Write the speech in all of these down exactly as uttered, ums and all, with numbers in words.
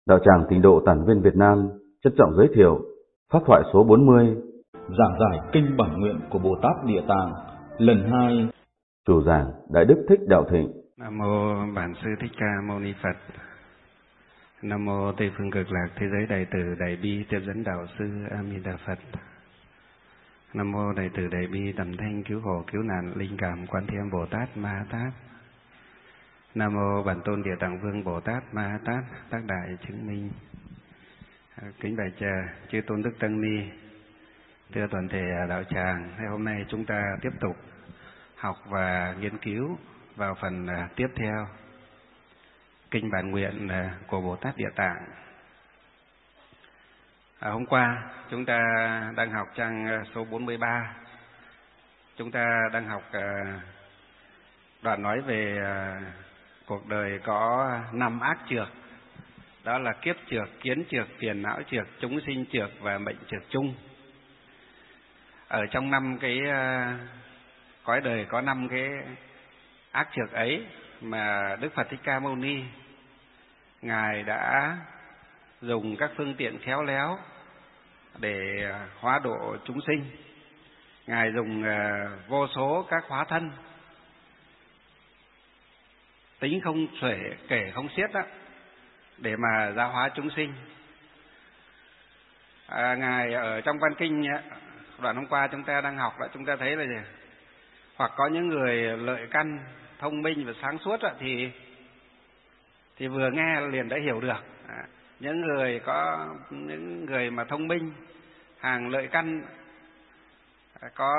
Đạo tràng Tịnh độ Tản Viên Việt Nam trân trọng giới thiệu pháp thoại số bốn mươi, giảng giải kinh bản nguyện của Bồ Tát Địa Tạng lần hai. Chủ giảng Đại Đức Thích Đạo Thịnh. Nam mô Bản Sư Thích Ca Mâu Ni Phật. Nam mô Tây Phương Cực Lạc Thế Giới Đại Từ Đại Bi Tiếp Dẫn Đạo Sư A Di Đà Phật. Nam mô Đại Từ Đại Bi Tầm Thanh Cứu Khổ Cứu Nạn Linh Cảm Quan Thiên Bồ Tát Ma Ha Tát. Nam mô Bản Tôn Địa Tạng Vương Bồ Tát Ma Ha Tát Tác Đại Chứng Minh. Kính bạch chư tôn đức tăng ni, thưa toàn thể đạo tràng, hôm nay chúng ta tiếp tục học và nghiên cứu vào phần tiếp theo kinh bản nguyện của Bồ Tát Địa Tạng. À, hôm qua chúng ta đang học trang số bốn mươi ba. Chúng ta đang học đoạn nói về cuộc đời có năm ác trược. Đó là kiếp trược, kiến trược, phiền não trược, chúng sinh trược và mệnh trược chung. Ở trong năm cái cõi đời có năm cái ác trược ấy mà Đức Phật Thích Ca Mâu Ni Ngài đã dùng các phương tiện khéo léo để hóa độ chúng sinh. Ngài dùng vô số các hóa thân, tính không xuể kể không xiết đó, để mà giáo hóa chúng sinh. À, Ngài ở trong Văn Kinh đoạn hôm qua chúng ta đang học là chúng ta thấy là gì? Hoặc có những người lợi căn, thông minh và sáng suốt thì thì vừa nghe liền đã hiểu được. À, những người có những người mà thông minh, hàng lợi căn, có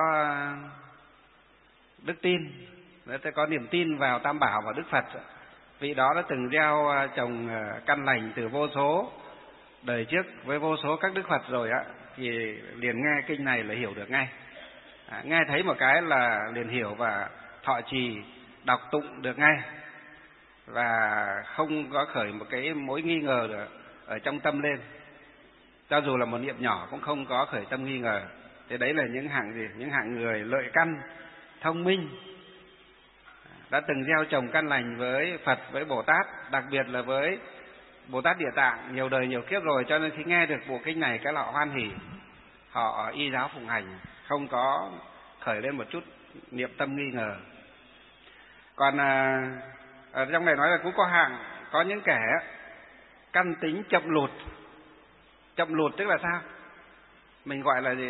đức tin, có niềm tin vào Tam Bảo và Đức Phật, vị đó đã từng gieo trồng căn lành từ vô số đời trước với vô số các Đức Phật rồi á, thì liền nghe kinh này là hiểu được ngay. À, nghe thấy một cái là liền hiểu và thọ trì đọc tụng được ngay, và không có khởi một cái mối nghi ngờ được ở trong tâm lên. Cho dù là một niệm nhỏ cũng không có khởi tâm nghi ngờ. Thế đấy là những hạng gì? Những hạng người lợi căn, thông minh, đã từng gieo trồng căn lành với Phật, với Bồ Tát, đặc biệt là với Bồ Tát Địa Tạng nhiều đời nhiều kiếp rồi, cho nên khi nghe được bộ kinh này cái họ hoan hỉ, họ y giáo phụng hành, không có khởi lên một chút niệm tâm nghi ngờ. Còn à, ở trong này nói là cũng có hạng, có những kẻ căn tính chậm lụt. Chậm lụt tức là sao? Mình gọi là gì?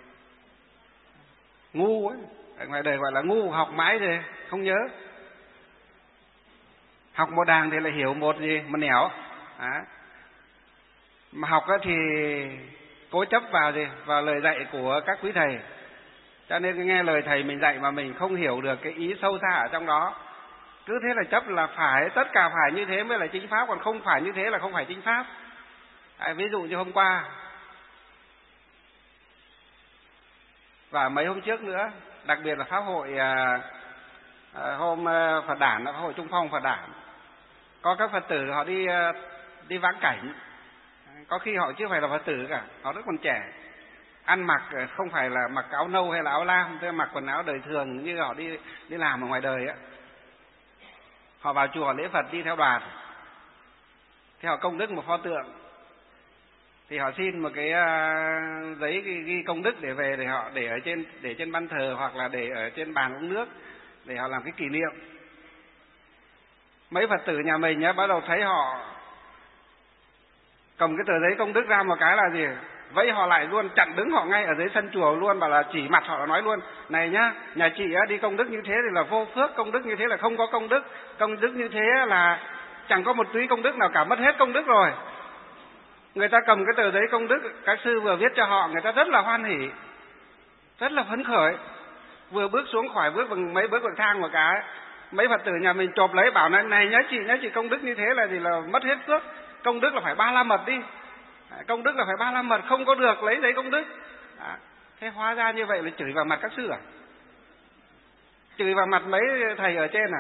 Ngu ấy, ở ngoài đời gọi là ngu, học mãi rồi không nhớ. Học một đàng thì lại hiểu một gì, một nẻo. À, mà học thì cố chấp vào gì, vào lời dạy của các quý thầy. Cho nên nghe lời thầy mình dạy mà mình không hiểu được cái ý sâu xa ở trong đó, cứ thế là chấp là phải, tất cả phải như thế mới là chính pháp, còn không phải như thế là không phải chính pháp. À, ví dụ như hôm qua và mấy hôm trước nữa, đặc biệt là pháp hội à, à, hôm à, Phật đản, pháp hội Trung Phong Phật đản, có các Phật tử họ đi à, đi vãng cảnh, có khi họ chưa phải là Phật tử cả, họ rất còn trẻ, ăn mặc không phải là mặc áo nâu hay là áo lam, tức là mặc quần áo đời thường như họ đi đi làm ở ngoài đời á. Họ vào chùa lễ Phật đi theo đoàn, thì họ công đức một pho tượng, thì họ xin một cái uh, giấy ghi, ghi công đức để về, để họ để ở trên để trên ban thờ hoặc là để ở trên bàn uống nước để họ làm cái kỷ niệm. Mấy Phật tử nhà mình nhá, bắt đầu thấy họ cầm cái tờ giấy công đức ra một cái là gì, vẫy họ lại luôn, chặn đứng họ ngay ở dưới sân chùa luôn, bảo là chỉ mặt họ, nói luôn: này nhá, nhà chị á, đi công đức như thế thì là vô phước, công đức như thế là không có công đức, công đức như thế là chẳng có một túy công đức nào cả, mất hết công đức rồi. Người ta cầm cái tờ giấy công đức các sư vừa viết cho họ, người ta rất là hoan hỉ, rất là phấn khởi. Vừa bước xuống khỏi bước bằng mấy bước bậc thang một cái, mấy Phật tử nhà mình chộp lấy bảo này, này nhá chị, nhá chị, công đức như thế là gì, là mất hết phước, công đức là phải ba la mật đi, công đức là phải ba la mật, không có được lấy giấy công đức. À, thế hóa ra như vậy là chửi vào mặt các sư à? Chửi vào mặt mấy thầy ở trên à?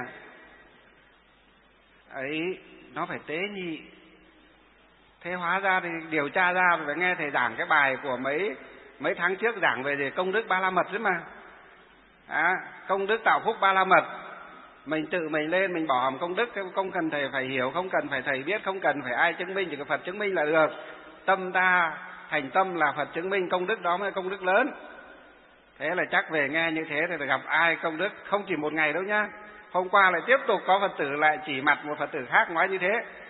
Ấy, nó phải tế nhị. Thế hóa ra thì điều tra ra phải nghe thầy giảng cái bài của mấy mấy tháng trước giảng về công đức ba la mật đấy mà. À, công đức tạo phúc ba la mật. Mình tự mình lên, mình bỏ hòm công đức, không cần thầy phải hiểu, không cần phải thầy biết, không cần phải ai chứng minh, chỉ có Phật chứng minh là được. Tâm ta thành tâm là Phật chứng minh, công đức đó mới công đức lớn. Thế là chắc về nghe như thế thì gặp ai công đức không chỉ một ngày đâu nhá. Hôm qua lại tiếp tục có Phật tử lại chỉ mặt một Phật tử khác nói như thế.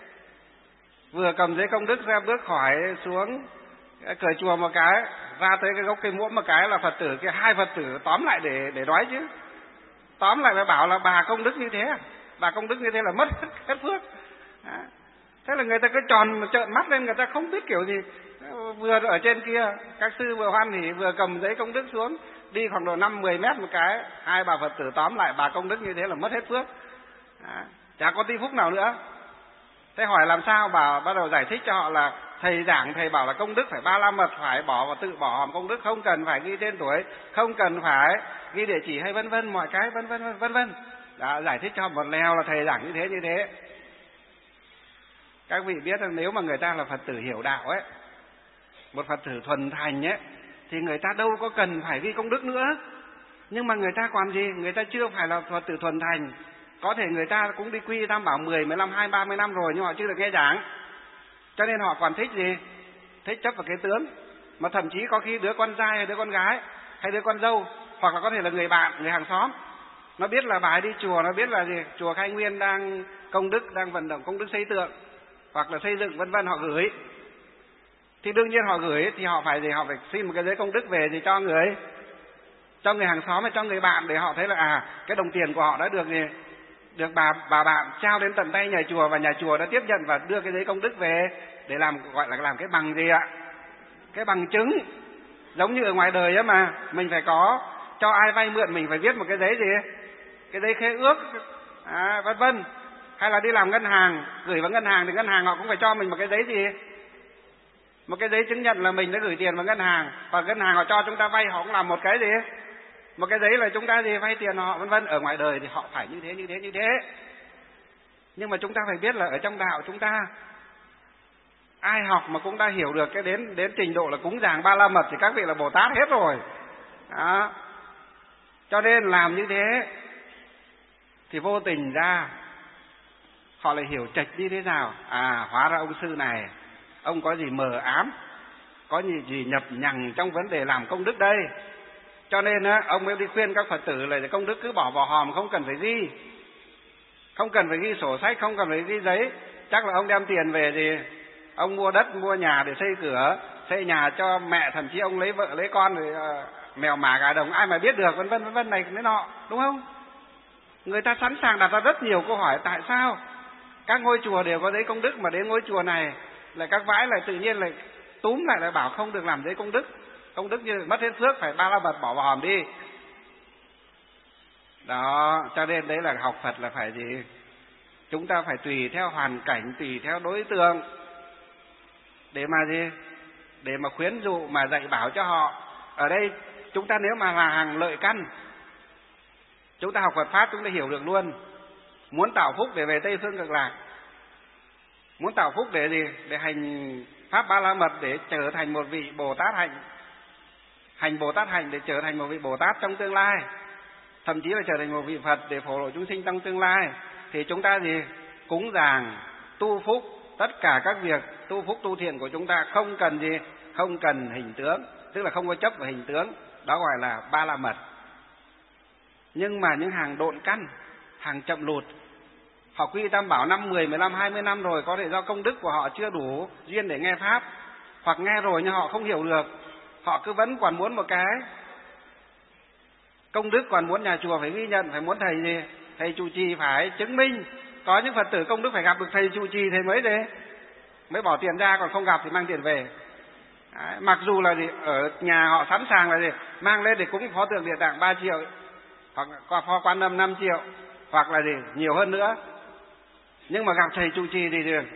Vừa cầm giấy công đức ra bước khỏi xuống cửa chùa một cái, ra tới cái gốc cây muỗng một cái là Phật tử kia, hai Phật tử tóm lại để để nói chứ. Tóm lại mới bảo là bà công đức như thế, bà công đức như thế là mất hết phước. Đó. Thế là người ta cứ tròn trợn mắt lên, người ta không biết kiểu gì. Vừa ở trên kia các sư vừa hoan hỉ vừa cầm giấy công đức xuống, đi khoảng độ năm mười mét một cái, hai bà Phật tử tóm lại bà công đức như thế là mất hết phước. Đó. Chả có tí phúc nào nữa. Thế hỏi làm sao, bà bắt đầu giải thích cho họ là thầy giảng, thầy bảo là công đức phải ba la mật, phải bỏ và tự bỏ hòm công đức, không cần phải ghi tên tuổi, không cần phải ghi địa chỉ hay vân vân mọi cái vân vân vân vân. Đã giải thích cho một lèo là thầy giảng như thế như thế. Các vị biết rằng nếu mà người ta là Phật tử hiểu đạo ấy, một Phật tử thuần thành ấy, thì người ta đâu có cần phải ghi công đức nữa. Nhưng mà người ta còn gì? Người ta chưa phải là Phật tử thuần thành. Có thể người ta cũng đi quy tam bảo mười, mười lăm, hai mươi, ba mươi năm rồi nhưng họ chưa được nghe giảng. Cho nên họ còn thích gì? Thích chấp vào cái tướng. Mà thậm chí có khi đứa con trai hay đứa con gái hay đứa con dâu, hoặc là có thể là người bạn, người hàng xóm, nó biết là bà ấy đi chùa, nó biết là gì? Chùa Khai Nguyên đang công đức, đang vận động công đức xây tượng hoặc là xây dựng vân vân, họ gửi. Thì đương nhiên họ gửi thì họ phải gì? Họ phải xin một cái giấy công đức về thì cho người cho người hàng xóm hay cho người bạn, để họ thấy là à, cái đồng tiền của họ đã được gì? Được bà bà bạn trao đến tận tay nhà chùa, và nhà chùa đã tiếp nhận và đưa cái giấy công đức về để làm, gọi là làm cái bằng gì ạ? Cái bằng chứng. Giống như ở ngoài đời á mà mình phải có, cho ai vay mượn mình phải viết một cái giấy gì? Cái giấy khế ước, à, vân vân. Hay là đi làm ngân hàng, gửi vào ngân hàng thì ngân hàng họ cũng phải cho mình một cái giấy gì? Một cái giấy chứng nhận là mình đã gửi tiền vào ngân hàng, và ngân hàng họ cho chúng ta vay họ cũng làm một cái gì? Một cái giấy là chúng ta gì vay tiền họ vân vân. Ở ngoài đời thì họ phải như thế như thế như thế. Nhưng mà chúng ta phải biết là ở trong đạo chúng ta, ai học mà cũng đã hiểu được cái đến đến trình độ là cúng dường ba la mật thì các vị là Bồ Tát hết rồi. Đó. Cho nên làm như thế thì vô tình ra họ lại hiểu trạch như thế nào. À, hóa ra ông sư này ông có gì mờ ám, có gì, gì nhập nhằng trong vấn đề làm công đức đây. Cho nên á, ông mới đi khuyên các Phật tử là công đức cứ bỏ vào hòm, không cần phải ghi, không cần phải ghi sổ sách, không cần phải ghi giấy. Chắc là ông đem tiền về thì ông mua đất, mua nhà để xây cửa, xây nhà cho mẹ, thậm chí ông lấy vợ, lấy con rồi uh, mèo mả gà đồng, ai mà biết được, vân vân vân vân này cái nọ, đúng không? Người ta sẵn sàng đặt ra rất nhiều câu hỏi, tại sao các ngôi chùa đều có giấy công đức mà đến ngôi chùa này lại các vãi lại tự nhiên lại túm lại lại bảo không được làm giấy công đức, công đức như mất hết phước, phải ba la mật bỏ vào hòm đi. Đó, cho nên đấy là học Phật là phải gì? Chúng ta phải tùy theo hoàn cảnh, tùy theo đối tượng để mà gì? Để mà khuyến dụ, mà dạy bảo cho họ. Ở đây chúng ta nếu mà là hàng lợi căn, chúng ta học Phật Pháp chúng ta hiểu được luôn. Muốn tạo phúc để về Tây Phương Cực Lạc, muốn tạo phúc để gì? Để hành Pháp Ba La Mật, để trở thành một vị Bồ Tát hạnh, hành Bồ Tát hạnh để trở thành một vị Bồ Tát trong tương lai, thậm chí là trở thành một vị Phật để phổ lộ chúng sinh trong tương lai. Thì chúng ta gì? Cúng dường, tu phúc, tất cả các việc tu phúc tu thiện của chúng ta không cần gì? Không cần hình tướng, tức là không có chấp vào hình tướng, đó gọi là Ba La Mật. Nhưng mà những hàng độn căn, hàng chậm lụt, họ quy tam bảo năm, mười, mười lăm, hai mươi năm rồi, có thể do công đức của họ chưa đủ duyên để nghe Pháp, hoặc nghe rồi nhưng họ không hiểu được, họ cứ vẫn còn muốn một cái công đức, còn muốn nhà chùa phải ghi nhận, phải muốn thầy gì? Thầy trụ trì phải chứng minh. Có những Phật tử công đức phải gặp được thầy trụ trì thầy mới đấy, mới bỏ tiền ra, còn không gặp thì mang tiền về. Đấy, mặc dù là gì? Ở nhà họ sẵn sàng là gì? Mang lên để cúng Pho Tượng Địa Tạng ba triệu, hoặc qua Pho Quan Âm năm triệu, hoặc là gì? Nhiều hơn nữa. Nhưng mà gặp thầy trụ trì thì được.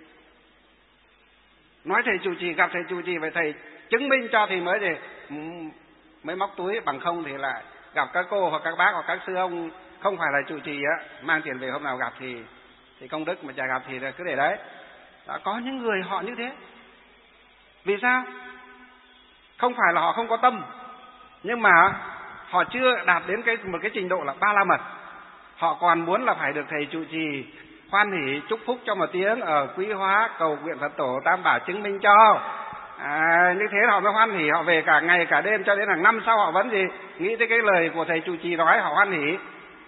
Nói thầy trụ trì, gặp thầy trụ trì phải thầy chứng minh cho thì mới gì? Mới móc túi, bằng không thì lại gặp các cô hoặc các bác hoặc các sư ông không phải là trụ trì á, mang tiền về hôm nào gặp thì thì công đức, mà chả gặp thì cứ để đấy. Đã có những người họ như thế. Vì sao? Không phải là họ không có tâm, nhưng mà họ chưa đạt đến cái một cái trình độ là ba la mật. Họ còn muốn là phải được thầy trụ trì hoan hỉ chúc phúc cho một tiếng ở Quý Hóa, cầu nguyện Phật tổ Tam Bảo chứng minh cho. À, như thế họ mới hoan hỉ, họ về cả ngày cả đêm cho đến hàng năm sau họ vẫn gì nghĩ tới cái lời của thầy trụ trì nói, họ hoan hỉ.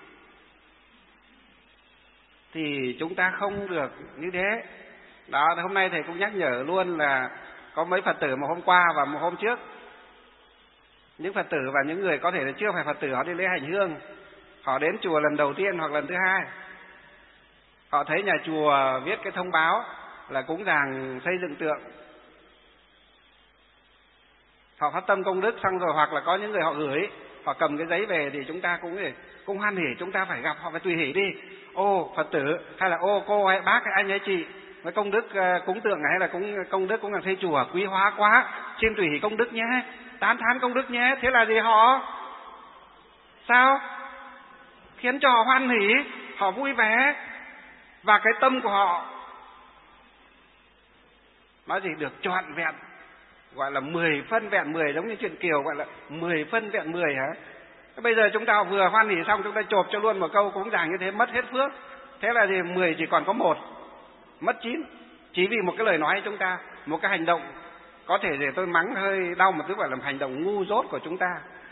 Thì chúng ta không được như thế. Đó, hôm nay thầy cũng nhắc nhở luôn là có mấy Phật tử mà hôm qua và một hôm trước, những Phật tử và những người có thể là chưa phải Phật tử, họ đi lễ hành hương, họ đến chùa lần đầu tiên hoặc lần thứ hai, họ thấy nhà chùa viết cái thông báo là cúng dường xây dựng tượng, họ phát tâm công đức xong rồi, hoặc là có những người họ gửi, họ cầm cái giấy về thì chúng ta cũng cũng hoan hỉ, chúng ta phải gặp họ, phải tùy hỉ đi. Ô Phật tử, hay là ô cô hay bác hay anh hay chị với công đức uh, cúng tượng hay là cúng công đức cũng là xây chùa quý hóa quá, xin tùy hỉ công đức nhé, tán thán công đức nhé. Thế là gì, họ sao khiến cho họ hoan hỉ, họ vui vẻ, và cái tâm của họ nói gì được trọn vẹn, gọi là mười phân vẹn mười, giống như chuyện Kiều gọi là mười phân vẹn mười hả? Bây giờ chúng ta vừa hoan hỉ xong chúng ta chộp cho luôn một câu cúng dường như thế, mất hết phước. Thế là gì, mười chỉ còn có một, mất chín, chỉ vì một cái lời nói chúng ta, một cái hành động, có thể để tôi mắng hơi đau một chút, gọi là hành động ngu dốt của chúng ta.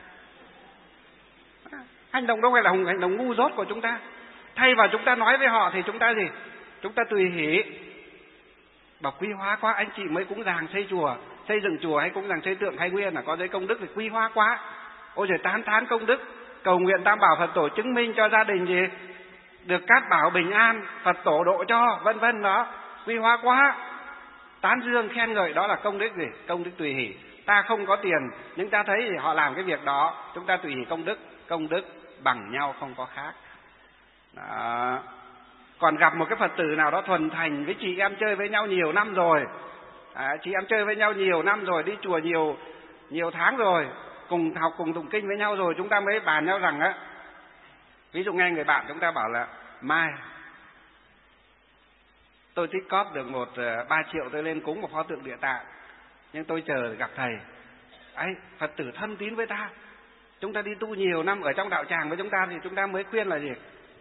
Hành động đâu phải là hành động ngu dốt của chúng ta. Thay vào chúng ta nói với họ thì chúng ta gì, chúng ta tùy hỉ, bảo quý hóa quá, anh chị mới cúng dường xây chùa, xây dựng chùa hay cúng dường xây tượng hay nguyên là có giấy công đức thì quý hóa quá. Ôi trời, tán thán công đức, cầu nguyện Tam Bảo Phật tổ chứng minh cho gia đình gì được cát bảo bình an, Phật tổ độ cho, vân vân, đó quý hóa quá. Tán dương khen ngợi đó là công đức gì, công đức tùy hỷ. Ta không có tiền nhưng ta thấy họ làm cái việc đó, chúng ta tùy hỷ công đức, công đức bằng nhau không có khác. Đó. Còn gặp một cái Phật tử nào đó thuần thành với chị em chơi với nhau nhiều năm rồi, à, chị em chơi với nhau nhiều năm rồi, đi chùa nhiều nhiều tháng rồi, cùng học cùng tụng kinh với nhau rồi, chúng ta mới bàn nhau rằng á, ví dụ nghe người bạn chúng ta bảo là mai tôi tích cóp được một ba triệu tôi lên cúng một pho tượng Địa Tạng, nhưng tôi chờ gặp thầy ấy, Phật tử thân tín với ta, chúng ta đi tu nhiều năm ở trong đạo tràng với chúng ta, thì chúng ta mới khuyên là gì,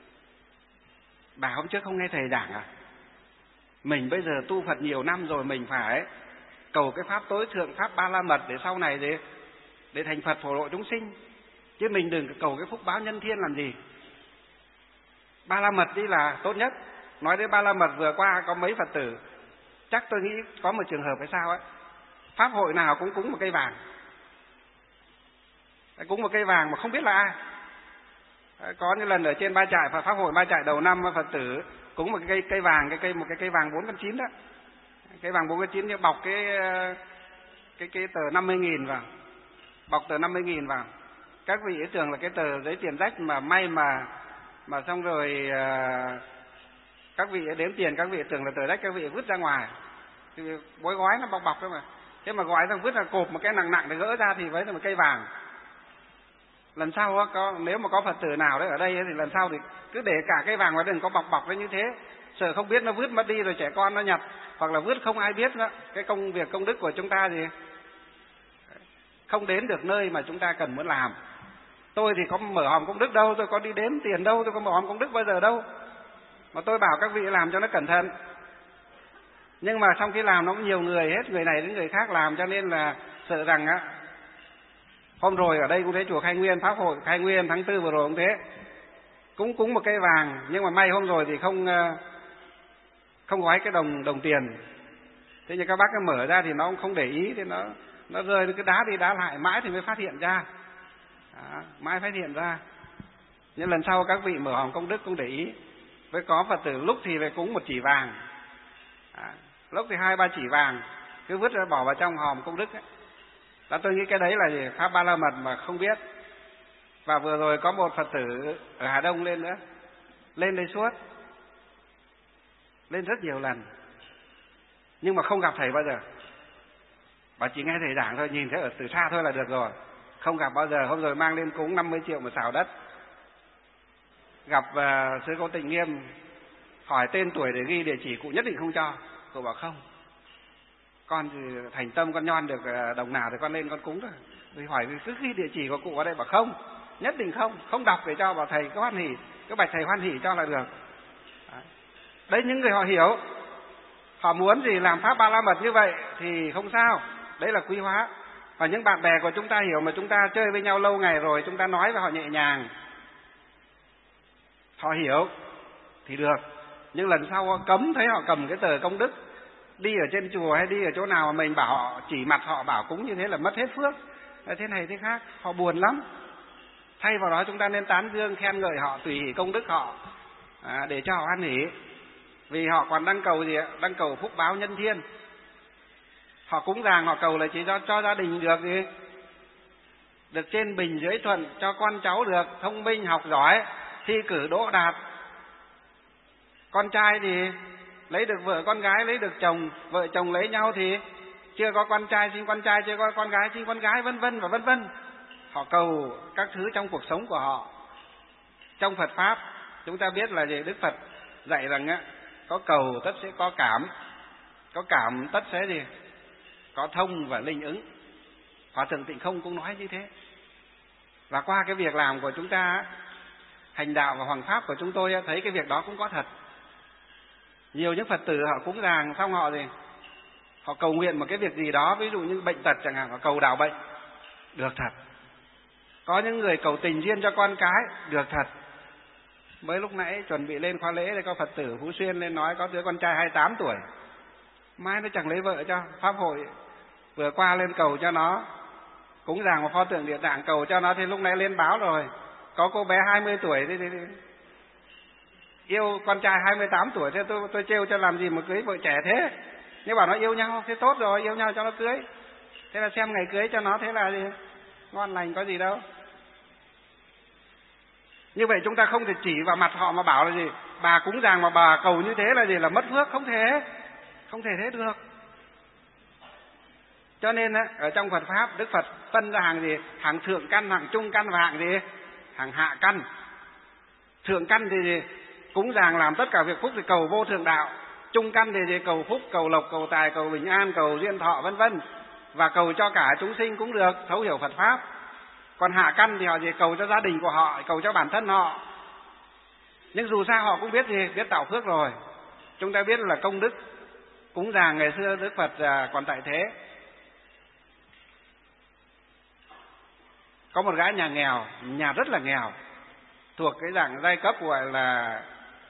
bà hôm trước không nghe thầy giảng à, mình bây giờ tu Phật nhiều năm rồi, mình phải cầu cái pháp tối thượng, pháp Ba La Mật để sau này để để thành Phật phổ độ chúng sinh, chứ mình đừng cầu cái phúc báo nhân thiên làm gì. Ba La Mật đi là tốt nhất. Nói đến Ba La Mật, vừa qua có mấy Phật tử, chắc tôi nghĩ có một trường hợp hay sao ấy, pháp hội nào cũng cúng một cây vàng, cúng một cây vàng mà không biết là ai. Có những lần ở trên Ba Trại, pháp hội Ba Trại đầu năm, Phật tử cúng một cái cây cây vàng, cái cây một cái cây vàng bốn con chín đó, cây vàng bốn con chín như bọc cái cái cái tờ năm mươi nghìn vào, bọc tờ năm mươi nghìn vào. Các vị ấy tưởng là cái tờ giấy tiền rách mà may mà mà xong rồi uh, các vị ấy đếm tiền, các vị ấy tưởng là tờ rách, các vị ấy vứt ra ngoài, thì bói gói nó bọc bọc thôi mà. Thế mà gói xong vứt ra, cộp một cái nặng nặng để gỡ ra thì với là một cây vàng. Lần sau có, nếu mà có Phật tử nào đấy ở đây thì lần sau thì cứ để cả cây vàng vào, đừng có bọc bọc với như thế, sợ không biết nó vứt mất đi rồi trẻ con nó nhặt, hoặc là vứt không ai biết nữa. Cái công việc công đức của chúng ta thì không đến được nơi mà chúng ta cần muốn làm. Tôi thì có mở hòm công đức đâu, tôi có đi đếm tiền đâu, tôi có mở hòm công đức bao giờ đâu, mà tôi bảo các vị làm cho nó cẩn thận. Nhưng mà trong khi làm nó cũng nhiều người hết, người này đến người khác làm, cho nên là sợ rằng á, hôm rồi ở đây cũng thế, chùa Khai Nguyên, pháp hội Khai Nguyên tháng tư vừa rồi cũng thế, cúng cúng một cây vàng, nhưng mà may hôm rồi thì không không gói cái đồng đồng tiền. Thế nhưng các bác cứ mở ra thì nó cũng không để ý, thì nó nó rơi cái đá đi đá lại, mãi thì mới phát hiện ra. Đó, mãi phát hiện ra. Nhưng lần sau các vị mở hòm công đức cũng để ý. Với có Phật tử lúc thì về cúng một chỉ vàng, à, lúc thì hai ba chỉ vàng, cứ vứt ra bỏ vào trong hòm công đức ấy. Đó, tôi nghĩ cái đấy là gì? Pháp Ba La Mật mà không biết. Và vừa rồi có một Phật tử ở Hà Đông lên nữa, lên đây suốt, lên rất nhiều lần, nhưng mà không gặp thầy bao giờ. Bà chỉ nghe thầy giảng thôi, nhìn thấy ở từ xa thôi là được rồi, không gặp bao giờ. Hôm rồi mang lên cúng năm mươi triệu một xào đất, gặp uh, sư cô Tịnh Nghiêm, hỏi tên tuổi để ghi địa chỉ, cụ nhất định không cho. Cụ bảo không, con thì thành tâm con nhon được đồng nào thì con lên con cúng thôi. Tôi hỏi cứ ghi địa chỉ của cụ ở đây, bảo không, nhất định không, không đọc để cho, bảo thầy có hoan hỉ. cứ bạch thầy hoan hỷ cho là được. Đấy, những người họ hiểu, họ muốn gì làm pháp ba la mật như vậy thì không sao, đấy là quý hóa. Và những bạn bè của chúng ta hiểu mà chúng ta chơi với nhau lâu ngày rồi, chúng ta nói với họ nhẹ nhàng, họ hiểu thì được. Nhưng lần sau họ cấm, thấy họ cầm cái tờ công đức đi ở trên chùa hay đi ở chỗ nào mà mình bảo họ, chỉ mặt họ bảo cúng như thế là mất hết phước, là thế này thế khác, họ buồn lắm. Thay vào đó chúng ta nên tán dương khen ngợi họ, tùy hỷ công đức họ, à, để cho họ hoan hỷ. Vì họ còn đang cầu gì ạ? Đang cầu phúc báo nhân thiên. Họ cúng dường họ cầu là chỉ cho, cho gia đình được gì? Được trên bình dưới thuận, cho con cháu được thông minh học giỏi, thi cử đỗ đạt. Con trai thì lấy được vợ, con gái lấy được chồng, vợ chồng lấy nhau thì chưa có con trai sinh con trai, chưa có con gái sinh con gái, vân vân và vân vân. Họ cầu các thứ trong cuộc sống của họ. Trong Phật pháp chúng ta biết là gì? Đức Phật dạy rằng á, có cầu tất sẽ có cảm, có cảm tất sẽ gì? Có thông và linh ứng. Hòa Thượng Tịnh Không cũng nói như thế. Và qua cái việc làm của chúng ta, hành đạo và hoàng pháp của chúng tôi thấy cái việc đó cũng có thật. Nhiều những Phật tử họ cúng dường xong họ gì? Họ cầu nguyện một cái việc gì đó, ví dụ như bệnh tật chẳng hạn, họ cầu đào bệnh, được thật. Có những người cầu tình duyên cho con cái, được thật. Mới lúc nãy chuẩn bị lên khóa lễ thì có Phật tử Phú Xuyên lên nói có đứa con trai hai mươi tám tuổi, mai nó chẳng lấy vợ cho. Pháp hội vừa qua lên cầu cho nó, cúng dường một pho tượng Địa Tạng cầu cho nó, thì lúc nãy lên báo rồi, có cô bé hai mươi tuổi thì, thì, thì yêu con trai hai mươi tám tuổi, thế tôi tôi trêu cho làm gì mà cưới vợ trẻ thế. Nhưng bảo nó yêu nhau, thế tốt rồi, yêu nhau cho nó cưới. Thế là xem ngày cưới cho nó, thế là gì? Ngon lành, có gì đâu. Như vậy chúng ta không thể chỉ vào mặt họ mà bảo là gì? Bà cúng dường mà bà cầu như thế là gì? Là mất phước, không thể. Không thể thế được. Cho nên ở trong Phật Pháp, Đức Phật phân ra hàng gì? Hàng thượng căn, hàng trung căn và hàng gì? Hàng hạ căn. Thượng căn thì gì? Cúng dường làm tất cả việc phúc thì cầu vô thượng đạo. Trung căn thì gì? Cầu phúc, cầu lộc, cầu tài, cầu bình an, cầu duyên thọ vân vân. Và cầu cho cả chúng sinh cũng được, thấu hiểu Phật Pháp. Còn hạ căn thì họ gì? Cầu cho gia đình của họ, cầu cho bản thân họ. Nhưng dù sao họ cũng biết gì? Biết tạo phước rồi. Chúng ta biết là công đức cúng dường ngày xưa Đức Phật còn tại thế. Có một gái nhà nghèo, nhà rất là nghèo, thuộc cái dạng giai cấp gọi là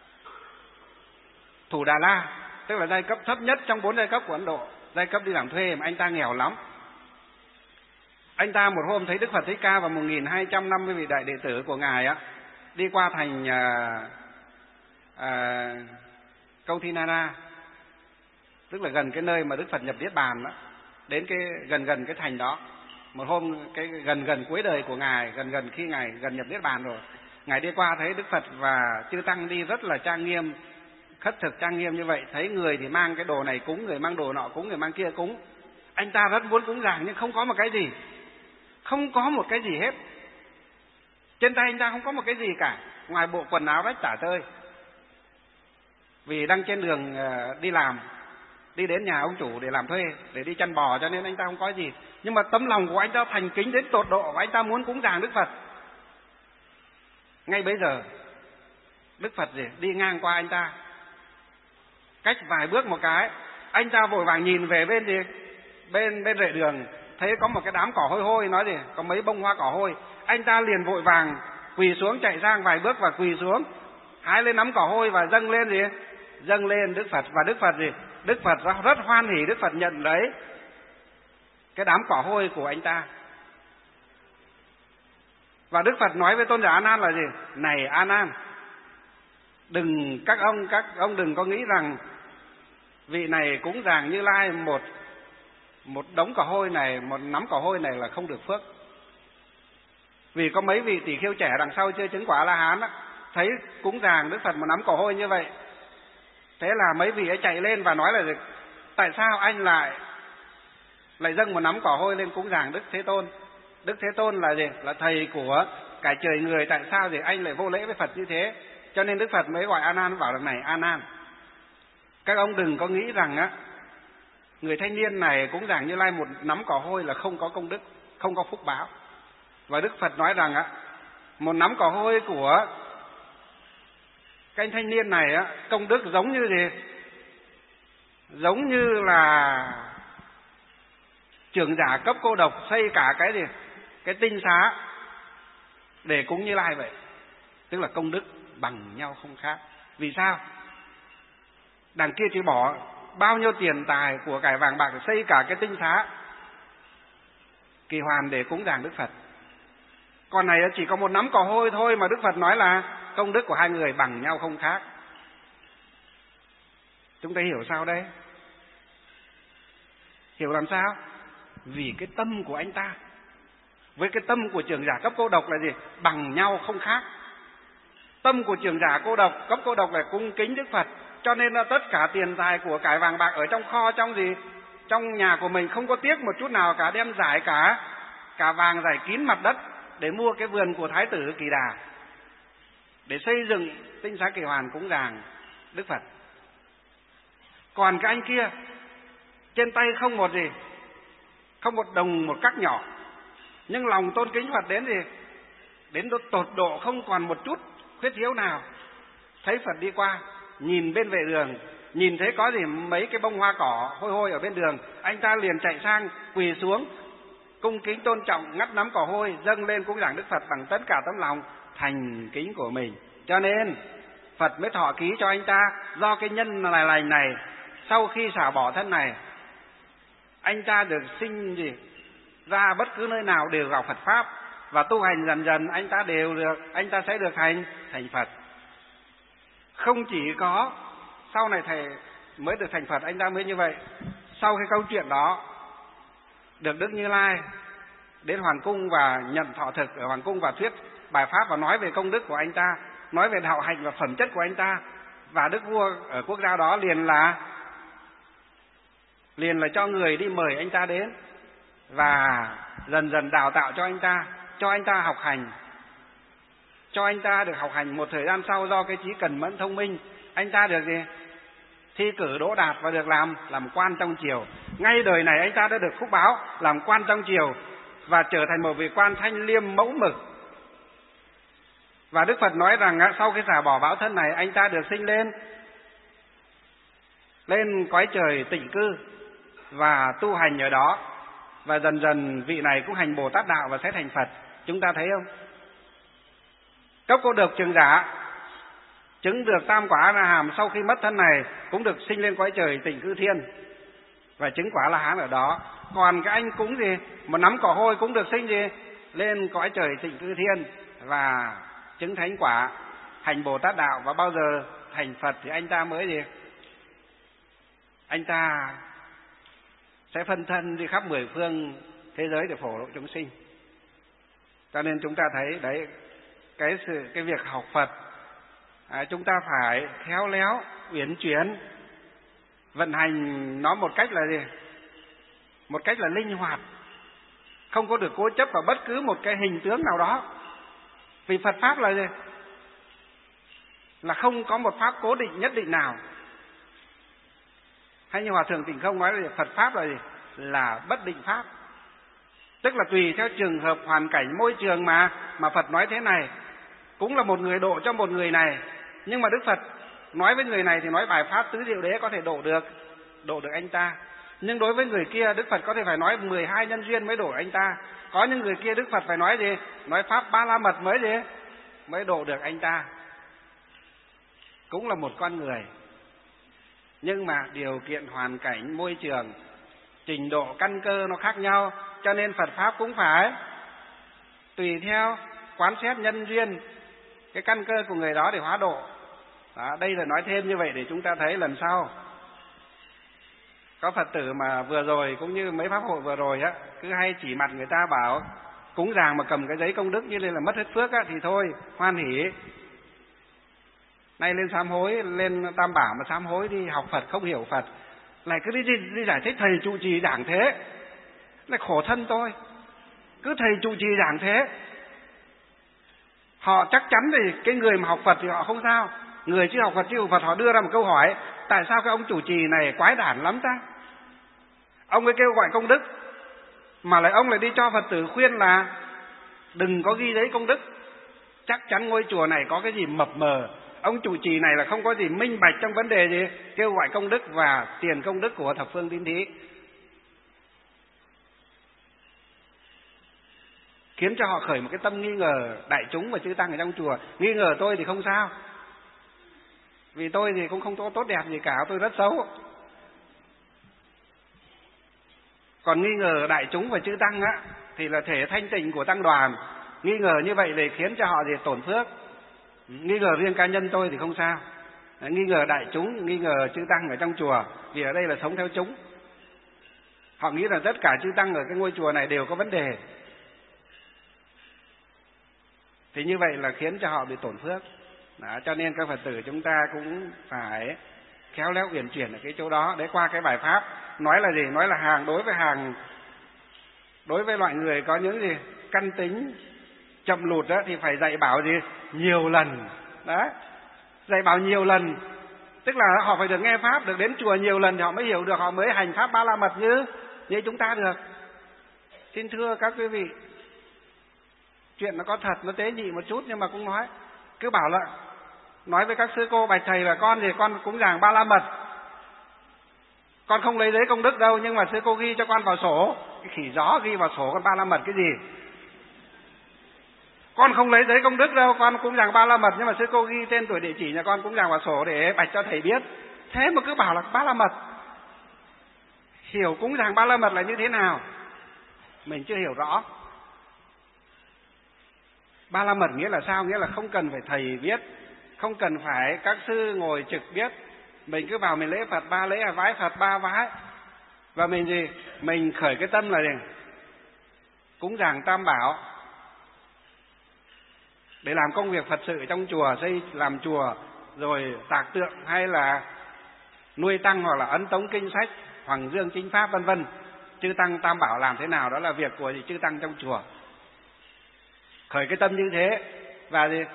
Thủ Đà La, tức là giai cấp thấp nhất trong bốn giai cấp của Ấn Độ, giai cấp đi làm thuê, mà anh ta nghèo lắm. Anh ta một hôm thấy Đức Phật Thích Ca và một nghìn hai trăm năm mươi vị đại đệ tử của Ngài á, đi qua thành à, à, Câu Thi Nara, tức là gần cái nơi mà Đức Phật nhập Niết Bàn đó, đến cái gần gần cái thành đó. Một hôm cái gần gần cuối đời của Ngài, gần gần khi Ngài gần nhập Niết Bàn rồi, Ngài đi qua thấy Đức Phật và chư tăng đi rất là trang nghiêm, khất thực trang nghiêm như vậy. Thấy người thì mang cái đồ này cúng, người mang đồ nọ cúng, người mang kia cúng. Anh ta rất muốn cúng dường nhưng không có một cái gì, không có một cái gì hết. Trên tay anh ta không có một cái gì cả, ngoài bộ quần áo rách tả tơi. Vì đang trên đường đi làm, đi đến nhà ông chủ để làm thuê, để đi chăn bò, cho nên anh ta không có gì. Nhưng mà tấm lòng của anh ta thành kính đến tột độ, và anh ta muốn cúng dường Đức Phật. Ngay bấy giờ Đức Phật gì? Đi ngang qua anh ta, cách vài bước một cái, anh ta vội vàng nhìn về bên gì? Bên bên rễ đường, thấy có một cái đám cỏ hôi hôi, nói gì? Có mấy bông hoa cỏ hôi. Anh ta liền vội vàng quỳ xuống, chạy sang vài bước và quỳ xuống, hái lên nắm cỏ hôi và dâng lên gì? Dâng lên Đức Phật. Và Đức Phật gì? Đức Phật rất hoan hỉ, Đức Phật nhận lấy cái đám cỏ hôi của anh ta. Và Đức Phật nói với tôn giả A Nan là gì? Này A Nan, đừng các ông các ông đừng có nghĩ rằng vị này cúng dường Như Lai một một đống cỏ hôi này, một nắm cỏ hôi này là không được phước. Vì có mấy vị tỷ kheo trẻ đằng sau chưa chứng quả A La Hán á, thấy cúng dường Đức Phật một nắm cỏ hôi như vậy, thế là mấy vị ấy chạy lên và nói là tại sao anh lại lại dâng một nắm cỏ hôi lên cúng dường Đức Thế Tôn? Đức Thế Tôn là gì? Là thầy của cả trời người, tại sao thì anh lại vô lễ với Phật như thế? Cho nên Đức Phật mới gọi A Nan, bảo rằng này A Nan, các ông đừng có nghĩ rằng á người thanh niên này cúng dường Như Lai một nắm cỏ hôi là không có công đức, không có phúc báo. Và Đức Phật nói rằng á, một nắm cỏ hôi của Cái anh thanh niên này á, công đức giống như gì? Giống như là trưởng giả cấp cô độc xây cả cái gì? Cái tinh xá để cúng Như Lai vậy. Tức là công đức bằng nhau không khác. Vì sao? Đằng kia chỉ bỏ bao nhiêu tiền tài của cải vàng bạc để xây cả cái tinh xá Kỳ Hoàn để cúng dường Đức Phật. Còn này chỉ có một nắm cỏ hôi thôi mà Đức Phật nói là công đức của hai người bằng nhau không khác. Chúng ta hiểu sao đây? Hiểu làm sao? Vì cái tâm của anh ta với cái tâm của trưởng giả cấp cô độc là gì? Bằng nhau không khác. Tâm của trưởng giả cô độc, cấp cô độc là cung kính Đức Phật, cho nên là tất cả tiền tài của cải vàng bạc ở trong kho, trong gì? Trong nhà của mình không có tiếc một chút nào cả, đem giải cả cả vàng giải kín mặt đất để mua cái vườn của Thái tử Kỳ Đà, để xây dựng tinh xá Kỳ Hoàn cúng dường Đức Phật. Còn cái anh kia trên tay không một gì, không một đồng một cắc nhỏ, nhưng lòng tôn kính Phật đến gì? Đến tột độ, không còn một chút khuyết thiếu nào. Thấy Phật đi qua, nhìn bên vệ đường, nhìn thấy có gì mấy cái bông hoa cỏ hôi hôi ở bên đường, anh ta liền chạy sang quỳ xuống cung kính tôn trọng, ngắt nắm cỏ hôi dâng lên cúng dường Đức Phật bằng tất cả tấm lòng thành kính của mình. Cho nên Phật mới thọ ký cho anh ta. Do cái nhân này lành này, sau khi xả bỏ thân này, anh ta được sinh gì ra bất cứ nơi nào đều gặp Phật pháp, và tu hành dần dần anh ta đều được, anh ta sẽ được thành thành Phật. Không chỉ có sau này thầy mới được thành Phật, anh ta mới như vậy. Sau cái câu chuyện đó, được Đức Như Lai đến Hoàng cung và nhận thọ thực ở Hoàng cung và thuyết bài pháp và nói về công đức của anh ta, nói về đạo hạnh và phẩm chất của anh ta. Và đức vua ở quốc gia đó liền là liền là cho người đi mời anh ta đến và dần dần đào tạo cho anh ta, cho anh ta học hành, cho anh ta được học hành. Một thời gian sau, do cái trí cần mẫn thông minh, anh ta được gì? Thi cử đỗ đạt và được làm làm quan trong triều. Ngay đời này anh ta đã được phúc báo làm quan trong triều và trở thành một vị quan thanh liêm mẫu mực. Và Đức Phật nói rằng sau khi xả bỏ báo thân này, anh ta được sinh lên lên cõi trời tịnh cư và tu hành ở đó, và dần dần vị này cũng hành Bồ Tát đạo và sẽ thành Phật. Chúng ta thấy không? Cấp cô độc trưởng giả chứng được tam quả A Hàm, sau khi mất thân này cũng được sinh lên cõi trời tịnh cư thiên và chứng quả La Hán ở đó. Còn cái anh cũng gì, một nắm cỏ hôi cũng được sinh gì lên cõi trời tịnh cư thiên và chứng thánh quả, hành Bồ Tát đạo, và bao giờ thành Phật thì anh ta mới gì? Anh ta sẽ phân thân đi khắp mười phương thế giới để phổ độ chúng sinh. Cho nên chúng ta thấy đấy, cái sự cái việc học Phật, à, chúng ta phải khéo léo, uyển chuyển, vận hành nó một cách là gì? Một cách là linh hoạt, không có được cố chấp vào bất cứ một cái hình tướng nào đó. Vì Phật pháp là gì? Là không có một pháp cố định nhất định nào. Hay như Hòa thượng Tịnh Không nói là Phật pháp là gì? Là bất định pháp. Tức là tùy theo trường hợp, hoàn cảnh, môi trường mà mà Phật nói thế này. Cũng là một người độ cho một người này, nhưng mà Đức Phật nói với người này thì nói bài pháp tứ diệu đế có thể độ được độ được anh ta. Nhưng đối với người kia, Đức Phật có thể phải nói mười hai nhân duyên mới độ anh ta. Có những người kia Đức Phật phải nói gì? Nói pháp ba la mật mới gì? Mới độ được anh ta. Cũng là một con người, nhưng mà điều kiện, hoàn cảnh, môi trường, trình độ, căn cơ nó khác nhau. Cho nên Phật pháp cũng phải tùy theo quán xét nhân duyên, cái căn cơ của người đó để hóa độ. Đó, đây là nói thêm như vậy để chúng ta thấy lần sau. Có Phật tử mà vừa rồi cũng như mấy pháp hội vừa rồi á, cứ hay chỉ mặt người ta bảo cúng dường mà cầm cái giấy công đức như nên là mất hết phước á, thì thôi hoan hỉ. Nay lên sám hối, lên Tam Bảo mà sám hối đi, học Phật không hiểu Phật, lại cứ đi, đi, đi giải thích thầy trụ trì giảng thế, lại khổ thân tôi. Cứ thầy trụ trì giảng thế, họ chắc chắn thì cái người mà học Phật thì họ không sao. Người chưa học Phật chưa học Phật họ đưa ra một câu hỏi: tại sao cái ông chủ trì này quái đản lắm ta? Ông ấy kêu gọi công đức mà lại ông lại đi cho Phật tử khuyên là đừng có ghi giấy công đức, chắc chắn ngôi chùa này có cái gì mập mờ. Ông trụ trì này là không có gì minh bạch trong vấn đề gì kêu gọi công đức và tiền công đức của thập phương tín thí, khiến cho họ khởi một cái tâm nghi ngờ đại chúng và chư tăng ở trong chùa. Nghi ngờ tôi thì không sao, vì tôi thì cũng không có tốt đẹp gì cả, tôi rất xấu. Còn nghi ngờ đại chúng và chư tăng á thì là thể thanh tịnh của tăng đoàn. Nghi ngờ như vậy thì khiến cho họ thì tổn phước. Nghi ngờ riêng cá nhân tôi thì không sao. Nghi ngờ đại chúng, nghi ngờ chư tăng ở trong chùa, vì ở đây là sống theo chúng. Họ nghĩ là tất cả chư tăng ở cái ngôi chùa này đều có vấn đề. Thì như vậy là khiến cho họ bị tổn phước. Đó, cho nên các Phật tử chúng ta cũng phải khéo léo uyển chuyển ở cái chỗ đó. Để qua cái bài pháp nói là gì? Nói là hàng đối với hàng, đối với loại người có những gì căn tính chậm lụt đó, thì phải dạy bảo gì nhiều lần. Đó, dạy bảo nhiều lần, tức là họ phải được nghe pháp, được đến chùa nhiều lần thì họ mới hiểu được, họ mới hành pháp Ba La Mật như như chúng ta được. Xin thưa các quý vị, chuyện nó có thật, nó tế nhị một chút nhưng mà cũng nói, cứ bảo là nói với các sư cô bạch thầy là con thì con cũng giảng Ba La Mật, con không lấy giấy công đức đâu, nhưng mà sư cô ghi cho con vào sổ. Cái khỉ gió ghi vào sổ con Ba La Mật cái gì? Con không lấy giấy công đức đâu, con cũng giảng Ba La Mật, nhưng mà sư cô ghi tên tuổi địa chỉ nhà con cũng giảng vào sổ để bạch cho thầy biết. Thế mà cứ bảo là Ba La Mật. Hiểu cũng giảng Ba La Mật là như thế nào mình chưa hiểu rõ. Ba La Mật nghĩa là sao? Nghĩa là không cần phải thầy biết, không cần phải các sư ngồi trực biết. Mình cứ vào mình lễ Phật ba lễ, vái Phật ba vái, và mình gì? Mình khởi cái tâm là gì? Cúng dường Tam Bảo để làm công việc Phật sự trong chùa, xây làm chùa, rồi tạc tượng hay là nuôi tăng, hoặc là ấn tống kinh sách, hoàng dương chính pháp vân vân. Chư tăng Tam Bảo làm thế nào đó là việc của chư tăng trong chùa. Khởi cái tâm như thế và gì?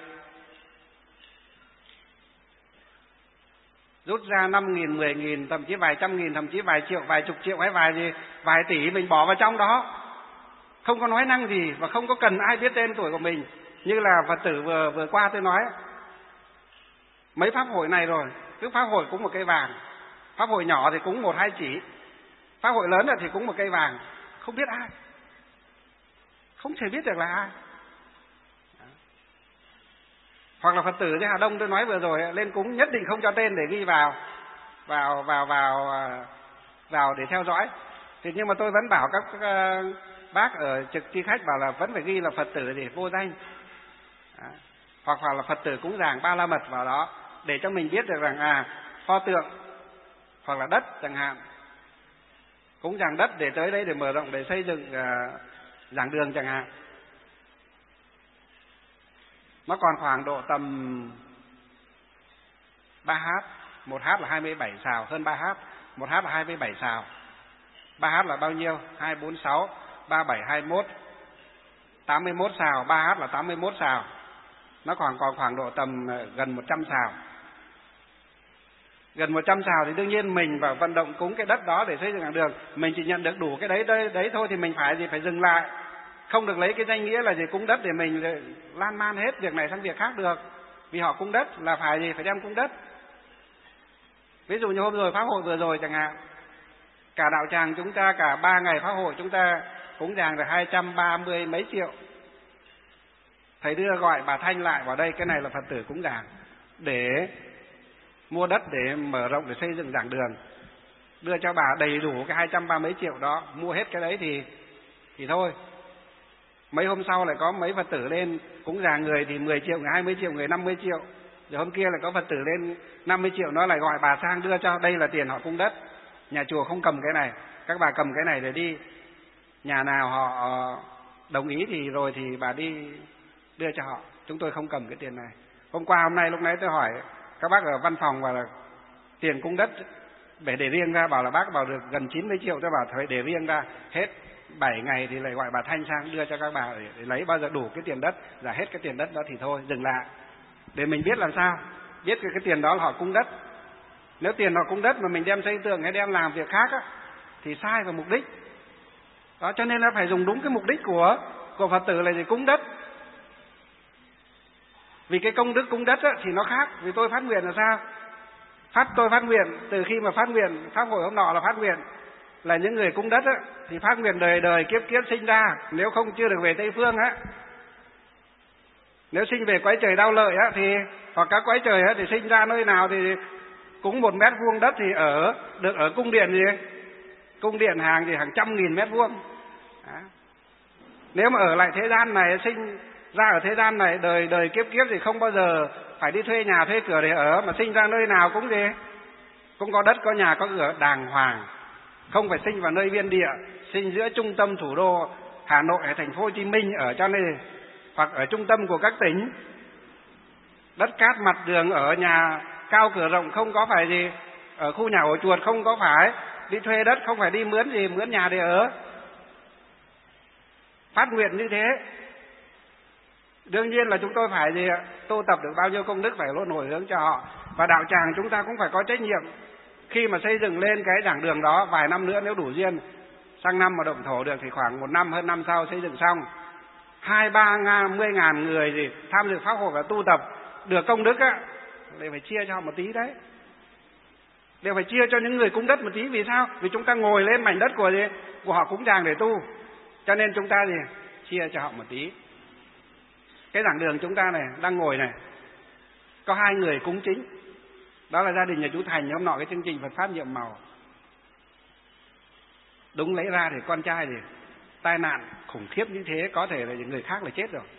Rút ra năm nghìn, mười nghìn, thậm chí vài trăm nghìn, thậm chí vài triệu, vài chục triệu hay vài gì, vài tỷ mình bỏ vào trong đó. Không có nói năng gì và không có cần ai biết tên tuổi của mình. Như là Phật tử vừa vừa qua tôi nói, mấy pháp hội này rồi, cứ pháp hội cũng một cây vàng, pháp hội nhỏ thì cũng một hai chỉ, pháp hội lớn thì cũng một cây vàng, không biết ai, không thể biết được là ai. Hoặc là Phật tử như Hà Đông tôi nói vừa rồi, lên cúng nhất định không cho tên để ghi vào vào vào vào vào để theo dõi. Thì nhưng mà tôi vẫn bảo các uh, bác ở trực chi khách bảo là vẫn phải ghi là Phật tử để vô danh. Đó. Hoặc hoặc là Phật tử cúng dường Ba La Mật vào đó để cho mình biết được rằng à pho tượng hoặc là đất chẳng hạn, cúng dường đất để tới đây để mở rộng để xây dựng uh, giảng đường chẳng hạn. Nó còn khoảng độ tầm ba hát, một hát là hai mươi bảy xào, hơn ba hát, một hát là hai mươi bảy xào. ba hát là bao nhiêu? hai, bốn, sáu, ba, bảy, hai mươi mốt, tám mươi mốt xào, ba hát là tám mươi mốt xào. Nó còn còn khoảng độ tầm gần một trăm xào. Gần một trăm xào thì đương nhiên mình vào vận động cúng cái đất đó để xây dựng giảng đường, mình chỉ nhận được đủ cái đấy đấy, đấy thôi thì mình phải gì phải dừng lại. Không được lấy cái danh nghĩa là gì cúng đất để mình lan man hết việc này sang việc khác được. Vì họ cúng đất là phải gì phải đem cúng đất. Ví dụ như hôm rồi pháp hội vừa rồi chẳng hạn, cả đạo tràng chúng ta cả ba ngày pháp hội chúng ta cúng dường được hai trăm ba mươi mấy triệu. Thầy đưa gọi bà Thanh lại vào đây, cái này là Phật tử cúng dường để mua đất để mở rộng để xây dựng giảng đường. Đưa cho bà đầy đủ cái hai trăm ba mấy triệu đó, mua hết cái đấy thì thì thôi. Mấy hôm sau lại có mấy Phật tử lên cúng dường, người thì mười triệu, người hai mươi triệu, người năm mươi triệu. Rồi hôm kia lại có Phật tử lên năm mươi triệu, nó lại gọi bà sang đưa cho, đây là tiền họ cúng đất. Nhà chùa không cầm cái này, các bà cầm cái này để đi. Nhà nào họ đồng ý thì rồi thì bà đi đưa cho họ. Chúng tôi không cầm cái tiền này. Hôm qua hôm nay lúc nãy tôi hỏi các bác ở văn phòng và là tiền cúng đất để để riêng ra, bảo là bác bảo được gần chín mươi triệu, tôi bảo phải để riêng ra. Hết bảy ngày thì lại gọi bà Thanh sang đưa cho các bà để, để lấy bao giờ đủ cái tiền đất, giả hết cái tiền đất đó thì thôi, dừng lại. Để mình biết làm sao, biết cái, cái tiền đó là họ cúng đất. Nếu tiền họ cúng đất mà mình đem xây tường hay đem làm việc khác á, thì sai vào mục đích. Đó, cho nên là phải dùng đúng cái mục đích của của Phật tử là gì cúng đất. Vì cái công đức cúng đất á, thì nó khác. Vì tôi phát nguyện là sao? Phát tôi phát nguyện, từ khi mà phát nguyện, pháp hội hôm nọ là phát nguyện là những người cúng đất á, thì phát nguyện đời đời kiếp kiếp sinh ra, nếu không chưa được về Tây Phương á, nếu sinh về cõi trời đau lợi á, thì hoặc các cõi trời á, thì sinh ra nơi nào thì cúng một mét vuông đất thì ở được ở cung điện gì, cung điện hàng thì hàng trăm nghìn mét vuông. Đó. Nếu mà ở lại thế gian này, sinh ra ở thế gian này đời đời kiếp kiếp thì không bao giờ phải đi thuê nhà thuê cửa để ở, mà sinh ra nơi nào cũng gì, cũng có đất có nhà có cửa đàng hoàng, không phải sinh vào nơi biên địa, sinh giữa trung tâm thủ đô Hà Nội hay thành phố Hồ Chí Minh ở cho nên, hoặc ở trung tâm của các tỉnh, đất cát mặt đường, ở nhà cao cửa rộng, không có phải gì ở khu nhà ổ chuột, không có phải đi thuê đất, không phải đi mướn gì mướn nhà để ở. Phát nguyện như thế, đương nhiên là chúng tôi phải gì tu tập được bao nhiêu công đức phải luôn hồi hướng cho họ. Và đạo tràng chúng ta cũng phải có trách nhiệm khi mà xây dựng lên cái giảng đường đó, vài năm nữa nếu đủ duyên, sang năm mà động thổ được thì khoảng một năm hơn năm sau xây dựng xong, hai ba mươi ngàn người gì tham dự pháp hội và tu tập được công đức á, để phải chia cho họ một tí đấy, đều phải chia cho những người cúng đất một tí. Vì sao? Vì chúng ta ngồi lên mảnh đất của gì của họ cúng dường để tu, cho nên chúng ta gì chia cho họ một tí. Cái giảng đường chúng ta này đang ngồi này có hai người cúng chính, đó là gia đình nhà chú Thành hôm nọ cái chương trình Phật pháp nhiệm màu. Đúng lấy ra thì con trai thì tai nạn khủng khiếp như thế, có thể là những người khác là chết rồi.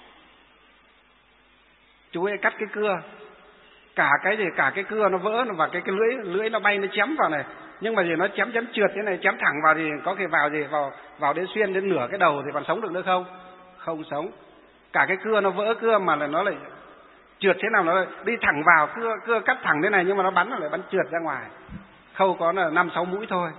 Chú ấy cắt cái cưa, cả cái gì cả cái cưa nó vỡ và cái cái lưỡi lưỡi nó bay nó chém vào này, nhưng mà gì nó chém chém trượt thế này, chém thẳng vào thì có thể vào gì vào vào đến xuyên đến nửa cái đầu thì còn sống được nữa không? Không sống. Cả cái cưa nó vỡ cưa mà là nó lại trượt thế nào, nó lại đi thẳng vào, cưa cưa cắt thẳng thế này nhưng mà nó bắn nó lại bắn trượt ra ngoài, khâu có là năm sáu mũi thôi.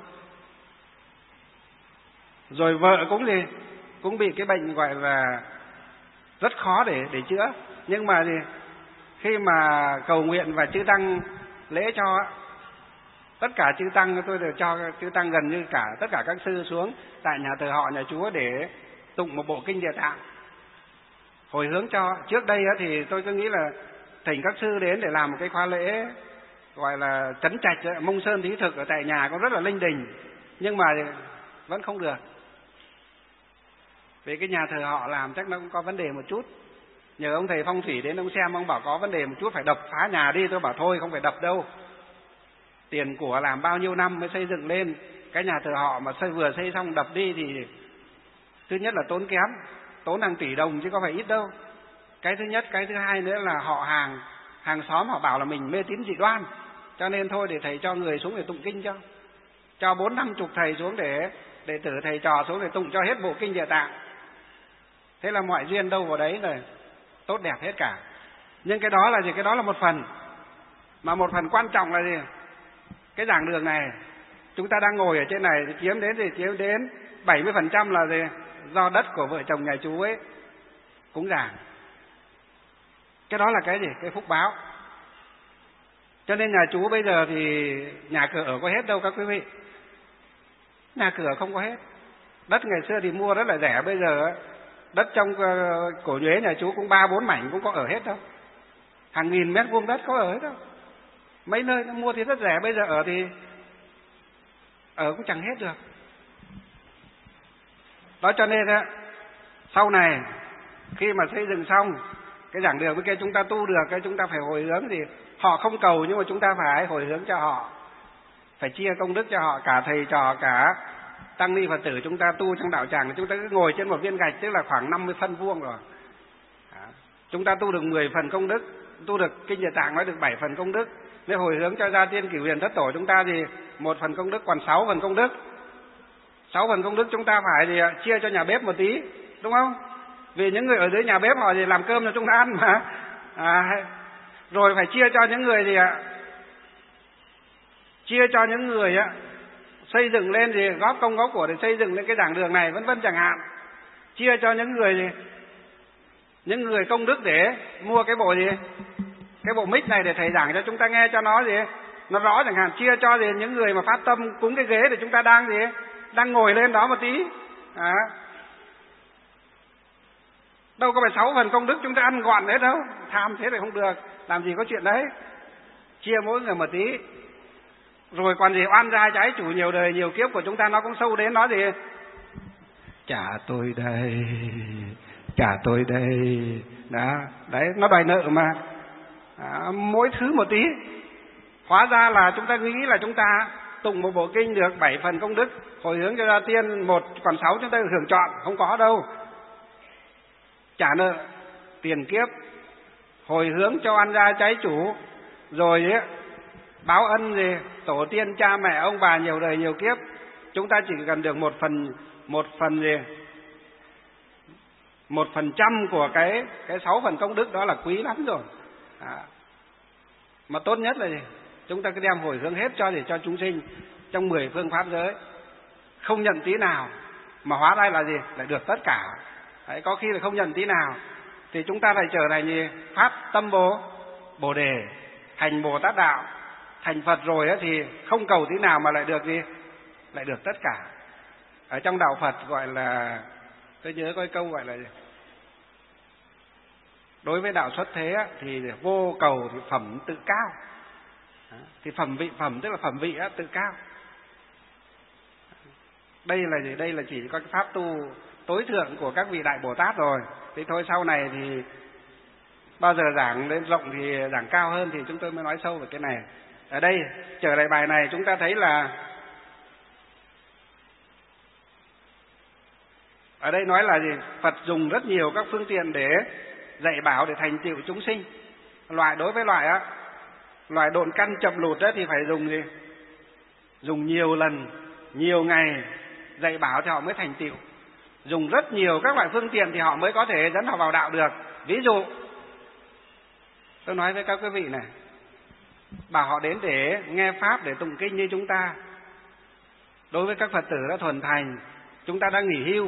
Rồi vợ cũng gì cũng bị cái bệnh gọi là rất khó để để chữa, nhưng mà gì khi mà cầu nguyện và chư tăng lễ cho, tất cả chư tăng tôi đều cho chư tăng gần như cả tất cả các sư xuống tại nhà thờ họ nhà Chúa để tụng một bộ kinh Địa Tạng hồi hướng cho. Trước đây thì tôi cứ nghĩ là thỉnh các sư đến để làm một cái khóa lễ gọi là trấn trạch Mông Sơn Thí Thực ở tại nhà cũng rất là linh đình, nhưng mà vẫn không được, vì cái nhà thờ họ làm chắc nó cũng có vấn đề một chút. Nhờ ông thầy phong thủy đến ông xem, ông bảo có vấn đề một chút phải đập phá nhà đi. Tôi bảo thôi không phải đập đâu, tiền của làm bao nhiêu năm mới xây dựng lên cái nhà thờ họ mà xây vừa xây xong đập đi thì thứ nhất là tốn kém, tốn hàng tỷ đồng chứ có phải ít đâu. Cái thứ nhất, cái thứ hai nữa là họ hàng hàng xóm họ bảo là mình mê tín dị đoan, cho nên thôi để thầy cho người xuống để tụng kinh cho cho bốn năm chục thầy xuống để đệ tử thầy trò xuống để tụng cho hết bộ kinh Địa Tạng. Thế là mọi duyên đâu vào đấy rồi, tốt đẹp hết cả. Nhưng cái đó là gì? Cái đó là một phần, mà một phần quan trọng là gì? Cái giảng đường này chúng ta đang ngồi ở trên này thì chiếm đến thì chiếm đến bảy mươi phần trăm là gì? Do đất của vợ chồng nhà chú ấy cúng giảng. Cái đó là cái gì? Cái phúc báo. Cho nên nhà chú bây giờ thì nhà cửa ở có hết đâu các quý vị, nhà cửa không có hết. Đất ngày xưa thì mua rất là rẻ, bây giờ đất trong cổ Nhuế nhà chú cũng ba bốn mảnh cũng có ở hết đâu, hàng nghìn mét vuông đất có ở hết đâu. Mấy nơi nó mua thì rất rẻ, bây giờ ở thì ở cũng chẳng hết được. Đó cho nên á, sau này khi mà xây dựng xong cái giảng đường với kia chúng ta tu được, cái chúng ta phải hồi hướng, thì họ không cầu nhưng mà chúng ta phải hồi hướng cho họ, phải chia công đức cho họ. Cả thầy trò cả tăng ni Phật tử chúng ta tu trong đạo tràng, chúng ta cứ ngồi trên một viên gạch tức là khoảng năm mươi phân vuông rồi. Đó. Chúng ta tu được mười phần công đức, tu được kinh Địa Tạng nói được bảy phần công đức. Nếu hồi hướng cho gia tiên cửu huyền thất tổ chúng ta thì một phần công đức, còn sáu phần công đức. Sáu phần công đức chúng ta phải thì chia cho nhà bếp một tí, đúng không? Vì những người ở dưới nhà bếp họ thì làm cơm cho chúng ta ăn mà. À, rồi phải chia cho những người gì ạ? Chia cho những người á xây dựng lên thì góp công góp của để xây dựng lên cái giảng đường này vân vân chẳng hạn. Chia cho những người gì? Những người công đức để mua cái bộ gì? Cái bộ mic này để thầy giảng cho chúng ta nghe cho nó gì? Nó rõ chẳng hạn. Chia cho gì? Những người mà phát tâm cúng cái ghế để chúng ta đang gì? Đang ngồi lên đó một tí. À. Đâu có phải sáu phần công đức chúng ta ăn gọn hết đâu. Tham thế thì không được, làm gì có chuyện đấy. Chia mỗi người một tí. Rồi còn gì oan gia trái chủ nhiều đời nhiều kiếp của chúng ta nó cũng sâu đến nó gì? Trả tôi đây, trả tôi đây. Đó, đấy, nó đòi nợ mà. Đó, mỗi thứ một tí. Hóa ra là chúng ta nghĩ là chúng ta tụng một bộ kinh được bảy phần công đức, hồi hướng cho gia tiên một, còn sáu chúng ta hưởng trọn. Không có đâu. Trả nợ tiền kiếp, hồi hướng cho oan gia trái chủ, rồi ấy, báo ân gì tổ tiên cha mẹ ông bà nhiều đời nhiều kiếp. Chúng ta chỉ cần được một phần một phần gì một phần trăm của cái cái sáu phần công đức đó là quý lắm rồi. À, mà tốt nhất là gì? Chúng ta cứ đem hồi hướng hết cho để cho chúng sinh trong mười phương pháp giới, không nhận tí nào mà hóa ra là gì? Lại được tất cả. Đấy, có khi là không nhận tí nào thì chúng ta lại trở thành gì? Phát tâm bồ bồ đề, hành Bồ Tát đạo, thành Phật rồi ấy, thì không cầu tí nào mà lại được gì? Lại được tất cả. Ở trong đạo Phật gọi là, tôi nhớ có câu gọi là gì? Đối với đạo xuất thế á, thì vô cầu thì phẩm tự cao. Thì phẩm vị phẩm tức là phẩm vị á, tự cao. Đây là gì? Đây là chỉ có cái pháp tu tối thượng của các vị đại Bồ Tát rồi. Thế thôi sau này thì bao giờ giảng lên rộng thì giảng cao hơn thì chúng tôi mới nói sâu về cái này. Ở đây trở lại bài này chúng ta thấy là ở đây nói là gì? Phật dùng rất nhiều các phương tiện để dạy bảo, để thành tựu chúng sinh. Loại đối với loại á, loại độn căn chậm lụt đó thì phải dùng gì? Dùng nhiều lần, nhiều ngày dạy bảo thì họ mới thành tựu. Dùng rất nhiều các loại phương tiện thì họ mới có thể dẫn họ vào đạo được. Ví dụ tôi nói với các quý vị này, bảo họ đến để nghe pháp, để tụng kinh như chúng ta. Đối với các Phật tử đã thuần thành, chúng ta đã nghỉ hưu,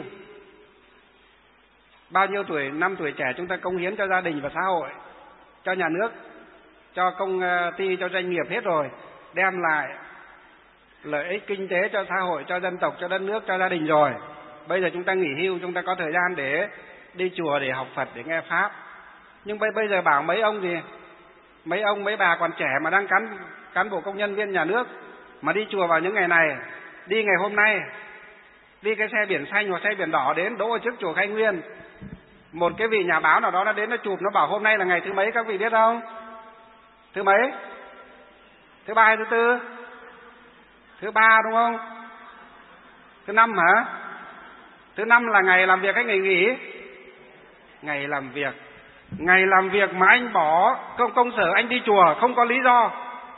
bao nhiêu tuổi, năm tuổi trẻ chúng ta cống hiến cho gia đình và xã hội, cho nhà nước, cho công ty, cho doanh nghiệp hết rồi, đem lại lợi ích kinh tế cho xã hội, cho dân tộc, cho đất nước, cho gia đình rồi. Bây giờ chúng ta nghỉ hưu, chúng ta có thời gian để đi chùa, để học Phật, để nghe pháp. Nhưng bây giờ bảo mấy ông gì, mấy ông mấy bà còn trẻ mà đang cán cán bộ công nhân viên nhà nước mà đi chùa vào những ngày này, đi ngày hôm nay, đi cái xe biển xanh hoặc xe biển đỏ đến đỗ ở trước chùa Khai Nguyên. Một cái vị nhà báo nào đó nó đến nó chụp, nó bảo hôm nay là ngày thứ mấy các vị biết không? Thứ mấy? Thứ ba hay thứ tư? Thứ ba đúng không? Thứ năm hả? Thứ năm là ngày làm việc hay ngày nghỉ? Ngày làm việc. Ngày làm việc mà anh bỏ công công sở, anh đi chùa không có lý do.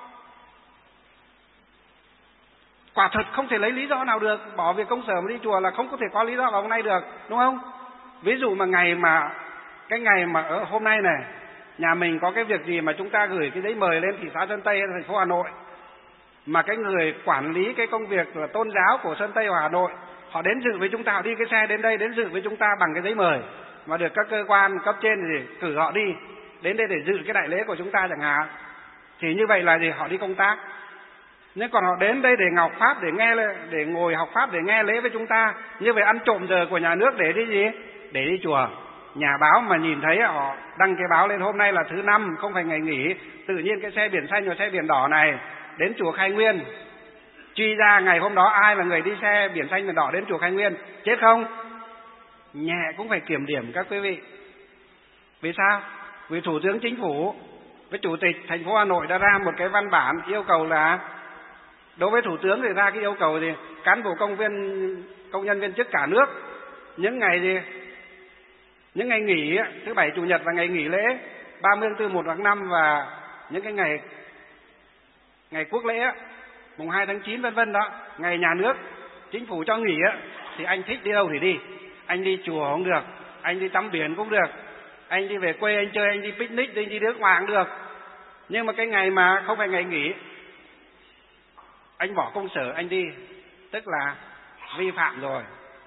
Quả thật không thể lấy lý do nào được. Bỏ việc công sở mà đi chùa là không có thể có lý do vào hôm nay được, đúng không? Ví dụ mà ngày mà cái ngày mà ở hôm nay này, nhà mình có cái việc gì mà chúng ta gửi cái giấy mời lên thị xã Sơn Tây, thành phố Hà Nội, mà cái người quản lý cái công việc là tôn giáo của Sơn Tây và Hà Nội, họ đến dự với chúng ta, họ đi cái xe đến đây đến dự với chúng ta bằng cái giấy mời, mà được các cơ quan cấp trên thì cử họ đi đến đây để dự cái đại lễ của chúng ta chẳng hạn, thì như vậy là gì? Họ đi công tác. Nhưng còn họ đến đây để ngọc pháp, để nghe, để ngồi học pháp, để nghe lễ với chúng ta, như vậy ăn trộm giờ của nhà nước để đi gì? Để đi chùa. Nhà báo mà nhìn thấy họ đăng cái báo lên hôm nay là thứ năm, không phải ngày nghỉ, tự nhiên cái xe biển xanh và xe biển đỏ này đến chùa Khai Nguyên, truy ra ngày hôm đó ai là người đi xe biển xanh biển đỏ đến chùa Khai Nguyên, chết không? Nhẹ cũng phải kiểm điểm các quý vị. Vì sao? Vì Thủ tướng Chính phủ với Chủ tịch thành phố Hà Nội đã ra một cái văn bản yêu cầu là, đối với Thủ tướng thì ra cái yêu cầu gì? Cán bộ công viên, công nhân viên chức cả nước những ngày gì? Những ngày nghỉ, thứ bảy chủ nhật và ngày nghỉ lễ ba mươi tháng tư, một tháng năm và những cái ngày ngày quốc lễ, mùng hai tháng chín vân vân đó, ngày nhà nước chính phủ cho nghỉ á, thì anh thích đi đâu thì đi. Anh đi chùa cũng được, anh đi tắm biển cũng được, anh đi về quê anh chơi, anh đi picnic, anh đi nước ngoài cũng được. Nhưng mà cái ngày mà không phải ngày nghỉ, anh bỏ công sở anh đi, tức là vi phạm rồi.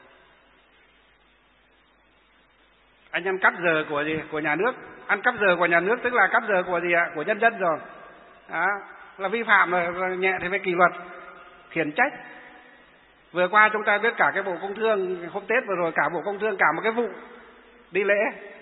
Anh ăn cắp giờ của gì? Của nhà nước. Ăn cắp giờ của nhà nước tức là cắp giờ của gì ạ? Của nhân dân rồi. Đó, là vi phạm rồi, nhẹ thì phải kỷ luật, khiển trách. Vừa qua chúng ta biết cả cái Bộ Công Thương, hôm Tết vừa rồi cả Bộ Công Thương, cả một cái vụ đi lễ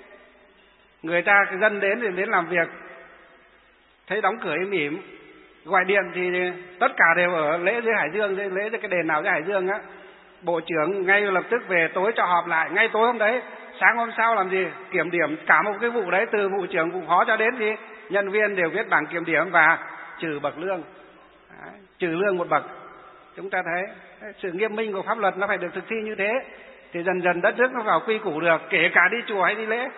Người ta dân đến thì đến làm việc, thấy đóng cửa im ỉm, gọi điện thì tất cả đều ở lễ dưới Hải Dương, lễ dưới cái đền nào dưới Hải Dương á. Bộ trưởng ngay lập tức về, tối cho họp lại, ngay tối hôm đấy, sáng hôm sau làm gì? Kiểm điểm cả một cái vụ đấy, từ vụ trưởng vụ phó cho đến gì nhân viên đều viết bảng kiểm điểm và trừ bậc lương, đấy, trừ lương một bậc. Chúng ta thấy sự nghiêm minh của pháp luật nó phải được thực thi như thế, thì dần dần đất nước nó vào quy củ được, kể cả đi chùa hay đi lễ.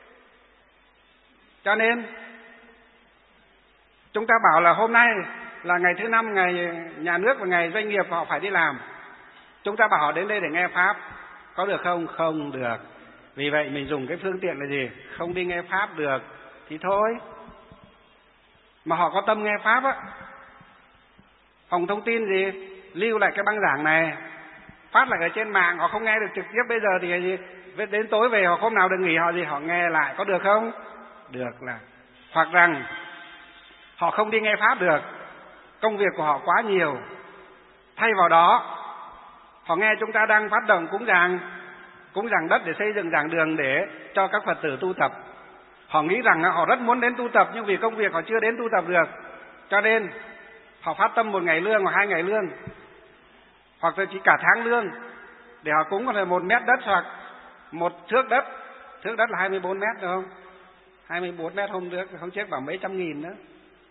Cho nên chúng ta bảo là hôm nay là ngày thứ năm, ngày nhà nước và ngày doanh nghiệp họ phải đi làm. Chúng ta bảo họ đến đây để nghe Pháp, có được không? Không được. Vì vậy mình dùng cái phương tiện là gì? Không đi nghe Pháp được thì thôi. Mà họ có tâm nghe Pháp á, phòng thông tin gì lưu lại cái băng giảng này, phát lại ở trên mạng, họ không nghe được trực tiếp bây giờ thì gì? Đến tối về họ hôm nào được nghỉ họ gì họ nghe lại, có được không? Được là. Hoặc rằng họ không đi nghe Pháp được, công việc của họ quá nhiều, thay vào đó họ nghe chúng ta đang phát động cúng giảng, cúng giảng đất để xây dựng giảng đường để cho các Phật tử tu tập. Họ nghĩ rằng họ rất muốn đến tu tập, nhưng vì công việc họ chưa đến tu tập được, cho nên họ phát tâm một ngày lương hoặc hai ngày lương, hoặc là chỉ cả tháng lương để họ cúng có thể một mét đất hoặc một thước đất. Thước đất là hai mươi bốn mét đúng không? hai mươi bốn mét hôm trước không chết bảo mấy trăm nghìn nữa,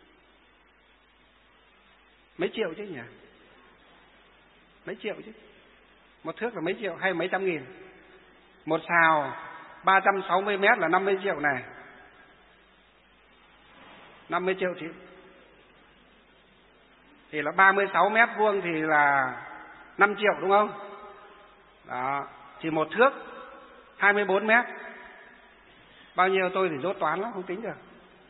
mấy triệu chứ nhỉ? Mấy triệu chứ. Một thước là mấy triệu hay mấy trăm nghìn? Một sào ba trăm sáu mươi mét là năm mươi triệu này. năm mươi triệu thì thì là ba mươi sáu mét vuông thì là năm triệu đúng không? Đó, chỉ một thước hai mươi bốn mét. Bao nhiêu tôi thì dốt toán lắm, không tính được.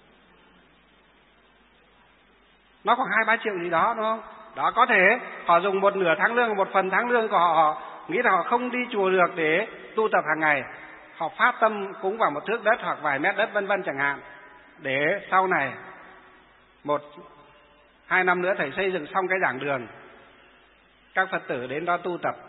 Nó khoảng hai ba triệu gì đó đúng không? Đó, có thể họ dùng một nửa tháng lương, một phần tháng lương của họ, họ nghĩ là họ không đi chùa được để tu tập hàng ngày, họ phát tâm cúng vào một thước đất hoặc vài mét đất vân vân chẳng hạn, để sau này một hai năm nữa thầy xây dựng xong cái giảng đường, các Phật tử đến đó tu tập.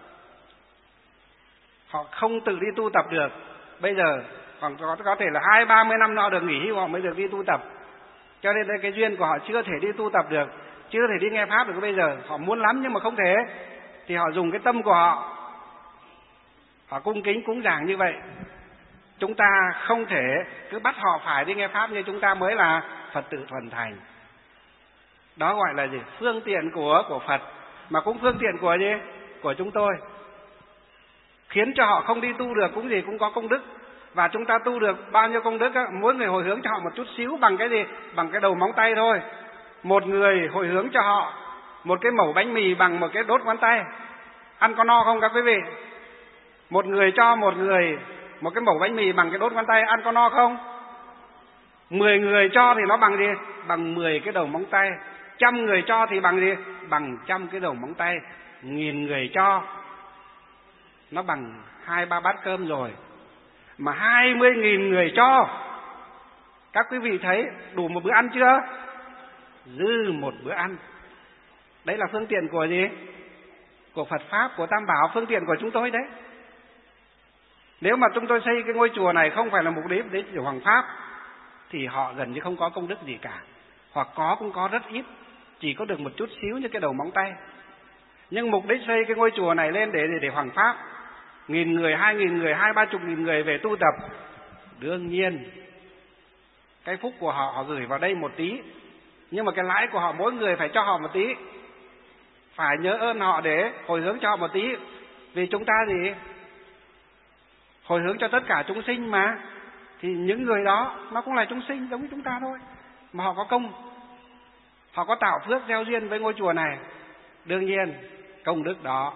Họ không tự đi tu tập được, bây giờ còn có, có thể là hai ba mươi năm họ được nghỉ hưu họ mới được đi tu tập. Cho nên cái duyên của họ chưa thể đi tu tập được, chưa thể đi nghe Pháp được bây giờ. Họ muốn lắm nhưng mà không thể, thì họ dùng cái tâm của họ, họ cung kính cúng giảng như vậy. Chúng ta không thể cứ bắt họ phải đi nghe Pháp như chúng ta mới là Phật tử thuần thành. Đó gọi là gì? Phương tiện của của Phật, mà cũng phương tiện của gì? Của chúng tôi. Khiến cho họ không đi tu được cũng gì cũng có công đức. Và chúng ta tu được bao nhiêu công đức á, mỗi người hồi hướng cho họ một chút xíu bằng cái gì? Bằng cái đầu móng tay thôi. Một người hồi hướng cho họ một cái mẩu bánh mì bằng một cái đốt ngón tay, ăn có no không các quý vị? Một người cho một người một cái mẩu bánh mì bằng cái đốt ngón tay, ăn có no không? Mười người cho thì nó bằng gì? Bằng mười cái đầu móng tay. Trăm người cho thì bằng gì? Bằng trăm cái đầu móng tay. Nghìn người cho nó bằng hai ba bát cơm rồi. Mà hai mươi nghìn người cho, các quý vị thấy đủ một bữa ăn chưa? Dư một bữa ăn. Đấy là phương tiện của gì? Của Phật Pháp, của Tam Bảo, phương tiện của chúng tôi đấy. Nếu mà chúng tôi xây cái ngôi chùa này không phải là mục đích để hoàng Pháp, thì họ gần như không có công đức gì cả. Hoặc có cũng có rất ít, chỉ có được một chút xíu như cái đầu móng tay. Nhưng mục đích xây cái ngôi chùa này lên để để hoàng Pháp, nghìn người, hai nghìn người, hai ba chục nghìn người về tu tập, đương nhiên cái phúc của họ họ gửi vào đây một tí, nhưng mà cái lãi của họ mỗi người phải cho họ một tí, phải nhớ ơn họ để hồi hướng cho họ một tí. Vì chúng ta gì? Hồi hướng cho tất cả chúng sinh mà, thì những người đó nó cũng là chúng sinh giống như chúng ta thôi, mà họ có công, họ có tạo phước gieo duyên với ngôi chùa này, đương nhiên công đức đó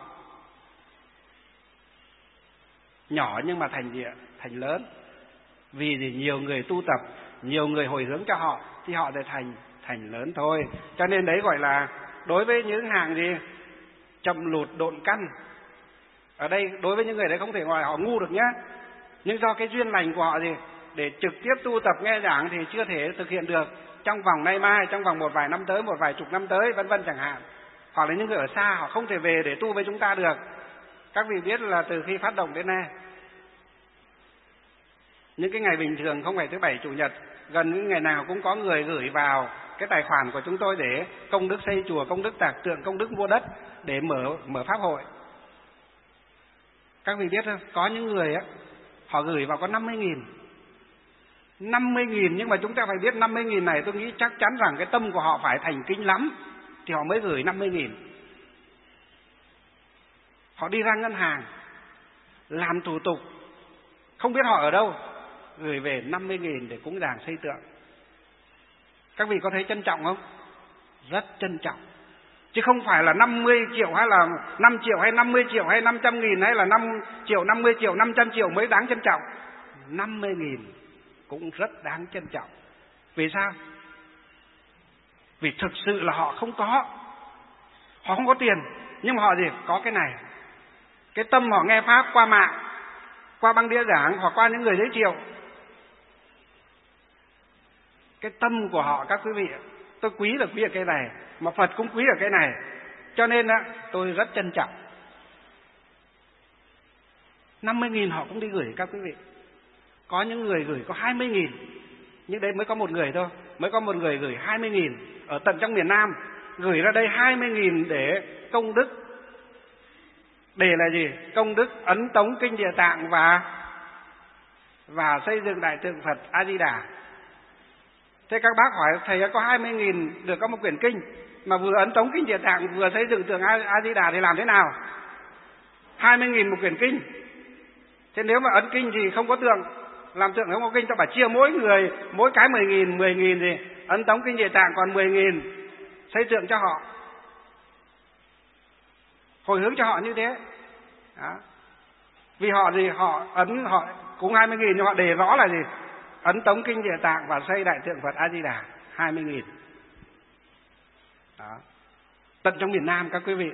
nhỏ nhưng mà thành địa thành lớn. Vì thì nhiều người tu tập, nhiều người hồi hướng cho họ thì họ sẽ thành thành lớn thôi. Cho nên đấy gọi là đối với những hàng gì chậm lụt độn căn. Ở đây đối với những người đấy không thể gọi họ ngu được nhá, nhưng do cái duyên lành của họ gì để trực tiếp tu tập nghe giảng thì chưa thể thực hiện được trong vòng nay mai, trong vòng một vài năm tới, một vài chục năm tới vân vân chẳng hạn. Hoặc là những người ở xa họ không thể về để tu với chúng ta được. Các vị biết là từ khi phát động đến nay Những cái ngày bình thường không phải thứ bảy chủ nhật, gần những ngày nào cũng có người gửi vào cái tài khoản của chúng tôi để công đức xây chùa, công đức tạc tượng, công đức mua đất để mở mở pháp hội. Các vị biết không? Có những người á, họ gửi vào có năm mươi nghìn. năm mươi nghìn, nhưng mà chúng ta phải biết năm mươi nghìn này, tôi nghĩ chắc chắn rằng cái tâm của họ phải thành kính lắm thì họ mới gửi năm mươi nghìn. Họ đi ra ngân hàng làm thủ tục, không biết họ ở đâu, gửi về năm mươi nghìn để cúng dường xây tượng. Các vị có thấy trân trọng không? Rất trân trọng. Chứ không phải là năm mươi triệu hay là năm triệu hay năm mươi triệu hay năm trăm nghìn hay là năm triệu, năm mươi triệu, năm trăm triệu mới đáng trân trọng. năm mươi nghìn cũng rất đáng trân trọng. Vì sao? Vì thực sự là họ không có. Họ không có tiền, nhưng mà họ gì? Có cái này. Cái tâm họ nghe Pháp qua mạng, qua băng đĩa giảng hoặc qua những người giới thiệu. Cái tâm của họ, các quý vị, tôi quý là quý ở cái này, mà Phật cũng quý ở cái này. Cho nên á, tôi rất trân trọng. năm mươi nghìn họ cũng đi gửi các quý vị. Có những người gửi có hai mươi nghìn, nhưng đấy mới có một người thôi. Mới có một người gửi hai mươi nghìn ở tận trong miền Nam, gửi ra đây hai mươi nghìn để công đức. Để là gì? Công đức ấn tống kinh Địa Tạng và và xây dựng đại tượng Phật A Di Đà. Thế các bác hỏi thầy có hai mươi nghìn được có một quyển kinh, mà vừa ấn tống kinh Địa Tạng vừa xây dựng tượng A Di Đà thì làm thế nào? hai mươi nghìn một quyển kinh. Thế nếu mà ấn kinh thì không có tượng, làm tượng không có kinh, ta phải chia mỗi người mỗi cái mười nghìn, mười nghìn thì ấn tống kinh Địa Tạng, còn mười nghìn xây tượng cho họ, hồi hướng cho họ như thế. Đó. Vì họ gì? Họ ấn, họ cũng hai mươi nghìn, nhưng họ đề rõ là gì? Ấn tống kinh Địa Tạng và xây đại tượng Phật A Di Đà, hai mươi nghìn. Đó. Tận trong miền Nam các quý vị.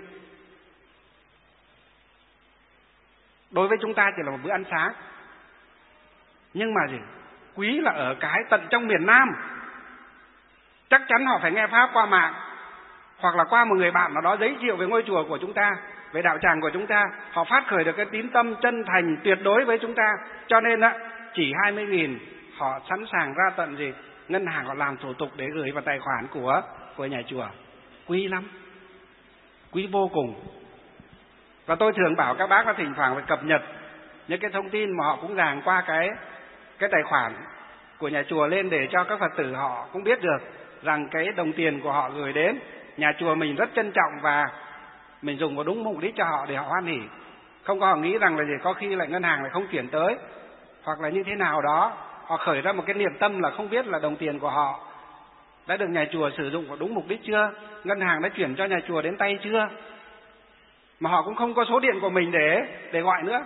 Đối với chúng ta chỉ là một bữa ăn sáng, nhưng mà gì? Quý là ở cái tận trong miền Nam. Chắc chắn họ phải nghe Pháp qua mạng, hoặc là qua một người bạn nào đó giới thiệu về ngôi chùa của chúng ta, về đạo tràng của chúng ta. Họ phát khởi được cái tín tâm chân thành tuyệt đối với chúng ta. Cho nên á, chỉ hai mươi nghìn họ sẵn sàng ra tận gì? Ngân hàng họ làm thủ tục để gửi vào tài khoản của của nhà chùa. Quý lắm, quý vô cùng. Và tôi thường bảo các bác là thỉnh thoảng phải cập nhật những cái thông tin mà họ cũng dàng qua cái cái tài khoản của nhà chùa lên, để cho các Phật tử họ cũng biết được rằng cái đồng tiền của họ gửi đến nhà chùa mình rất trân trọng và mình dùng vào đúng mục đích cho họ để họ hoan hỉ. Không có họ nghĩ rằng là gì có khi lại ngân hàng lại không chuyển tới, hoặc là như thế nào đó, họ khởi ra một cái niềm tâm là không biết là đồng tiền của họ đã được nhà chùa sử dụng vào đúng mục đích chưa, ngân hàng đã chuyển cho nhà chùa đến tay chưa, mà họ cũng không có số điện của mình để để gọi nữa.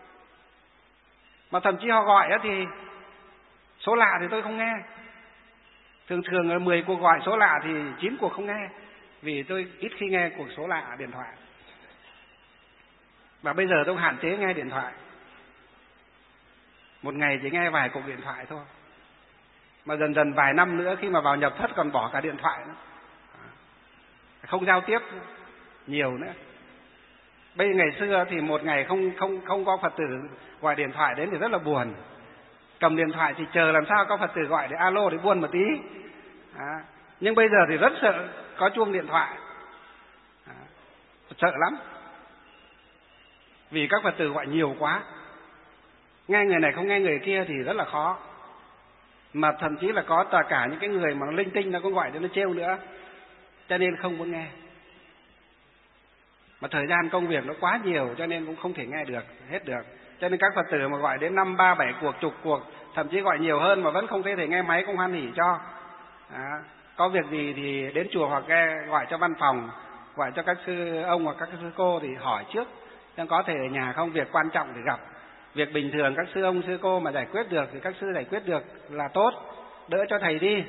Mà thậm chí họ gọi thì số lạ thì tôi không nghe. Thường thường là mười cuộc gọi số lạ thì chín cuộc không nghe, vì tôi ít khi nghe cuộc số lạ điện thoại. Và bây giờ tôi hạn chế nghe điện thoại, một ngày chỉ nghe vài cuộc điện thoại thôi. Mà dần dần vài năm nữa khi mà vào nhập thất còn bỏ cả điện thoại nữa, không giao tiếp nhiều nữa. Bây giờ ngày xưa thì một ngày không không không có Phật tử gọi điện thoại đến thì rất là buồn. Cầm điện thoại thì chờ làm sao có Phật tử gọi để alo để buồn một tí. À, nhưng bây giờ thì rất sợ có chuông điện thoại, à, sợ lắm. Vì các Phật tử gọi nhiều quá, nghe người này không nghe người kia thì rất là khó. Mà thậm chí là có tất cả những cái người mà linh tinh nó cũng gọi để nó trêu nữa, cho nên không muốn nghe. Mà thời gian công việc nó quá nhiều cho nên cũng không thể nghe được hết được. Cho nên các Phật tử mà gọi đến năm, ba, bảy cuộc, chục cuộc, thậm chí gọi nhiều hơn mà vẫn không thể nghe máy, cũng hoan hỉ cho. À, có việc gì thì đến chùa hoặc nghe, gọi cho văn phòng, gọi cho các sư ông hoặc các sư cô thì hỏi trước, xem có thể ở nhà không, việc quan trọng thì gặp. Việc bình thường các sư ông, sư cô mà giải quyết được thì các sư giải quyết được là tốt, đỡ cho thầy đi.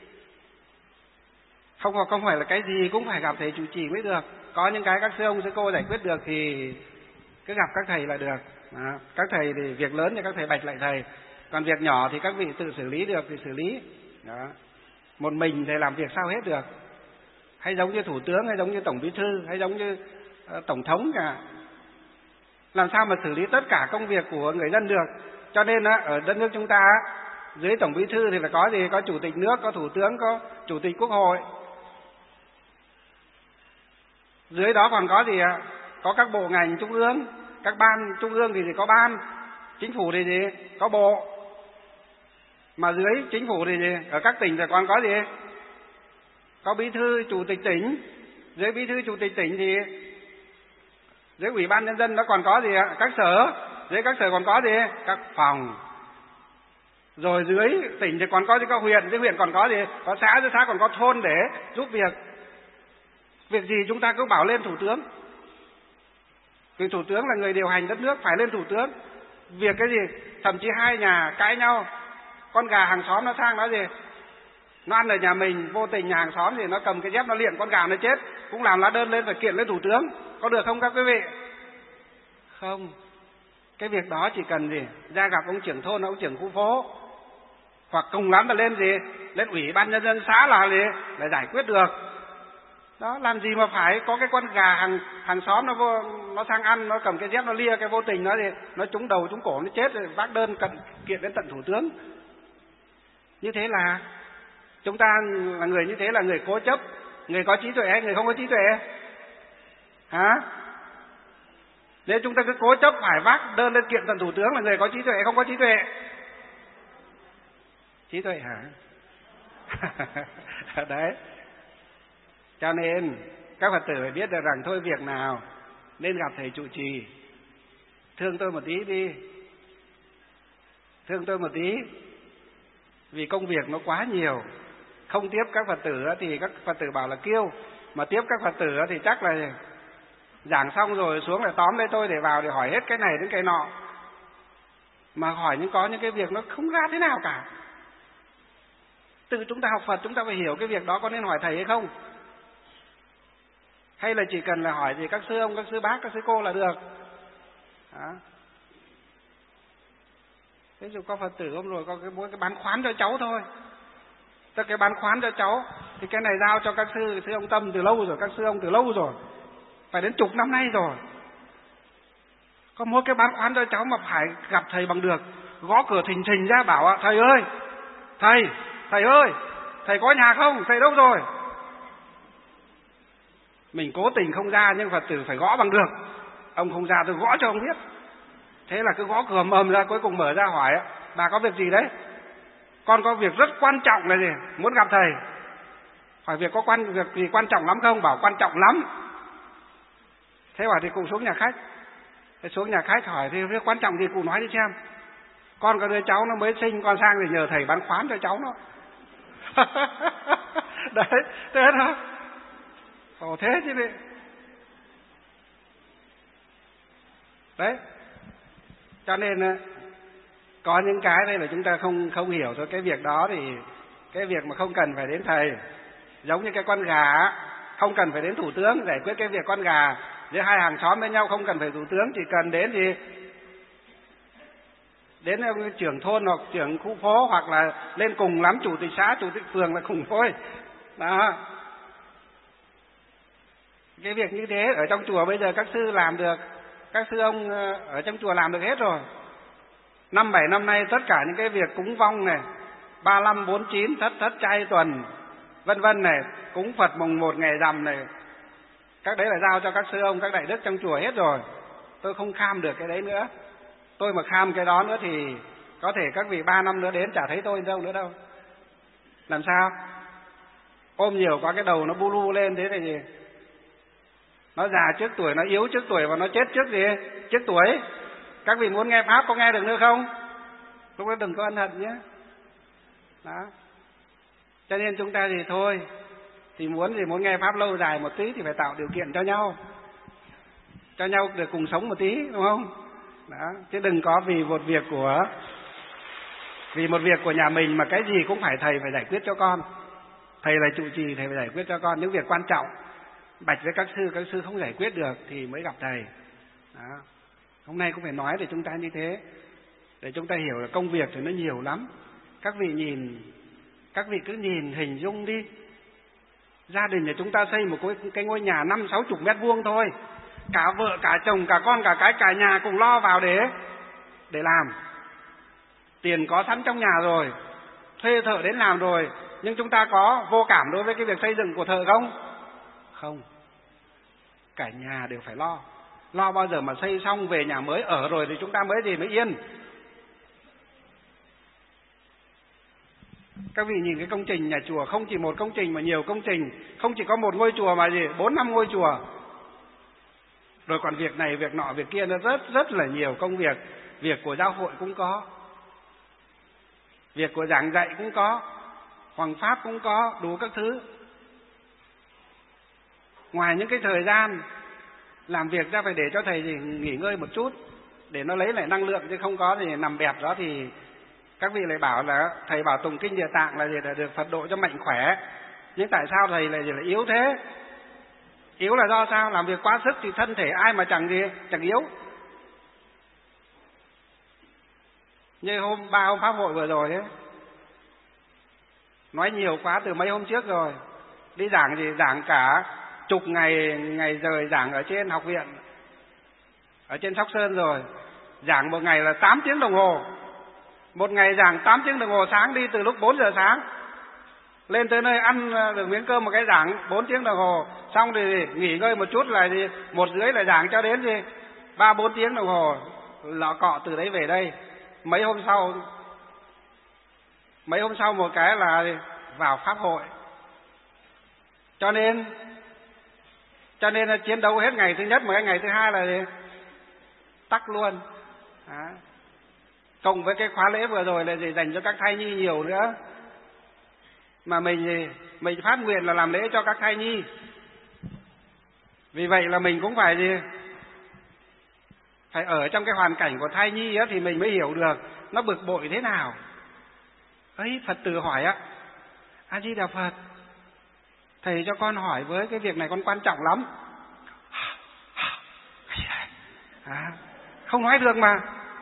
Không, không phải là cái gì cũng phải gặp thầy chủ trì mới được. Có những cái các sư ông, sư cô giải quyết được thì cứ gặp các thầy là được. À, các thầy thì việc lớn thì các thầy bạch lại thầy, còn việc nhỏ thì các vị tự xử lý được thì xử lý. Đó. Một mình thì làm việc sao hết được. Hay giống như thủ tướng, hay giống như tổng bí thư, hay giống như uh, tổng thống cả, làm sao mà xử lý tất cả công việc của người dân được. Cho nên á, ở đất nước chúng ta á, dưới tổng bí thư thì phải có gì? Có chủ tịch nước, có thủ tướng, có chủ tịch quốc hội. Dưới đó còn có gì ạ? Có các bộ ngành trung ương, các ban trung ương thì, thì có ban, chính phủ thì gì? Có bộ. Mà dưới chính phủ thì gì? Ở các tỉnh thì còn có gì? Có bí thư chủ tịch tỉnh. Dưới bí thư chủ tịch tỉnh thì dưới ủy ban nhân dân nó còn có gì ạ? Các sở. Dưới các sở còn có gì? Các phòng. Rồi dưới tỉnh thì còn có gì? Có huyện. Dưới huyện còn có gì? Có xã. Dưới xã còn có thôn để giúp việc. Việc gì chúng ta cứ bảo lên thủ tướng. Vì thủ tướng là người điều hành đất nước, phải lên thủ tướng. Việc cái gì? Thậm chí hai nhà cãi nhau, con gà hàng xóm nó sang nó gì? Nó ăn ở nhà mình, vô tình nhà hàng xóm thì nó cầm cái dép nó liệng con gà nó chết, cũng làm lá đơn lên phải kiện lên thủ tướng. Có được không các quý vị? Không. Cái việc đó chỉ cần gì? Ra gặp ông trưởng thôn, ông trưởng khu phố, hoặc cùng lắm là lên gì? Lên ủy ban nhân dân xã là gì? Là giải quyết được. Đó, làm gì mà phải có cái con gà hàng hàng xóm nó vô, nó sang ăn, nó cầm cái dép nó lia cái vô tình nó thì nó trúng đầu trúng cổ nó chết rồi bác đơn cận kiện đến tận thủ tướng. Như thế là chúng ta là người như thế là người cố chấp, người có trí tuệ hay người không có trí tuệ? Hả? Nếu chúng ta cứ cố chấp phải vác đơn lên kiện tận thủ tướng là người có trí tuệ hay không có trí tuệ? Trí tuệ hả? Đấy. Cho nên các Phật tử phải biết được rằng thôi việc nào nên gặp thầy trụ trì. Thương tôi một tí đi. Thương tôi một tí. Vì công việc nó quá nhiều. Không tiếp các Phật tử thì các Phật tử bảo là kiêu. Mà tiếp các Phật tử thì chắc là giảng xong rồi xuống lại tóm lấy tôi để vào để hỏi hết cái này đến cái nọ. Mà hỏi những có những cái việc nó không ra thế nào cả. Từ chúng ta học Phật chúng ta phải hiểu cái việc đó có nên hỏi thầy hay không. Hay là chỉ cần là hỏi gì các sư ông, các sư bác, các sư cô là được. Đó. Ví dụ có Phật tử hôm rồi có cái, cái bán khoán cho cháu thôi. Tức cái bán khoán cho cháu thì cái này giao cho các sư, sư ông Tâm từ lâu rồi, các sư ông từ lâu rồi. Phải đến chục năm nay rồi. Có mỗi cái bán khoán cho cháu mà phải gặp thầy bằng được. Gõ cửa thình thình ra bảo ạ, thầy ơi, thầy, thầy ơi, thầy có nhà không? Thầy đâu rồi? Mình cố tình không ra nhưng Phật tử phải gõ bằng được. Ông không ra tôi gõ cho ông biết. Thế là cứ gõ cửa mầm ra, cuối cùng mở ra hỏi, bà có việc gì đấy? Con có việc rất quan trọng là gì? Muốn gặp thầy. Hỏi việc có quan việc gì quan trọng lắm không? Bảo quan trọng lắm. Thế bảo thì cụ xuống nhà khách. Thế xuống nhà khách hỏi thì việc quan trọng gì cụ nói đi xem. Con có đứa cháu nó mới sinh, con sang thì nhờ thầy bán khoán cho cháu nó. Đấy, thế đó. Ồ thế chứ đi. Đấy. Cho nên có những cái đây là chúng ta không không hiểu thôi. Cái việc đó thì cái việc mà không cần phải đến thầy. Giống như cái con gà không cần phải đến thủ tướng giải quyết cái việc con gà. Giữa hai hàng xóm với nhau không cần phải thủ tướng, chỉ cần đến thì đến trưởng thôn hoặc trưởng khu phố, hoặc là lên cùng lắm chủ tịch xã, chủ tịch phường là cùng thôi. Đó. Cái việc như thế ở trong chùa bây giờ các sư làm được, các sư ông ở trong chùa làm được hết rồi. Năm bảy năm nay tất cả những cái việc cúng vong này, ba lăm bốn chín thất thất chay tuần vân vân này, cúng Phật mùng một ngày rằm này, các đấy là giao cho các sư ông, các đại đức trong chùa hết rồi. Tôi không kham được cái đấy nữa. Tôi mà kham cái đó nữa thì có thể các vị ba năm nữa đến chả thấy tôi đâu nữa đâu. Làm sao? Ôm nhiều quá cái đầu nó bu lu lên thế thì gì? Nó già trước tuổi, nó yếu trước tuổi và nó chết trước gì? Trước tuổi. Các vị muốn nghe Pháp có nghe được nữa không? Lúc đó đừng có ân hận nhé. Đó. Cho nên chúng ta thì thôi, thì muốn thì muốn nghe Pháp lâu dài một tí thì phải tạo điều kiện cho nhau. Cho nhau được cùng sống một tí, đúng không? Đó. Chứ đừng có vì một việc của Vì một việc của nhà mình mà cái gì cũng phải thầy phải giải quyết cho con. Thầy là trụ trì, thầy phải giải quyết cho con những việc quan trọng. Bạch với các sư, các sư không giải quyết được thì mới gặp thầy. Đó. Hôm nay cũng phải nói để chúng ta như thế, để chúng ta hiểu là công việc thì nó nhiều lắm. Các vị nhìn, các vị cứ nhìn hình dung đi. Gia đình của chúng ta xây một cái ngôi nhà năm sáu chục mét vuông thôi. Cả vợ, cả chồng, cả con, cả cái, cả nhà cùng lo vào để để làm. tiền có sẵn trong nhà rồi, thuê thợ đến làm rồi, nhưng chúng ta có vô cảm đối với cái việc xây dựng của thợ không? Không. Cả nhà đều phải lo. Lo bao giờ mà xây xong về nhà mới ở rồi thì chúng ta mới gì mới yên. Các vị nhìn cái công trình nhà chùa, không chỉ một công trình mà nhiều công trình, không chỉ có một ngôi chùa mà gì, bốn năm ngôi chùa. Rồi còn việc này, việc nọ, việc kia nó rất rất là nhiều công việc. Việc của giáo hội cũng có, việc của giảng dạy cũng có, hoàng pháp cũng có, đủ các thứ. Ngoài những cái thời gian làm việc ra phải để cho thầy gì nghỉ ngơi một chút, để nó lấy lại năng lượng, chứ không có thì nằm bẹp đó thì các vị lại bảo là thầy bảo tụng kinh Địa Tạng là gì, là được Phật độ cho mạnh khỏe. Nhưng tại sao thầy lại gì là yếu thế? Yếu là do sao? Làm việc quá sức thì thân thể ai mà chẳng gì, chẳng yếu. Như hôm ba hôm pháp hội vừa rồi ấy, nói nhiều quá từ mấy hôm trước rồi, đi giảng gì giảng cả chục ngày ngày rời giảng ở trên học viện, ở trên Sóc Sơn rồi, giảng một ngày là tám tiếng đồng hồ, một ngày giảng tám tiếng đồng hồ. Sáng đi từ lúc bốn giờ sáng lên tới nơi ăn được miếng cơm một cái giảng bốn tiếng đồng hồ, xong thì nghỉ ngơi một chút là gì một rưỡi là giảng cho đến gì ba bốn tiếng đồng hồ, lọ cọ từ đấy về đây. Mấy hôm sau mấy hôm sau một cái là vào pháp hội. Cho nên cho nên là chiến đấu hết ngày thứ nhất, một cái ngày thứ hai là gì tắc luôn. Đó. Cộng với cái khóa lễ vừa rồi là gì dành cho các thai nhi nhiều nữa, mà mình gì mình phát nguyện là làm lễ cho các thai nhi. Vì vậy là mình cũng phải gì phải ở trong cái hoàn cảnh của thai nhi á, thì mình mới hiểu được nó bực bội thế nào. Ấy, Phật tử hỏi á, A Di Đà Phật, thầy cho con hỏi với cái việc này con quan trọng lắm. À, không nói được mà.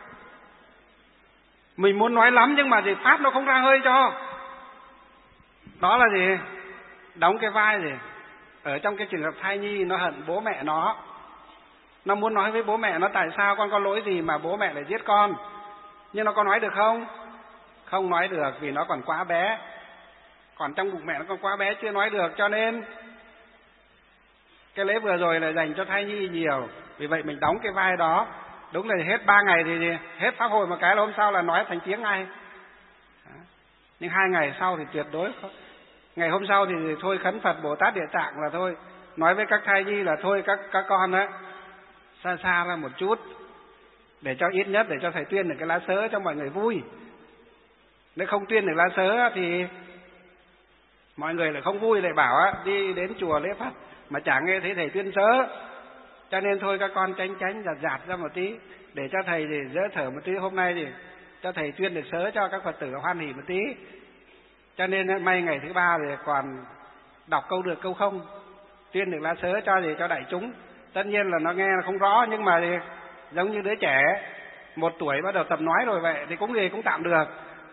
Mình muốn nói lắm nhưng mà gì phát nó không ra hơi cho. Đó là gì? Đóng cái vai gì? Ở trong cái trường hợp thai nhi nó hận bố mẹ nó. Nó muốn nói với bố mẹ nó tại sao con có lỗi gì mà bố mẹ lại giết con. Nhưng nó có nói được không? Không nói được vì nó còn quá bé. Còn trong bụng mẹ nó còn quá bé chưa nói được. Cho nên cái lễ vừa rồi là dành cho thai nhi nhiều. Vì vậy mình đóng cái vai đó. Đúng là hết ba ngày thì hết pháp hội một cái là hôm sau là nói thành tiếng ngay. Nhưng hai ngày sau thì tuyệt đối không. Ngày hôm sau thì thôi khấn Phật Bồ Tát Địa Tạng là thôi. Nói với các thai nhi là thôi các các con á, xa xa ra một chút, để cho ít nhất để cho thầy tuyên được cái lá sớ cho mọi người vui. Nếu không tuyên được lá sớ thì mọi người lại không vui, lại bảo á, đi đến chùa lễ Phật mà chả nghe thấy thầy tuyên sớ. Cho nên thôi các con tránh tránh giặt giặt ra một tí, để cho thầy thì dỡ thở một tí. Hôm nay thì cho thầy tuyên được sớ cho các Phật tử hoan hỉ một tí. Cho nên may ngày thứ ba thì còn đọc câu được câu không, tuyên được lá sớ cho gì cho đại chúng. Tất nhiên là nó nghe là không rõ, nhưng mà thì giống như đứa trẻ một tuổi bắt đầu tập nói rồi vậy thì cũng gì cũng tạm được.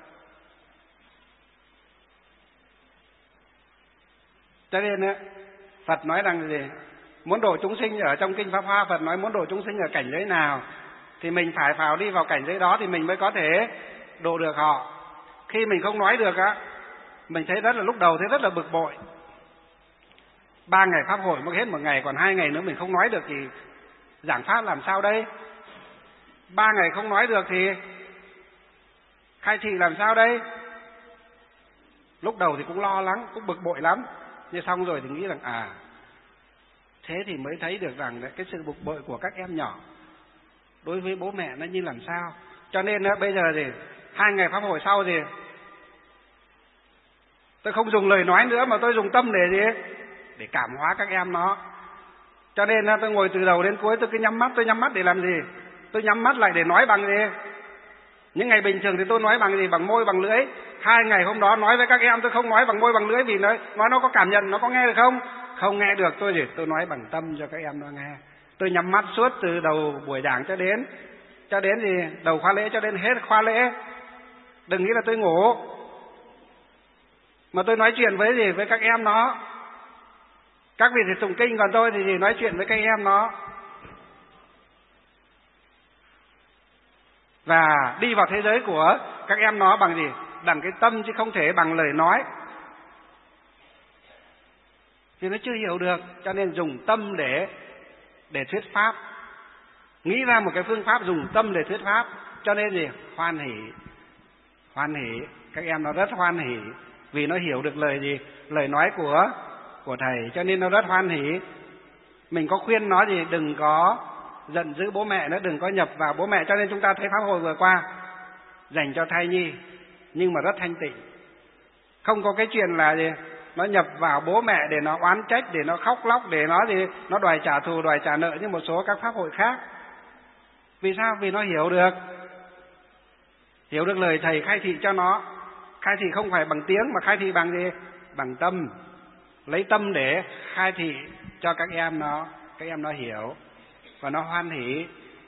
Cho nên Phật nói rằng gì muốn độ chúng sinh, ở trong kinh Pháp Hoa Phật nói muốn độ chúng sinh ở cảnh giới nào thì mình phải vào đi vào cảnh giới đó thì mình mới có thể độ được họ. Khi mình không nói được á, mình thấy rất là lúc đầu thấy rất là bực bội. Ba ngày pháp hội mới hết một ngày, còn hai ngày nữa mình không nói được thì giảng pháp làm sao đây? Ba ngày không nói được thì khai thị làm sao đây? Lúc đầu thì cũng lo lắng, cũng bực bội lắm. Nhưng xong rồi thì nghĩ rằng à, thế thì mới thấy được rằng cái sự bực bội của các em nhỏ đối với bố mẹ nó như làm sao. Cho nên bây giờ thì hai ngày pháp hội sau thì tôi không dùng lời nói nữa mà tôi dùng tâm để gì? Để cảm hóa các em nó. Cho nên tôi ngồi từ đầu đến cuối tôi cứ nhắm mắt. Tôi nhắm mắt để làm gì? Tôi nhắm mắt lại để nói bằng gì? Những ngày bình thường thì tôi nói bằng gì? Bằng môi, bằng lưỡi. Hai ngày hôm đó nói với các em tôi không nói bằng môi, bằng lưỡi, vì nói, nói nó có cảm nhận, nó có nghe được không? Không nghe được. Tôi gì? Tôi nói bằng tâm cho các em nó nghe. Tôi nhắm mắt suốt từ đầu buổi giảng cho đến cho đến gì đầu khóa lễ cho đến hết khóa lễ. Đừng nghĩ là tôi ngủ, mà tôi nói chuyện với gì? Với các em nó. Các vị thì tụng kinh, còn tôi thì gì? Nói chuyện với các em nó. và đi vào thế giới của các em nó bằng gì? Bằng cái tâm chứ không thể bằng lời nói. Vì nó chưa hiểu được, cho nên dùng tâm để để thuyết pháp. Nghĩ ra một cái phương pháp dùng tâm để thuyết pháp, cho nên gì? Hoan hỷ. Hoan hỷ, các em nó rất hoan hỷ vì nó hiểu được lời gì? Lời nói của của thầy, cho nên nó rất hoan hỷ. Mình có khuyên nó gì? Đừng có giận dữ bố mẹ nữa, đừng có nhập vào bố mẹ. Cho nên chúng ta thấy pháp hội vừa qua dành cho thai nhi, nhưng mà rất thanh tịnh. Không có cái chuyện là gì? Nó nhập vào bố mẹ để nó oán trách, để nó khóc lóc, để nó gì? Nó đòi trả thù, đòi trả nợ như một số các pháp hội khác. Vì sao? Vì nó hiểu được. Hiểu được lời thầy khai thị cho nó. Khai thị không phải bằng tiếng mà khai thị bằng gì? Bằng tâm. Lấy tâm để khai thị cho các em nó, các em nó hiểu và nó hoan hỷ.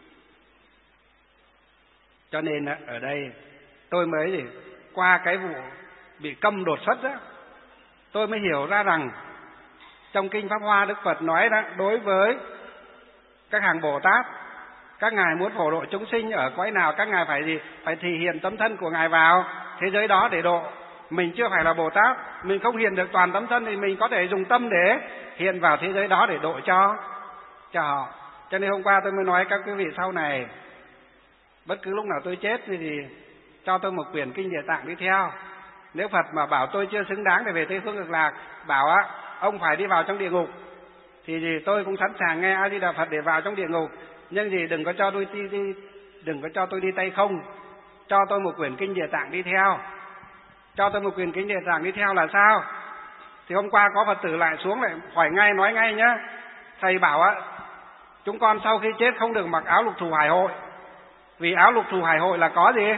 Cho nên ở đây tôi mới gì? Qua cái vụ bị câm đột xuất đó, tôi mới hiểu ra rằng trong Kinh Pháp Hoa Đức Phật nói đó, đối với các hàng Bồ Tát, các ngài muốn phổ độ chúng sinh ở cõi nào, các ngài phải gì? Phải thể hiện tấm thân của ngài vào thế giới đó để độ. Mình chưa phải là Bồ Tát, mình không hiện được toàn tấm thân thì mình có thể dùng tâm để hiện vào thế giới đó để độ cho cho họ. Cho nên hôm qua tôi mới nói các quý vị sau này, bất cứ lúc nào tôi chết thì, thì cho tôi một quyển Kinh Địa Tạng đi theo. Nếu Phật mà bảo tôi chưa xứng đáng để về Tây Phương Cực Lạc, bảo á ông phải đi vào trong địa ngục, thì gì tôi cũng sẵn sàng nghe A Di Đà Phật để vào trong địa ngục. Nhưng gì đừng có cho tôi đi, đi đừng có cho tôi đi tay không, cho tôi một quyển Kinh Địa Tạng đi theo. Cho tôi một quyển Kinh Địa Tạng đi theo là sao? Thì hôm qua có Phật tử lại xuống lại hỏi ngay, nói ngay nhá. Thầy bảo á, chúng con sau khi chết không được mặc áo lục thù hải hội. Vì áo lục thù hải hội là có gì?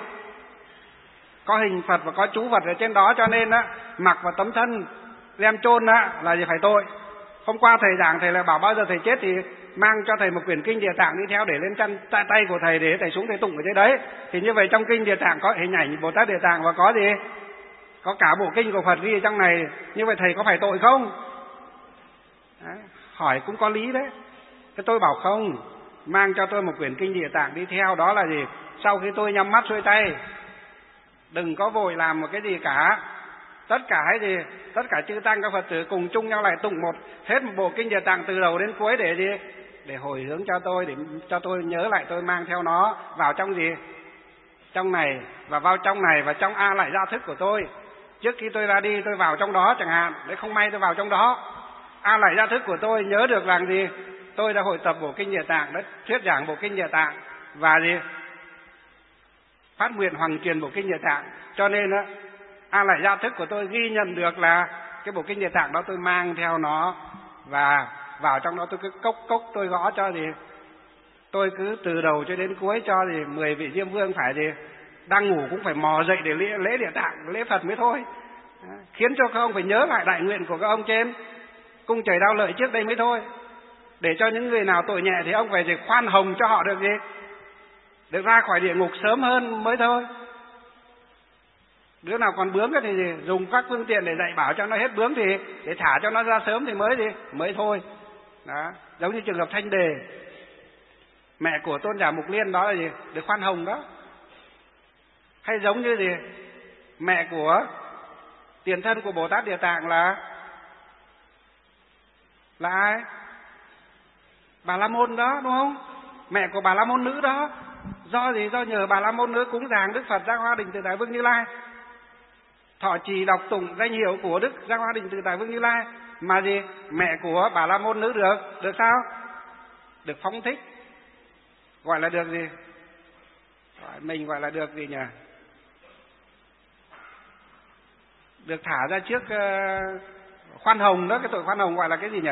Có hình Phật và có chú Phật ở trên đó, cho nên á mặc vào tấm thân đem chôn á là gì? Phải tội. Hôm qua thầy giảng, thầy lại bảo bao giờ thầy chết thì mang cho thầy một quyển Kinh Địa Tạng đi theo để lên chân tay, tay của thầy để thầy xuống thầy tụng ở dưới đấy. Thì như vậy trong Kinh Địa Tạng có hình ảnh Bồ Tát Địa Tạng và có gì? Có cả bộ kinh của Phật ghi ở trong này. Như vậy thầy có phải tội không? Đấy, hỏi cũng có lý đấy. Thế tôi bảo không, mang cho tôi một quyển Kinh Địa Tạng đi theo, đó là gì? Sau khi tôi nhắm mắt xuôi tay, đừng có vội làm một cái gì cả. Tất cả hay gì? Tất cả chư tăng các Phật tử cùng chung nhau lại tụng một hết một bộ Kinh Địa Tạng từ đầu đến cuối để gì? Để hồi hướng cho tôi, để cho tôi nhớ lại, tôi mang theo nó vào trong gì? Trong này, và vào trong này và trong A Lại Gia Thức của tôi. Trước khi tôi ra đi tôi vào trong đó chẳng hạn, để không may tôi vào trong đó, A Lại Gia Thức của tôi nhớ được rằng gì? Tôi đã hội tập bộ Kinh Địa Tạng, đã thuyết giảng bộ Kinh Địa Tạng và gì? Phát nguyện hoàng truyền bộ Kinh Địa Tạng. Cho nên á, A Lại Gia Thức của tôi ghi nhận được là cái bộ Kinh Địa Tạng đó tôi mang theo nó, và vào trong đó tôi cứ cốc cốc tôi gõ cho gì? Tôi cứ từ đầu cho đến cuối cho gì? Mười vị Diêm Vương phải gì? Đang ngủ cũng phải mò dậy để lễ, lễ Địa Tạng, lễ Phật mới thôi. Khiến cho các ông phải nhớ lại đại nguyện của các ông trên cung trời Đao Lợi trước đây mới thôi. Để cho những người nào tội nhẹ thì ông phải gì? Khoan hồng cho họ được gì? Được ra khỏi địa ngục sớm hơn mới thôi. Đứa nào còn bướng thì gì? Dùng các phương tiện để dạy bảo cho nó hết bướng thì để thả cho nó ra sớm thì mới gì? Mới thôi. Đó, giống như trường hợp Thanh Đề, mẹ của Tôn giả Mục Liên, đó là gì? Được khoan hồng đó. Hay giống như gì? Mẹ của tiền thân của Bồ Tát Địa Tạng là là ai? Bà La Môn đó, đúng không? Mẹ của Bà La Môn nữ đó. Do gì? Do nhờ Bà La Môn nữ cúng dường Đức Phật Giác Hoa Đình Từ Tại Vương Như Lai, thọ trì đọc tụng danh hiệu của Đức Giác Hoa Đình Từ Tại Vương Như Lai, mà gì? Mẹ của Bà La Môn nữ được được sao? Được phóng thích. Gọi là được gì? Mình gọi là được gì nhỉ? Được thả ra trước uh, khoan hồng đó. Cái tội khoan hồng gọi là cái gì nhỉ?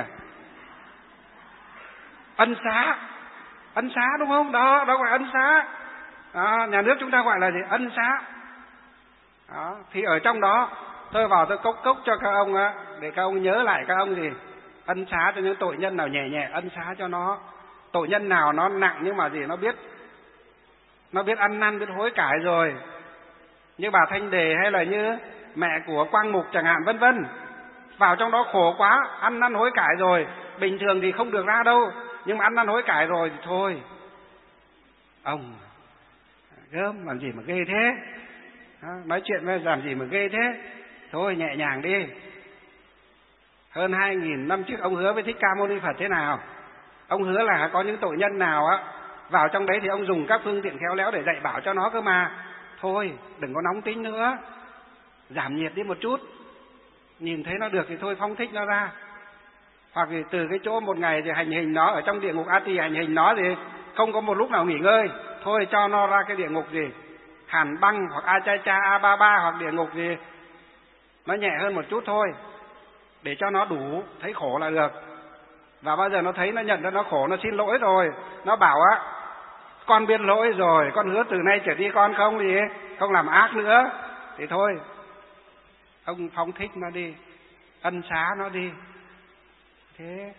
Ân xá. Ân xá đúng không? Đó, đó gọi ân xá. Đó, nhà nước chúng ta gọi là gì? Ân xá. Đó, thì ở trong đó tôi vào tôi cốc cốc cho các ông á, để các ông nhớ lại các ông gì? Ân xá cho những tội nhân nào nhẹ nhẹ, ân xá cho nó. Tội nhân nào nó nặng nhưng mà gì? Nó biết Nó biết ăn năn, biết hối cải rồi. Như bà Thanh Đề hay là như mẹ của Quang Mục chẳng hạn, vân vân. Vào trong đó khổ quá, ăn năn hối cải rồi. Bình thường thì không được ra đâu, nhưng mà ăn năn hối cải rồi thì thôi. Ông Gớm, làm gì mà ghê thế? Nói chuyện với làm gì mà ghê thế? Thôi nhẹ nhàng đi. Hơn hai nghìn năm trước ông hứa với Thích Ca Mâu Ni Phật thế nào? Ông hứa là có những tội nhân nào á vào trong đấy thì ông dùng các phương tiện khéo léo để dạy bảo cho nó cơ mà. Thôi đừng có nóng tính nữa, giảm nhiệt đi một chút. Nhìn thấy nó được thì thôi phóng thích nó ra. Hoặc thì từ cái chỗ một ngày thì hành hình nó ở trong địa ngục A Tỳ, hành hình nó thì không có một lúc nào nghỉ ngơi. Thôi cho nó ra cái địa ngục gì Hàn Băng hoặc A Cha Cha, A Ba Ba hoặc địa ngục gì nó nhẹ hơn một chút thôi, để cho nó đủ thấy khổ là được. Và bao giờ nó thấy nó nhận ra nó khổ, nó xin lỗi rồi, nó bảo á con biết lỗi rồi, con hứa từ nay trở đi con không gì không làm ác nữa, thì thôi ông phóng thích nó đi, ân xá nó đi. Thế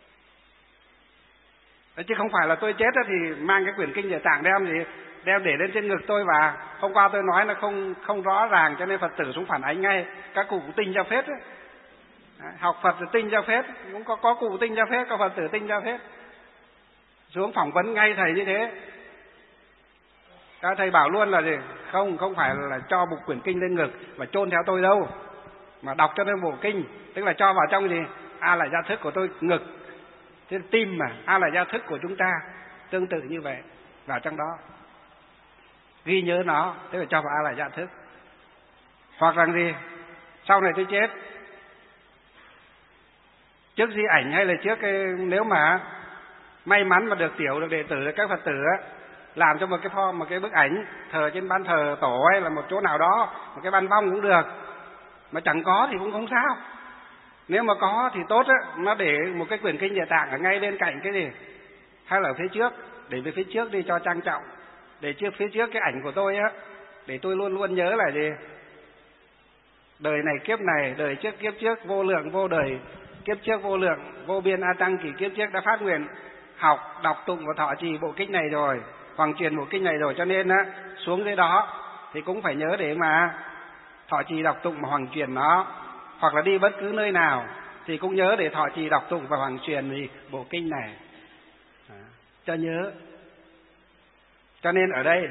chứ không phải là tôi chết thì mang cái quyển kinh Địa Tạng đem gì đem để lên trên ngực tôi. Và hôm qua tôi nói là không không rõ ràng cho nên Phật tử xuống phản ánh ngay. Các cụ tinh ra phết ấy. Học Phật thì tinh ra phết, cũng có có cụ tinh ra phết, có Phật tử tinh ra phết. Xuống phỏng vấn ngay thầy như thế. Các thầy bảo luôn là gì? Không, không phải là cho một quyển kinh lên ngực và chôn theo tôi đâu, mà đọc cho nên bộ kinh, tức là cho vào trong gì? A là gia thức của tôi ngực, trên tim mà, A là gia thức của chúng ta, tương tự như vậy vào trong đó. Ghi nhớ nó, tức là cho vào A là gia thức. Hoặc rằng gì? Sau này tôi chết, trước di ảnh hay là trước cái, nếu mà may mắn mà được tiểu được đệ tử được các Phật tử á, làm cho một cái form, một cái bức ảnh thờ trên ban thờ tổ hay là một chỗ nào đó, một cái ban vong cũng được. Mà chẳng có thì cũng không sao. Nếu mà có thì tốt á, nó để một cái quyển kinh Địa Tạng ở ngay bên cạnh cái gì, hay là ở phía trước, để về phía trước đi cho trang trọng, để trước phía trước cái ảnh của tôi á, để tôi luôn luôn nhớ là gì, đời này kiếp này, đời trước kiếp trước, vô lượng vô đời kiếp trước, vô lượng vô biên a tăng kỷ kiếp trước đã phát nguyện học đọc tụng và thọ trì bộ kinh này rồi, hoàng truyền bộ kinh này rồi, cho nên á xuống dưới đó thì cũng phải nhớ để mà thọ trì đọc tụng và hoàng truyền nó. Hoặc là đi bất cứ nơi nào thì cũng nhớ để thọ trì đọc tụng và hoàng truyền thì bộ kinh này à, cho nhớ. Cho nên ở đây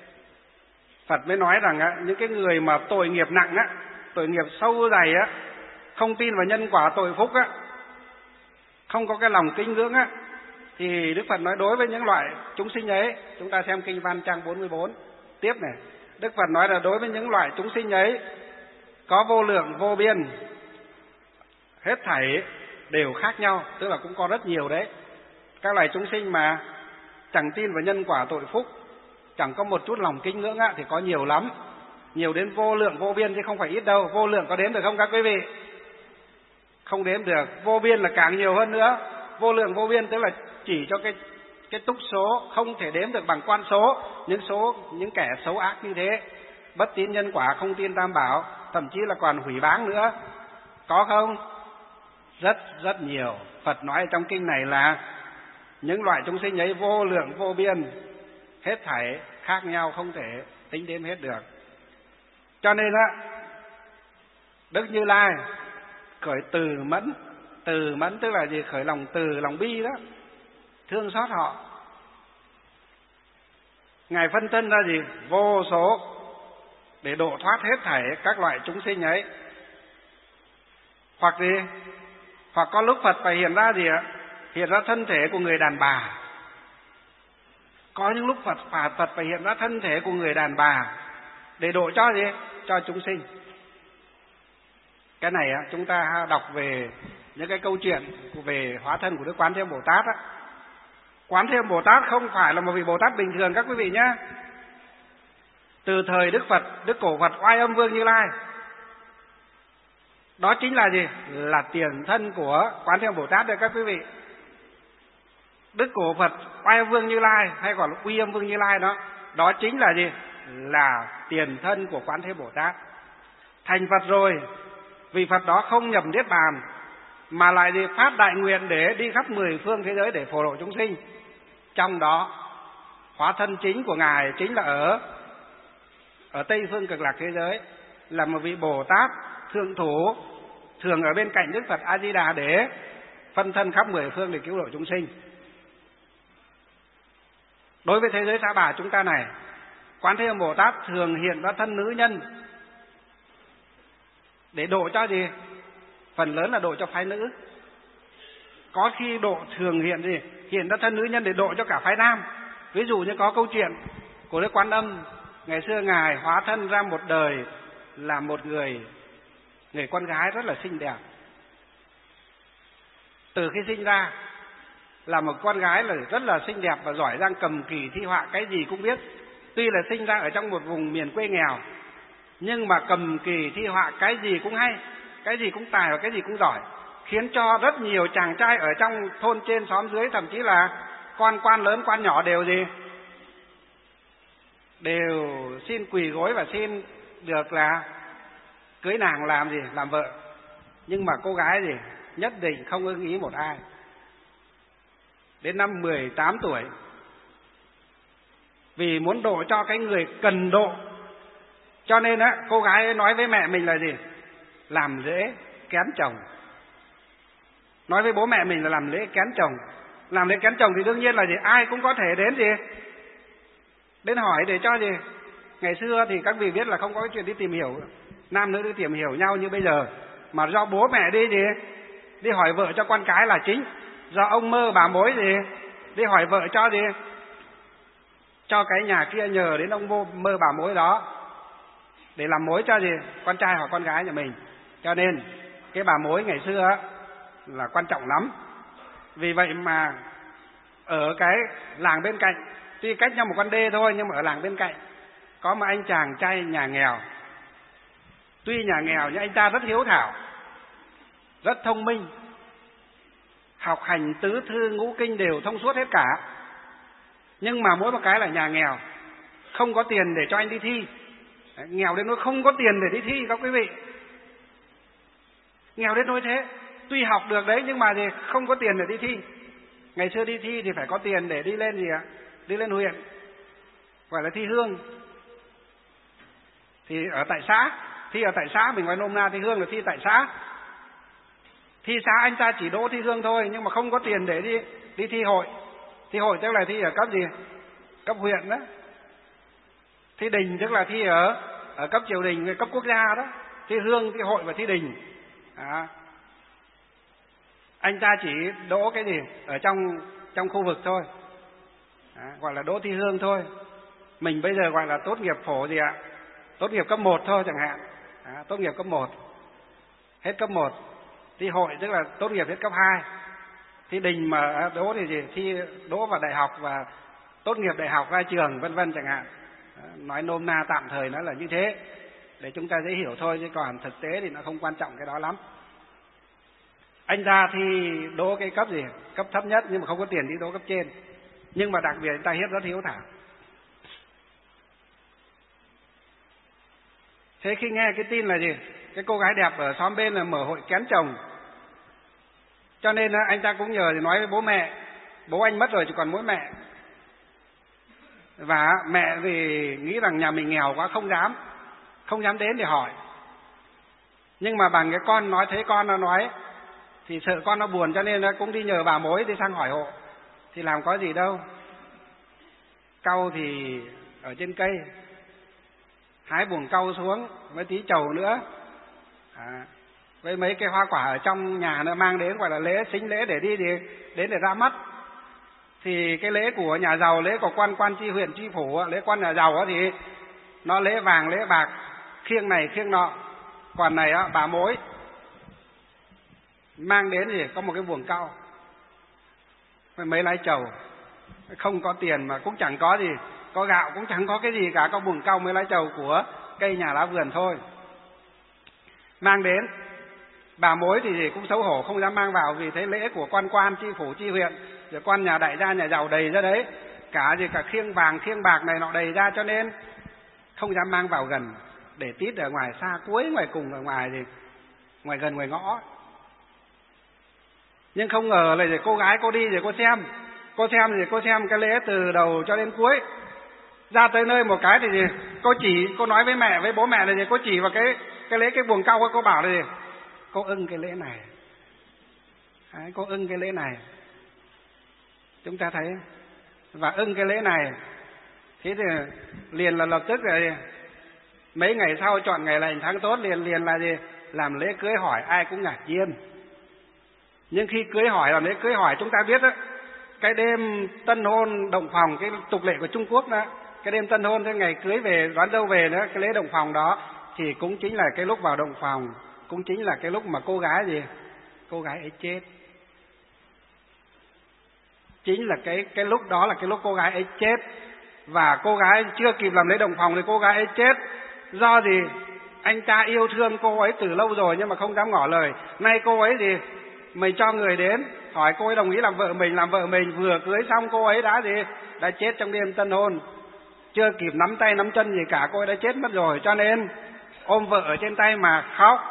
Phật mới nói rằng á, những cái người mà tội nghiệp nặng á, tội nghiệp sâu dày á, không tin vào nhân quả tội phúc á, không có cái lòng kính ngưỡng á, thì Đức Phật nói đối với những loại chúng sinh ấy, chúng ta xem kinh văn trang bốn mươi bốn tiếp này. Đức Phật nói là đối với những loại chúng sinh ấy có vô lượng vô biên, hết thảy đều khác nhau, tức là cũng có rất nhiều đấy. Các loài chúng sinh mà chẳng tin vào nhân quả tội phúc, chẳng có một chút lòng kính ngưỡng á, thì có nhiều lắm, nhiều đến vô lượng vô biên chứ không phải ít đâu. Vô lượng có đếm được không các quý vị? Không đếm được. Vô biên là càng nhiều hơn nữa. Vô lượng vô biên tức là chỉ cho cái cái túc số không thể đếm được bằng quan số, những số những kẻ xấu ác như thế, bất tín nhân quả, không tin tam bảo, thậm chí là còn hủy báng nữa. Có không? Rất rất nhiều. Phật nói trong kinh này là những loại chúng sinh ấy vô lượng vô biên, hết thảy khác nhau, không thể tính đếm hết được. Cho nên á, Đức Như Lai khởi từ mẫn. Từ mẫn tức là gì? Khởi lòng từ, lòng bi đó, thương xót họ. Ngài phân thân ra gì? Vô số để độ thoát hết thảy các loại chúng sinh ấy. Hoặc gì? Hoặc có lúc Phật phải hiện ra gì ạ? Hiện ra thân thể của người đàn bà. Có những lúc Phật phải, Phật phải hiện ra thân thể của người đàn bà để độ cho gì? Cho chúng sinh. Cái này chúng ta đọc về những cái câu chuyện về hóa thân của Đức Quán Thế Âm Bồ Tát á. Quán Thế Âm Bồ Tát không phải là một vị Bồ Tát bình thường các quý vị nhé. Từ thời Đức Phật, Đức Cổ Phật Oai Âm Vương Như Lai, đó chính là gì? Là tiền thân của Quán Thế Âm Bồ Tát đây các quý vị. Đức Cổ Phật Oai Âm Vương Như Lai hay còn Uy Âm Vương Như Lai đó, đó chính là gì? Là tiền thân của Quán Thế Bồ Tát. Thành Phật rồi, vì Phật đó không nhập niết bàn mà lại đi phát đại nguyện để đi khắp mười phương thế giới để phổ độ chúng sinh. Trong đó hóa thân chính của Ngài chính là ở ở Tây phương Cực Lạc thế giới, là một vị Bồ Tát thượng thủ, thường ở bên cạnh Đức Phật A Di Đà để phân thân khắp mười phương để cứu độ chúng sinh. Đối với thế giới Sa Bà chúng ta này, Quán Thế Âm Bồ Tát thường hiện ra thân nữ nhân để độ cho gì? Phần lớn là độ cho phái nữ. Có khi độ thường hiện gì? Hiện ra thân nữ nhân để độ cho cả phái nam. Ví dụ như có câu chuyện của Đức Quan Âm, ngày xưa Ngài hóa thân ra một đời là một người người con gái rất là xinh đẹp. Từ khi sinh ra là một con gái là rất là xinh đẹp và giỏi giang cầm kỳ thi họa, cái gì cũng biết. Tuy là sinh ra ở trong một vùng miền quê nghèo, nhưng mà cầm kỳ thi họa cái gì cũng hay, cái gì cũng tài và cái gì cũng giỏi, khiến cho rất nhiều chàng trai ở trong thôn trên xóm dưới, thậm chí là quan quan lớn quan nhỏ đều gì đều xin quỳ gối và xin được là cưới nàng làm gì làm vợ. Nhưng mà cô gái gì nhất định không ưng ý một ai. Đến năm mười tám tuổi, vì muốn độ cho cái người cần độ, cho nên á cô gái ấy nói với mẹ mình là gì? Làm lễ kén chồng. Nói với bố mẹ mình là làm lễ kén chồng. Làm lễ kén chồng thì đương nhiên là gì? Ai cũng có thể đến gì? Đến hỏi để cho gì? Ngày xưa thì các vị biết là không có cái chuyện đi tìm hiểu, nam nữ đi tìm hiểu nhau như bây giờ, mà do bố mẹ đi gì? Đi hỏi vợ cho con cái là chính. Do ông mơ bà mối gì? Đi hỏi vợ cho gì? Cho cái nhà kia nhờ đến ông vô mơ bà mối đó để làm mối cho gì? Con trai hoặc con gái nhà mình. Cho nên cái bà mối ngày xưa á, là quan trọng lắm. Vì vậy mà ở cái làng bên cạnh, tuy cách nhau một con đê thôi, nhưng mà ở làng bên cạnh có một anh chàng trai nhà nghèo. Tuy nhà nghèo nhưng anh ta rất hiếu thảo, rất thông minh, học hành tứ thư ngũ kinh đều thông suốt hết cả. Nhưng mà mỗi một cái là nhà nghèo, không có tiền để cho anh đi thi. Nghèo đến nỗi không có tiền để đi thi các quý vị. Nghèo đến nỗi thế. Tuy học được đấy nhưng mà thì không có tiền để đi thi. Ngày xưa đi thi thì phải có tiền để đi lên gì ạ? Đi lên huyện, gọi là thi hương. Thì ở tại xã, thi ở tại xã, mình nói nôm na thi hương là thi tại xã. Thi xã anh ta chỉ đỗ thi hương thôi, nhưng mà không có tiền để đi đi thi hội. Thi hội tức là thi ở cấp gì? Cấp huyện đó. Thi đình tức là thi ở ở cấp triều đình, cấp quốc gia đó. Thi hương, thi hội và thi đình. À. Anh ta chỉ đỗ cái gì? Ở trong trong khu vực thôi. À, gọi là đỗ thi hương thôi. Mình bây giờ gọi là tốt nghiệp phổ gì ạ? Tốt nghiệp cấp một thôi chẳng hạn. À, tốt nghiệp cấp một. Hết cấp một. Thi hội tức là tốt nghiệp hết cấp hai. Thi đình mà đỗ thì gì? Thi đỗ vào đại học và tốt nghiệp đại học ra trường vân vân chẳng hạn. À, nói nôm na tạm thời nó là như thế để chúng ta dễ hiểu thôi, chứ còn thực tế thì nó không quan trọng cái đó lắm. Anh ta thi đỗ cái cấp gì? Cấp thấp nhất nhưng mà không có tiền đi đỗ cấp trên. Nhưng mà đặc biệt anh ta hiếp rất hiếu thảo. Thế khi nghe cái tin là gì? Cái cô gái đẹp ở xóm bên là mở hội kén chồng, cho nên anh ta cũng nhờ thì nói với bố mẹ. Bố anh mất rồi chỉ còn mỗi mẹ. Và mẹ thì nghĩ rằng nhà mình nghèo quá không dám Không dám đến để hỏi. Nhưng mà bằng cái con nói, thấy con nó nói thì sợ con nó buồn, cho nên nó cũng đi nhờ bà mối đi sang hỏi hộ. Thì làm có gì đâu. Cau thì ở trên cây, hái buồng cau xuống với tí trầu nữa, à, với mấy cái hoa quả ở trong nhà nó mang đến, gọi là lễ sính lễ để đi thì đến để ra mắt. Thì cái lễ của nhà giàu, lễ của quan quan tri huyện tri phủ, lễ quan nhà giàu thì nó lễ vàng lễ bạc, khiêng này khiêng nọ. Còn này á, bà mối mang đến thì có một cái buồng cau với mấy lái trầu. Không có tiền mà cũng chẳng có gì, có gạo cũng chẳng có cái gì cả, có buồng cau mấy lái trầu của cây nhà lá vườn thôi. Mang đến, bà mối thì cũng xấu hổ không dám mang vào, vì thấy lễ của quan quan tri phủ tri huyện, rồi quan nhà đại gia nhà giàu đầy ra đấy, cả gì cả khiêng vàng khiêng bạc này nọ đầy ra, cho nên không dám mang vào gần, để tít ở ngoài xa cuối, ngoài cùng, ở ngoài thì ngoài gần ngoài ngõ. Nhưng không ngờ là cô gái cô đi rồi cô xem, cô xem thì cô xem cái lễ từ đầu cho đến cuối. Ra tới nơi một cái thì gì? Cô chỉ, cô nói với mẹ với bố mẹ là gì? Cô chỉ vào cái cái lễ cái buồng cau, cô bảo là gì? Cô ưng cái lễ này. Đấy, cô ưng cái lễ này. Chúng ta thấy, và ưng cái lễ này. Thế thì liền là lập tức là mấy ngày sau chọn ngày lành tháng tốt, liền liền là gì? Làm lễ cưới hỏi, ai cũng ngạc nhiên. Nhưng khi cưới hỏi, làm lễ cưới hỏi, chúng ta biết đó, cái đêm tân hôn động phòng, cái tục lệ của Trung Quốc đó, cái đêm tân hôn, cái ngày cưới về, đón dâu về nữa, cái lễ động phòng đó thì cũng chính là cái lúc vào động phòng, cũng chính là cái lúc mà cô gái gì? Cô gái ấy chết. Chính là cái cái lúc đó là cái lúc cô gái ấy chết. Và cô gái chưa kịp làm lễ động phòng thì cô gái ấy chết. Do gì? Anh ta yêu thương cô ấy từ lâu rồi nhưng mà không dám ngỏ lời. Nay cô ấy gì? Mình cho người đến hỏi cô ấy đồng ý làm vợ mình, làm vợ mình, vừa cưới xong cô ấy đã gì? Đã chết trong đêm tân hôn. Chưa kịp nắm tay nắm chân gì cả, cô ấy đã chết mất rồi. Cho nên ôm vợ ở trên tay mà khóc.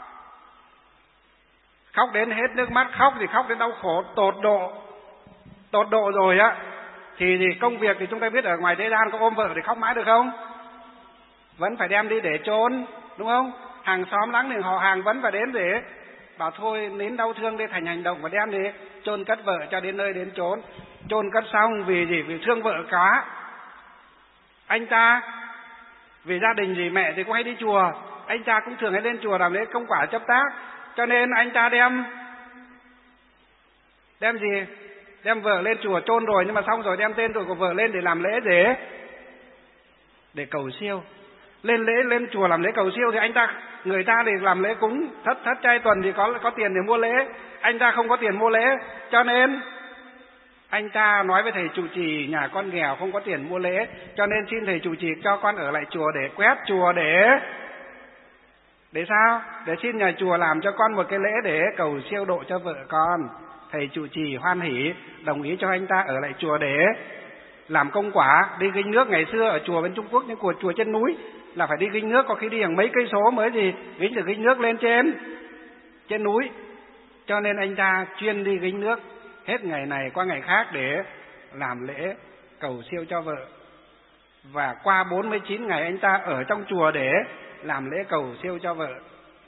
Khóc đến hết nước mắt, khóc thì khóc đến đau khổ tột độ. Tột độ rồi á thì, thì công việc thì chúng ta biết ở ngoài thế gian có ôm vợ thì khóc mãi được không? Vẫn phải đem đi để chôn, đúng không? Hàng xóm láng giềng họ hàng vẫn phải đến để bảo thôi nín đau thương đi thành hành động và đem đi chôn cất vợ cho đến nơi đến chốn. Chôn cất xong vì gì? Vì thương vợ quá. Anh ta vì gia đình gì mẹ thì cũng hay đi chùa, anh ta cũng thường hay lên chùa làm lễ công quả chấp tác, cho nên anh ta đem đem gì? Đem vợ lên chùa chôn rồi, nhưng mà xong rồi đem tên tuổi của vợ lên để làm lễ để để cầu siêu. Lên lễ lên chùa làm lễ cầu siêu thì anh ta người ta thì làm lễ cúng thất thất trai tuần thì có có tiền để mua lễ, anh ta không có tiền mua lễ, cho nên anh ta nói với thầy trụ trì nhà con nghèo không có tiền mua lễ, cho nên xin thầy trụ trì cho con ở lại chùa để quét chùa để để sao? Để xin nhà chùa làm cho con một cái lễ để cầu siêu độ cho vợ con. Thầy trụ trì hoan hỉ đồng ý cho anh ta ở lại chùa để làm công quả, đi gánh nước. Ngày xưa ở chùa bên Trung Quốc, những của chùa trên núi là phải đi gánh nước, có khi đi hàng mấy cây số mới gì gánh được gánh nước lên trên trên núi. Cho nên anh ta chuyên đi gánh nước hết ngày này qua ngày khác để làm lễ cầu siêu cho vợ. Và qua bốn mươi chín ngày anh ta ở trong chùa để làm lễ cầu siêu cho vợ.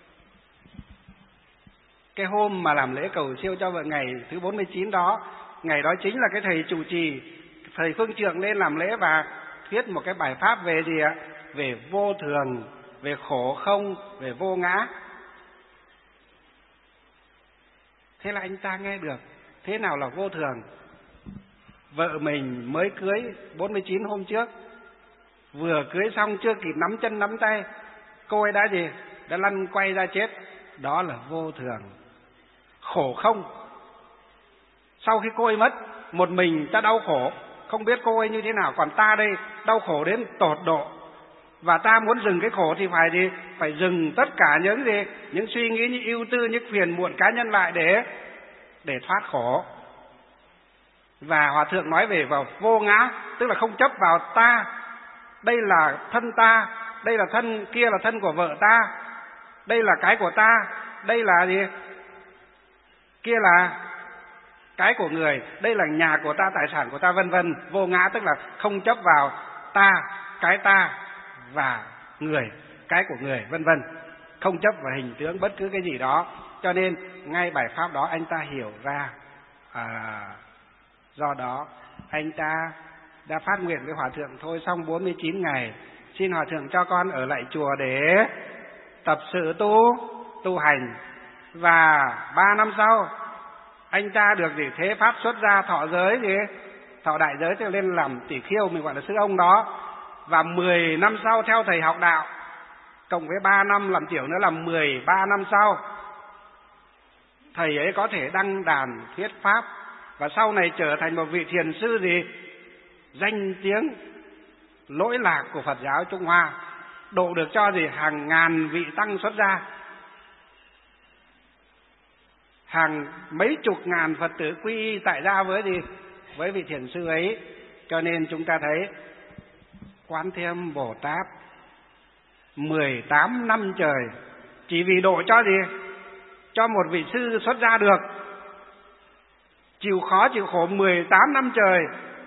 Cái hôm mà làm lễ cầu siêu cho vợ ngày thứ bốn mươi chín đó, ngày đó chính là cái thầy trụ trì, thầy Phương Trượng lên làm lễ và thuyết một cái bài pháp về gì ạ? Về vô thường, về khổ không, về vô ngã. Thế là anh ta nghe được thế nào là vô thường. Vợ mình mới cưới bốn mươi chín hôm trước, vừa cưới xong chưa kịp nắm chân nắm tay, cô ấy đã gì? Đã lăn quay ra chết. Đó là vô thường. Khổ không. Sau khi cô ấy mất, một mình ta đau khổ, không biết cô ấy như thế nào, còn ta đây đau khổ đến tột độ. Và ta muốn dừng cái khổ thì phải gì? Phải dừng tất cả những gì? Những suy nghĩ, những ưu tư, những phiền muộn cá nhân lại để để thoát khổ. Và Hòa Thượng nói về vào vô ngã, tức là không chấp vào ta. Đây là thân ta, đây là thân kia là thân của vợ ta, đây là cái của ta, đây là gì? Kia là cái của người, đây là nhà của ta, tài sản của ta, vân vân. Vô ngã tức là không chấp vào ta, cái ta và người, cái của người, vân vân. Không chấp vào hình tướng bất cứ cái gì đó. Cho nên ngay bài pháp đó anh ta hiểu ra. À, do đó anh ta đã phát nguyện với Hòa Thượng thôi xong bốn mươi chín ngày, xin Hòa Thượng cho con ở lại chùa để tập sự tu tu hành. Và ba năm sau anh ta được gì? Thế pháp xuất gia thọ giới gì? Thọ đại giới cho lên làm tỷ khiêu, mình gọi là sư ông đó. Và mười năm sau theo thầy học đạo, cộng với ba năm làm tiểu nữa là mười ba năm sau, thầy ấy có thể đăng đàn thuyết pháp và sau này trở thành một vị thiền sư gì? Danh tiếng lỗi lạc của Phật giáo Trung Hoa, độ được cho gì? Hàng ngàn vị tăng xuất gia, hàng mấy chục ngàn Phật tử quy y tại gia với gì? Với vị thiền sư ấy. Cho nên chúng ta thấy Quán Thế Âm Bồ Tát mười tám năm trời chỉ vì độ cho gì? Cho một vị sư xuất gia được, chịu khó chịu khổ mười tám năm trời,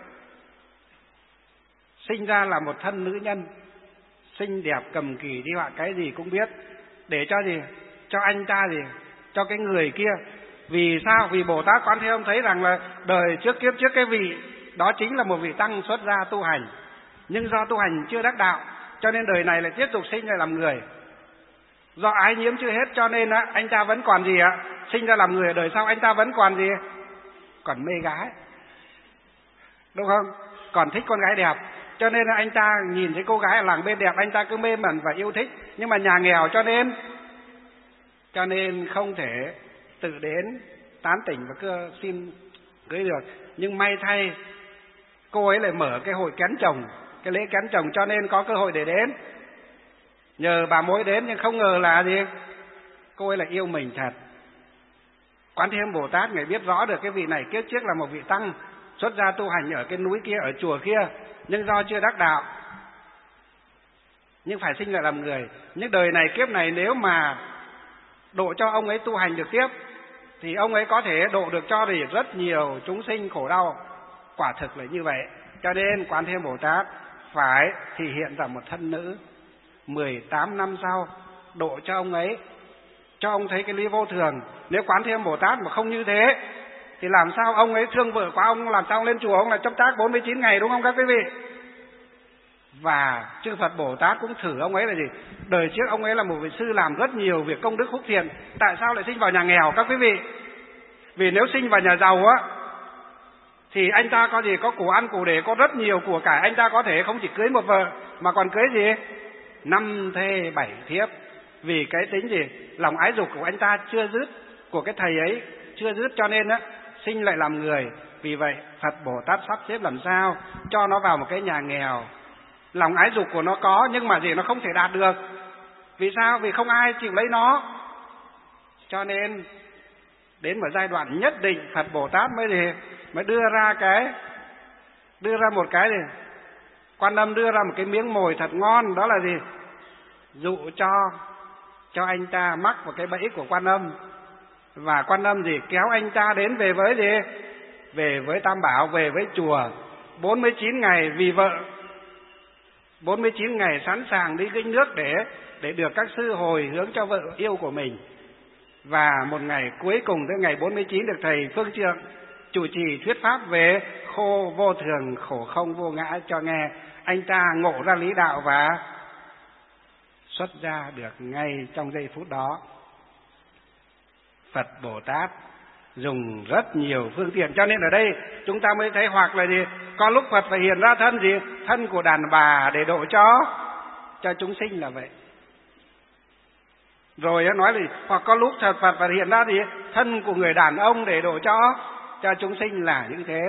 sinh ra là một thân nữ nhân, xinh đẹp cầm kỳ đi họa cái gì cũng biết, để cho gì? Cho anh ta gì? Cho cái người kia. Vì sao? Vì Bồ Tát Quán Thế Âm thấy rằng là đời trước kiếp trước cái vị đó chính là một vị tăng xuất gia tu hành. nhưng do tu hành chưa đắc đạo cho nên đời này lại tiếp tục sinh ra làm người. Do ái nhiễm chưa hết cho nên á, anh ta vẫn còn gì ạ? Sinh ra làm người, ở đời sau anh ta vẫn còn gì? Còn mê gái, đúng không? Còn thích con gái đẹp. Cho nên là anh ta nhìn thấy cô gái ở làng bên đẹp, anh ta cứ mê mẩn và yêu thích. Nhưng mà nhà nghèo cho nên Cho nên không thể tự đến tán tỉnh và cứ xin cưới được. Nhưng may thay cô ấy lại mở cái hội kén chồng, cái lễ kén chồng, cho nên có cơ hội để đến. Nhờ bà mối đến, nhưng không ngờ là gì? Cô ấy lại yêu mình thật. Quán Thế Âm Bồ Tát Ngài biết rõ được cái vị này kiếp trước là một vị tăng xuất gia tu hành ở cái núi kia, ở chùa kia, nhưng do chưa đắc đạo, nhưng phải sinh lại làm người. Nhưng đời này kiếp này nếu mà độ cho ông ấy tu hành được tiếp thì ông ấy có thể độ được cho được rất nhiều chúng sinh khổ đau. Quả thực là như vậy. Cho nên Quán Thế Âm Bồ Tát phải thể hiện ra một thân nữ mười tám năm sau độ cho ông ấy, cho ông thấy cái lý vô thường. Nếu Quán Thế Âm Bồ Tát mà không như thế thì làm sao ông ấy thương vợ của ông, làm sao ông lên chùa ông là chấp tác bốn mươi chín ngày, đúng không các quý vị? Và chư Phật Bồ Tát cũng thử ông ấy là gì? Đời trước ông ấy là một vị sư làm rất nhiều việc công đức phúc thiện, tại sao lại sinh vào nhà nghèo các quý vị? Vì nếu sinh vào nhà giàu á thì anh ta có gì? Có của ăn của để, có rất nhiều của cải, anh ta có thể không chỉ cưới một vợ mà còn cưới gì? Năm thê bảy thiếp. Vì cái tính gì? Lòng ái dục của anh ta chưa dứt, của cái thầy ấy chưa dứt, cho nên á sinh lại làm người. Vì vậy Phật Bồ Tát sắp xếp làm sao cho nó vào một cái nhà nghèo. Lòng ái dục của nó có, nhưng mà gì? Nó không thể đạt được. Vì sao? Vì không ai chịu lấy nó. Cho nên đến một giai đoạn nhất định Phật Bồ Tát mới gì? Mới đưa ra cái Đưa ra một cái gì? Quan Âm đưa ra một cái miếng mồi thật ngon. Đó là gì? Dụ cho Cho anh ta mắc vào cái bẫy của Quan Âm. Và Quan Âm gì? Kéo anh ta đến về với gì? Về với Tam Bảo, về với chùa. bốn mươi chín ngày vì vợ, bốn mươi chín ngày sẵn sàng đi gánh nước để để được các sư hồi hướng cho vợ yêu của mình. Và một ngày cuối cùng tới ngày bốn mươi chín được thầy Phương Trượng chủ trì thuyết pháp về khô vô thường, khổ không vô ngã cho nghe. Anh ta ngộ ra lý đạo và xuất ra được ngay trong giây phút đó. Phật Bồ Tát dùng rất nhiều phương tiện, cho nên ở đây chúng ta mới thấy hoặc là gì? Có lúc Phật phải hiện ra thân gì? Thân của đàn bà để độ cho cho chúng sinh là vậy. Rồi nói là hoặc có lúc Phật phải hiện ra gì? Thân của người đàn ông để độ cho cho chúng sinh là như thế.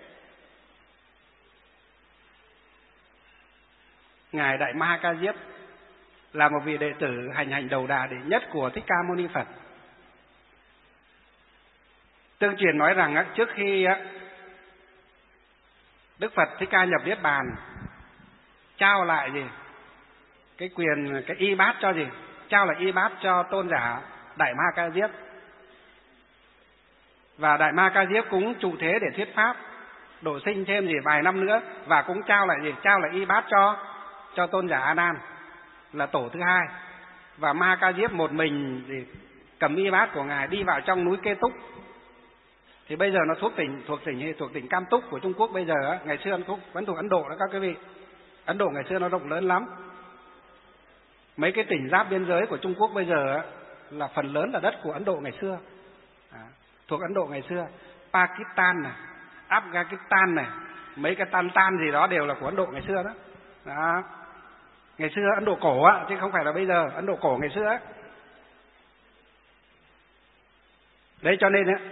Ngài Đại Ma Ca Diếp là một vị đệ tử hành hành đầu đà đệ nhất của Thích Ca Mâu Ni Phật. Tương truyền nói rằng trước khi Đức Phật Thích Ca nhập Niết Bàn, trao lại gì? Cái quyền, cái y bát cho gì? Trao lại y bát cho tôn giả Đại Ma Ca Diếp. Và Đại Ma Ca Diếp cũng trụ thế để thuyết pháp, độ sinh thêm gì vài năm nữa, và cũng trao lại gì? Trao lại y bát cho cho tôn giả A Nan là tổ thứ hai. Và Ma Ca Diếp một mình gì? Cầm y bát của ngài đi vào trong núi Kê Túc. Thì bây giờ nó thuộc tỉnh thuộc tỉnh thuộc tỉnh Cam Túc của Trung Quốc bây giờ á, ngày xưa nó vẫn thuộc Ấn Độ đó các quý vị. Ấn Độ ngày xưa nó rộng lớn lắm. Mấy cái tỉnh giáp biên giới của Trung Quốc bây giờ á, là phần lớn là đất của Ấn Độ ngày xưa. À, thuộc Ấn Độ ngày xưa. Pakistan này, Afghanistan này, mấy cái Tan Tan gì đó đều là của Ấn Độ ngày xưa đó. Đó. Ngày xưa Ấn Độ cổ á, chứ không phải là bây giờ. Ấn Độ cổ ngày xưa á. Đấy cho nên á,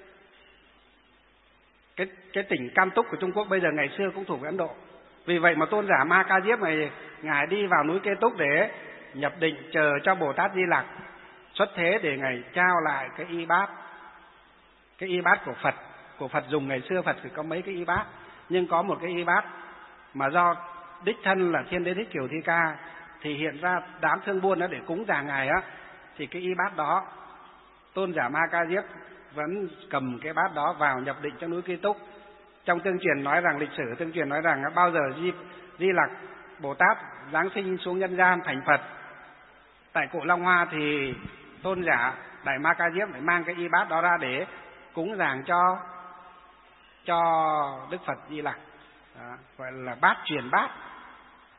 cái cái tỉnh Cam Túc của Trung Quốc bây giờ ngày xưa cũng thuộc với Ấn Độ. Vì vậy mà tôn giả Ma Ca Diếp này ngài đi vào núi Kê Túc để nhập định chờ cho Bồ Tát Di Lặc xuất thế để ngài trao lại cái y bát, cái y bát của Phật. Của Phật dùng ngày xưa Phật thì có mấy cái y bát, nhưng có một cái y bát mà do đích thân là Thiên Đế Thích Kiều Thi Ca thì hiện ra đám thương buôn đó để cúng dường ngài á, thì cái y bát đó tôn giả Ma Ca Diếp vẫn cầm cái bát đó vào nhập định trong núi Kê Túc. Trong tương truyền nói rằng, lịch sử tương truyền nói rằng bao giờ Di, Di Lặc Bồ Tát giáng sinh xuống nhân gian thành Phật tại Cộ Long Hoa thì tôn giả Đại Ma Ca Diếp phải mang cái y bát đó ra để cúng dường cho cho Đức Phật Di Lặc. Đó, gọi là bát truyền bát.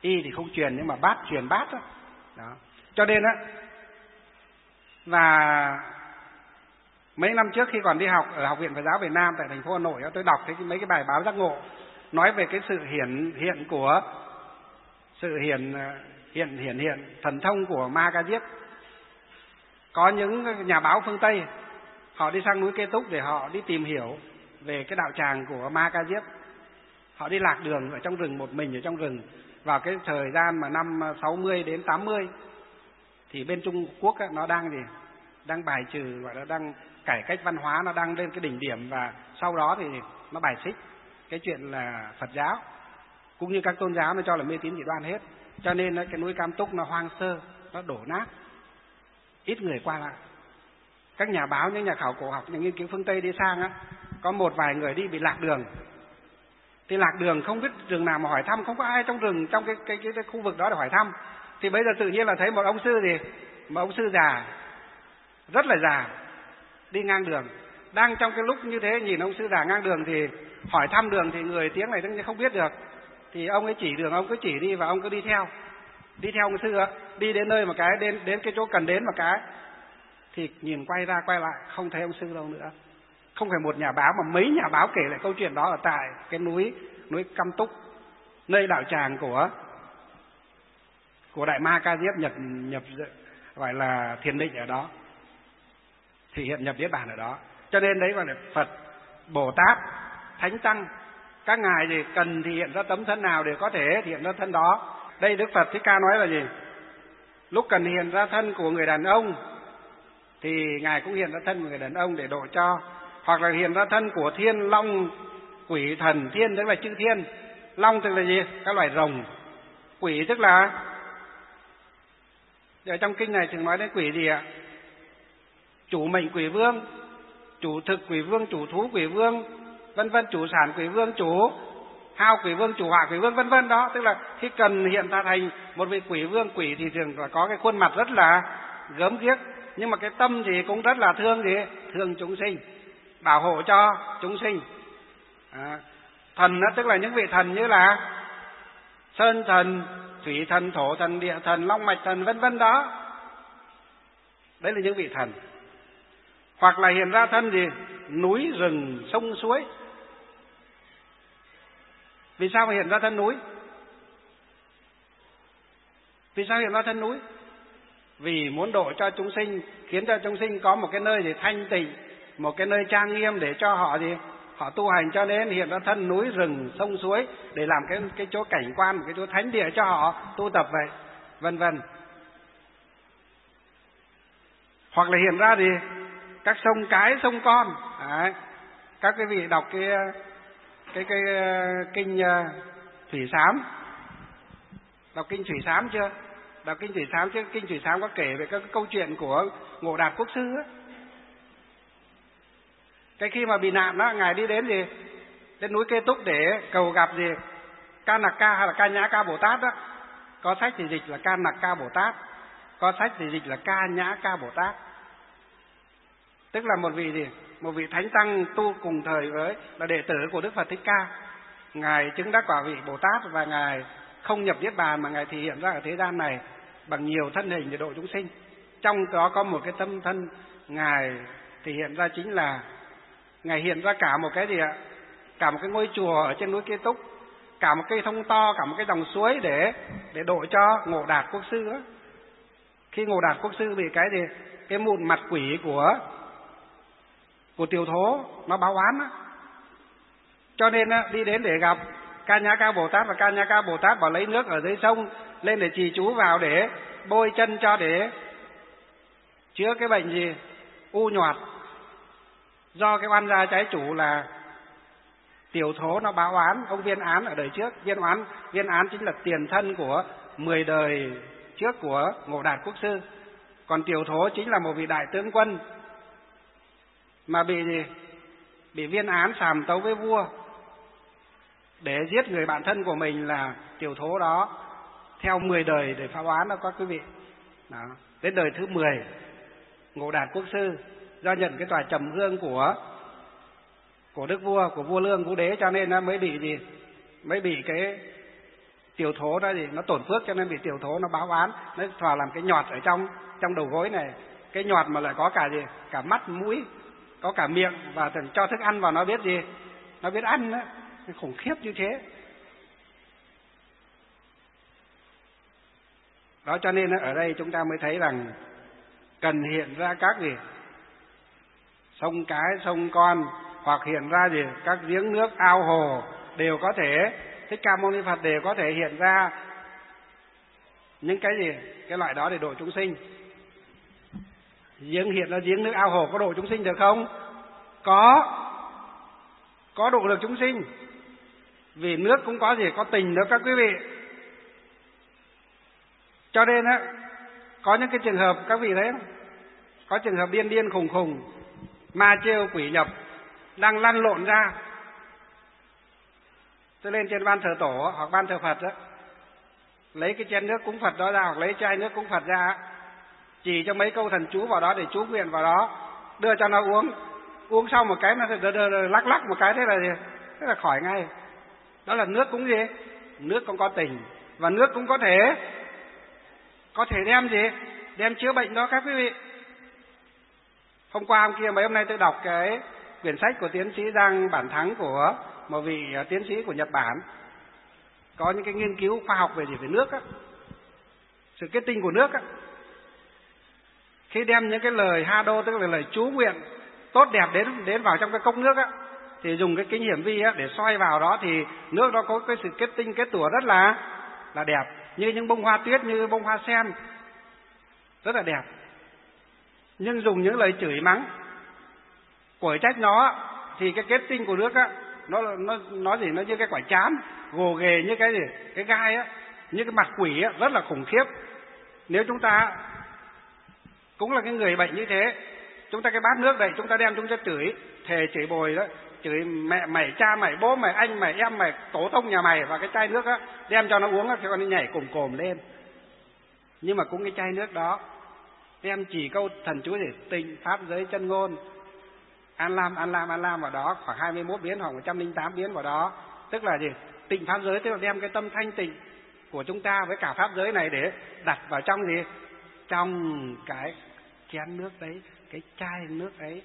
y thì không truyền nhưng mà bát truyền bát đó. Đó. Cho nên á, và mấy năm trước khi còn đi học ở Học viện Phật giáo Việt Nam tại thành phố Hà Nội, tôi đọc thấy mấy cái bài báo giác ngộ nói về cái sự hiển hiện của sự hiển hiện hiển hiện thần thông của Ma Ca Diếp. Có những nhà báo phương Tây họ đi sang núi Kê Túc để họ đi tìm hiểu về cái đạo tràng của Ma Ca Diếp. Họ đi lạc đường ở trong rừng, một mình ở trong rừng vào cái thời gian mà năm sáu mươi đến tám mươi, thì bên Trung Quốc á, nó đang gì đang bài trừ, gọi là đang cải cách văn hóa, nó đang lên cái đỉnh điểm, và sau đó thì nó bài xích cái chuyện là Phật giáo cũng như các tôn giáo, nó cho là mê tín dị đoan hết. Cho nên cái núi Cam Túc nó hoang sơ, nó đổ nát, ít người qua lại. Các nhà báo, những nhà khảo cổ học, những nghiên cứu phương Tây đi sang á, có một vài người đi bị lạc đường. Thì lạc đường không biết rừng nào mà hỏi thăm, không có ai trong rừng, trong cái cái, cái, cái khu vực đó để hỏi thăm. Thì bây giờ tự nhiên là thấy một ông sư gì, một ông sư già, rất là già, đi ngang đường. Đang trong cái lúc như thế nhìn ông sư già ngang đường thì hỏi thăm đường, thì người tiếng này tất không biết được. Thì ông ấy chỉ đường, ông cứ chỉ đi và ông cứ đi theo. Đi theo ông sư á, đi đến nơi mà cái đến đến cái chỗ cần đến mà cái thì nhìn quay ra quay lại không thấy ông sư đâu nữa. Không phải một nhà báo mà mấy nhà báo kể lại câu chuyện đó ở tại cái núi núi Cam Túc, nơi đạo tràng của của Đại Ma Ca Diếp nhập nhập gọi là thiền định ở đó, thì hiện nhập niết bàn ở đó. Cho nên đấy gọi là Phật, Bồ Tát, Thánh Tăng, các ngài thì cần thì hiện ra tấm thân nào để có thể hiện ra thân đó. Đây Đức Phật Thích Ca nói là gì? Lúc cần hiện ra thân của người đàn ông thì ngài cũng hiện ra thân của người đàn ông để độ cho, hoặc là hiện ra thân của thiên long, quỷ, thần. Thiên tức là chữ thiên, long tức là gì? Các loài rồng. Quỷ tức là, ở trong kinh này thường nói đến quỷ gì ạ? Chủ mệnh quỷ vương, chủ thực quỷ vương, chủ thú quỷ vương, vân vân, chủ sản quỷ vương, chủ hao quỷ vương, chủ họa quỷ vương, vân vân. Đó tức là khi cần hiện ra thành một vị quỷ vương. Quỷ thì thường là có cái khuôn mặt rất là gớm ghiếc, nhưng mà cái tâm thì cũng rất là thương gì? Thương chúng sinh, bảo hộ cho chúng sinh. À, thần đó tức là những vị thần như là sơn thần, thủy thần, thổ thần, địa thần, long mạch thần, vân vân đó. Đấy là những vị thần. Hoặc là hiện ra thân gì? Núi, rừng, sông, suối. Vì sao mà hiện ra thân núi? Vì sao hiện ra thân núi? Vì muốn độ cho chúng sinh, khiến cho chúng sinh có một cái nơi để thanh tịnh, một cái nơi trang nghiêm để cho họ gì? Họ tu hành. Cho nên hiện ra thân núi, rừng, sông, suối để làm cái cái chỗ cảnh quan, cái chỗ thánh địa cho họ tu tập vậy, vân vân. Hoặc là hiện ra gì? Các sông cái, sông con. Đấy. Các quý vị đọc cái cái cái, cái kinh uh, Thủy Sám, đọc kinh Thủy Sám chưa? Đọc kinh Thủy Sám chứ? Kinh Thủy Sám có kể về các câu chuyện của Ngộ Đạt Quốc Sư á. Cái khi mà bị nạn đó, ngài đi đến gì? Đến núi Kê Túc để cầu gặp gì? Ca Nặc Ca hay là Ca Nhã Ca Bồ Tát đó. Có sách thì dịch là Ca Nặc Ca Bồ Tát, có sách thì dịch là Ca Nhã Ca Bồ Tát. Tức là một vị gì? Một vị thánh tăng tu cùng thời với là đệ tử của Đức Phật Thích Ca. Ngài chứng đắc quả vị Bồ Tát và ngài không nhập niết bàn mà ngài thể hiện ra ở thế gian này bằng nhiều thân hình để độ chúng sinh. Trong đó có một cái tâm thân ngài thể hiện ra chính là ngài hiện ra cả một cái gì ạ? Cả một cái ngôi chùa ở trên núi Kê Túc, cả một cây thông to, cả một cái dòng suối để để độ cho Ngộ Đạt Quốc Sư đó. Khi Ngộ Đạt Quốc Sư bị cái gì? Cái mụn mặt quỷ của của Tiều Thố nó báo oán á. Cho nên á, đi đến để gặp Ca Nhã Ca Bồ Tát, và Ca Nhã Ca Bồ Tát bảo lấy nước ở dưới sông lên để trì chú vào để bôi chân cho để chữa cái bệnh gì? U nhọt. Do cái oan gia trái chủ là Tiều Thố nó báo oán ông Viên Án ở đời trước. Viên Án, Viên Án chính là tiền thân của mười đời trước của Ngộ Đạt Quốc Sư. Còn Tiều Thố chính là một vị đại tướng quân mà bị gì? Bị Viên Án sàm tấu với vua để giết người bạn thân của mình là Tiều Thố đó, theo mười đời để phá oán đó các quý vị. Đó. Đến đời thứ mười, Ngộ Đạt Quốc Sư do nhận cái tòa trầm hương của của đức vua, của vua Lương Vũ Đế, cho nên nó mới bị gì? Mới bị cái tiểu thố đó gì, nó tổn phước cho nên bị tiểu thố nó báo oán, nó thỏa làm cái nhọt ở trong trong đầu gối này, cái nhọt mà lại có cả gì, cả mắt mũi, có cả miệng, và cho thức ăn vào nó biết gì, nó biết ăn đó, khủng khiếp như thế. Đó cho nên ở đây chúng ta mới thấy rằng cần hiện ra các gì, sông cái, sông con, hoặc hiện ra gì, các giếng nước, ao hồ đều có thể, Thích Ca Mâu Ni Phật đều có thể hiện ra những cái gì, cái loại đó để độ chúng sinh. Giếng hiện ra giếng nước, ao hồ có độ chúng sinh được không? Có, có độ được chúng sinh. Vì nước cũng có gì, có tình nữa các quý vị. Cho nên á, có những cái trường hợp các vị thấy không? Có trường hợp điên điên khùng khùng, ma trêu quỷ nhập, đang lăn lộn ra. Tôi lên trên ban thờ tổ hoặc ban thờ Phật đó, lấy cái chén nước cúng Phật đó ra, hoặc lấy chai nước cúng Phật ra, chỉ cho mấy câu thần chú vào đó để chú nguyện vào đó, đưa cho nó uống. Uống xong một cái nó đờ, đờ, đờ, lắc lắc một cái, thế là gì? Thế là khỏi ngay. Đó là nước cúng gì? Nước cũng có tình. Và nước cũng có thể Có thể đem gì? Đem chữa bệnh đó các quý vị. Hôm qua hôm kia mấy hôm nay tôi đọc cái quyển sách của tiến sĩ Giang Bản Thắng, của một vị tiến sĩ của Nhật Bản, có những cái nghiên cứu khoa học về gì về nước á, sự kết tinh của nước á. Khi đem những cái lời Hado, tức là lời chú nguyện tốt đẹp đến đến vào trong cái cốc nước á, thì dùng cái kính hiển vi á để soi vào đó, thì nước đó có cái sự kết tinh kết tủa rất là là đẹp, như những bông hoa tuyết, như bông hoa sen, rất là đẹp. Nhưng dùng những lời chửi mắng, quở trách nó, thì cái kết tinh của nước á, nó nó nó gì, nó như cái quả chám gồ ghề, như cái gì, cái gai á, như cái mặt quỷ á, rất là khủng khiếp. Nếu chúng ta cũng là cái người bệnh như thế, chúng ta cái bát nước đây, chúng ta đem chúng ta chửi, thề chửi bồi đó, chửi mẹ mày, cha mày, bố mày, anh mày, em mày, tổ tông nhà mày, và cái chai nước á đem cho nó uống á, thì con nó nhảy cồm cồm lên. Nhưng mà cũng cái chai nước đó đem chỉ câu thần chú để tịnh pháp giới chân ngôn, An Lam, An Lam, An Lam vào đó, khoảng hai mươi mốt biến hoặc một trăm lẻ tám biến vào đó. Tức là gì? Tịnh pháp giới, tức là đem cái tâm thanh tịnh của chúng ta với cả pháp giới này để đặt vào trong gì? Trong cái chén nước đấy, cái chai nước ấy.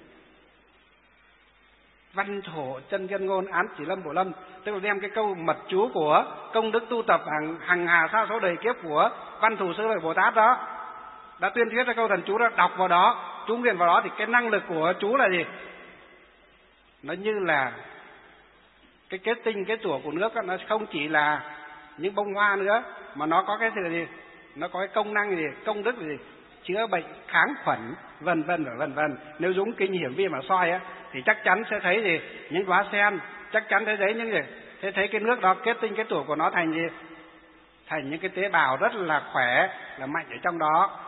Văn thổ chân chân ngôn án chỉ lâm bổ lâm, tức là đem cái câu mật chú của công đức tu tập hàng, hàng hà sa số đời kiếp của Văn Thù Sư Lợi Bồ Tát đó, đã tuyên thuyết ra câu thần chú đó, đọc vào đó, chú nguyện vào đó, thì cái năng lực của chú là gì? Nó như là cái kết tinh, cái tủa của nước đó, nó không chỉ là những bông hoa nữa, mà nó có cái gì? Nó có cái công năng gì? Công đức gì? Chữa bệnh, kháng khuẩn, vân vân và vân vân. Nếu dùng kinh hiển vi mà soi á, thì chắc chắn sẽ thấy gì? Những đóa sen, chắc chắn thấy đấy những gì? Thế thấy cái nước đó kết tinh kết tủa của nó thành gì? Thành những cái tế bào rất là khỏe, là mạnh ở trong đó.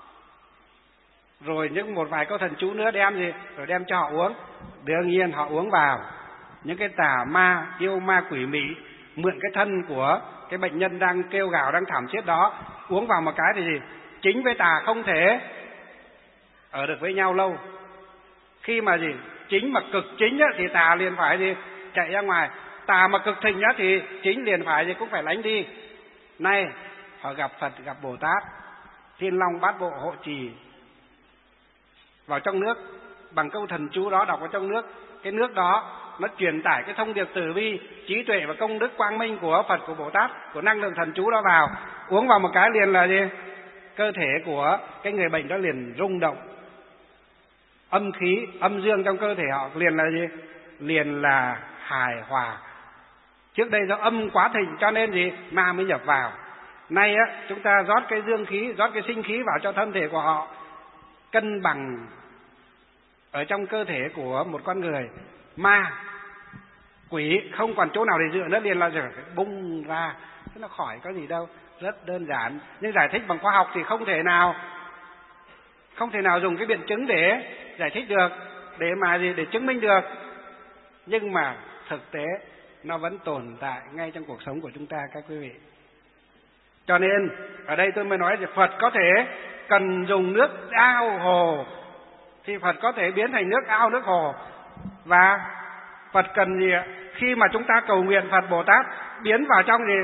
Rồi những một vài câu thần chú nữa đem gì? Rồi đem cho họ uống. Đương nhiên họ uống vào, những cái tà ma, yêu ma quỷ mị mượn cái thân của cái bệnh nhân đang kêu gào, đang thảm thiết đó, uống vào một cái thì gì? Chính với tà không thể ở được với nhau lâu. Khi mà gì? Chính mà cực chính á, thì tà liền phải gì? Chạy ra ngoài. Tà mà cực thịnh á, thì chính liền phải gì? Cũng phải lánh đi. Nay họ gặp Phật, gặp Bồ Tát, Thiên Long Bát Bộ hộ trì vào trong nước, bằng câu thần chú đó đọc vào trong nước. Cái nước đó nó truyền tải cái thông điệp từ bi, trí tuệ và công đức quang minh của Phật, của Bồ Tát, của năng lượng thần chú đó vào. Uống vào một cái liền là gì? Cơ thể của cái người bệnh đó liền rung động. Âm khí, âm dương trong cơ thể họ liền là gì? Liền là hài hòa. Trước đây do âm quá thịnh cho nên gì? Ma mới nhập vào. Nay á, chúng ta rót cái dương khí, rót cái sinh khí vào cho thân thể của họ, cân bằng ở trong cơ thể của một con người. Ma, quỷ không còn chỗ nào để dựa nữa, liền là phải bung ra. Thế nó khỏi có gì đâu, rất đơn giản. Nhưng giải thích bằng khoa học thì không thể nào Không thể nào dùng cái biện chứng để giải thích được, để mà gì? Để chứng minh được. Nhưng mà thực tế nó vẫn tồn tại ngay trong cuộc sống của chúng ta các quý vị. Cho nên ở đây tôi mới nói là Phật có thể cần dùng nước ao hồ, thì Phật có thể biến thành nước ao, nước hồ. Và Phật cần gì ạ? Khi mà chúng ta cầu nguyện, Phật Bồ Tát biến vào trong gì?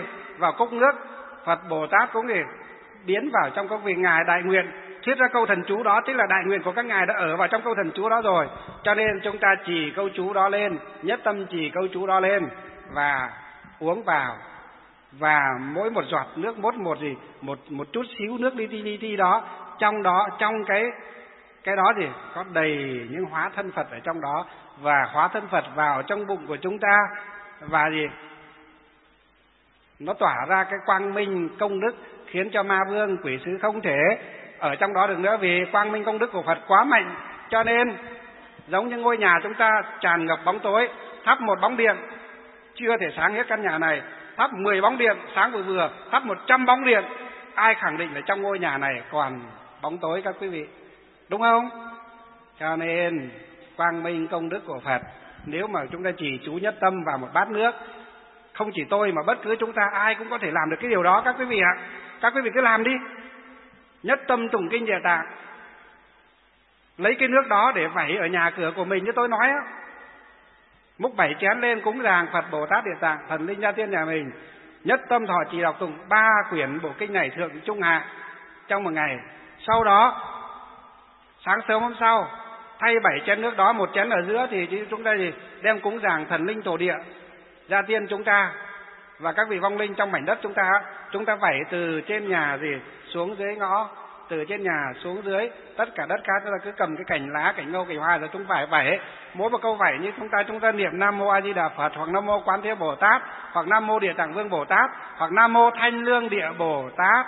vào cốc nước. Phật Bồ Tát cũng gì biến vào trong cốc, vì ngài đại nguyện thuyết ra câu thần chú đó, tức là đại nguyện của các ngài đã ở vào trong câu thần chú đó rồi. Cho nên chúng ta trì câu chú đó lên, nhất tâm trì câu chú đó lên và uống vào. Và mỗi một giọt nước, mỗi một gì một một chút xíu nước đi đi đi đi đó, trong đó trong cái cái đó gì có đầy những hóa thân Phật ở trong đó, và hóa thân Phật vào trong bụng của chúng ta, và gì nó tỏa ra cái quang minh công đức, khiến cho ma vương quỷ sứ không thể ở trong đó được nữa, vì quang minh công đức của Phật quá mạnh. Cho nên giống như ngôi nhà chúng ta tràn ngập bóng tối, thắp một bóng điện chưa thể sáng hết căn nhà này, thắp mười bóng điện sáng vừa vừa, thắp một trăm bóng điện, ai khẳng định là trong ngôi nhà này còn bóng tối các quý vị, đúng không? Cho nên quang minh công đức của Phật, nếu mà chúng ta chỉ chú nhất tâm vào một bát nước, không chỉ tôi mà bất cứ chúng ta ai cũng có thể làm được cái điều đó các quý vị ạ. Các quý vị cứ làm đi, nhất tâm tụng kinh Địa Tạng, lấy cái nước đó để vẩy ở nhà cửa của mình như tôi nói á, múc bảy chén lên cúng dường Phật Bồ Tát Địa Tạng, thần linh gia tiên nhà mình, nhất tâm thọ trì đọc tụng ba quyển bộ kinh này thượng trung hạ trong một ngày. Sau đó sáng sớm hôm sau thay bảy chén nước đó, một chén ở giữa thì chúng ta gì đem cúng dường thần linh tổ địa gia tiên chúng ta và các vị vong linh trong mảnh đất chúng ta. Chúng ta vẩy từ trên nhà gì xuống dưới ngõ, từ trên nhà xuống dưới, tất cả đất cát, chúng ta cứ cầm cái cành lá, cành ngô, cành hoa rồi chúng vẩy vẩy. Mỗi một câu vẩy như chúng ta chúng ta niệm Nam Mô A Di Đà Phật, hoặc Nam Mô Quán Thế Bồ Tát, hoặc Nam Mô Địa Tạng Vương Bồ Tát, hoặc Nam Mô Thanh Lương Địa Bồ Tát,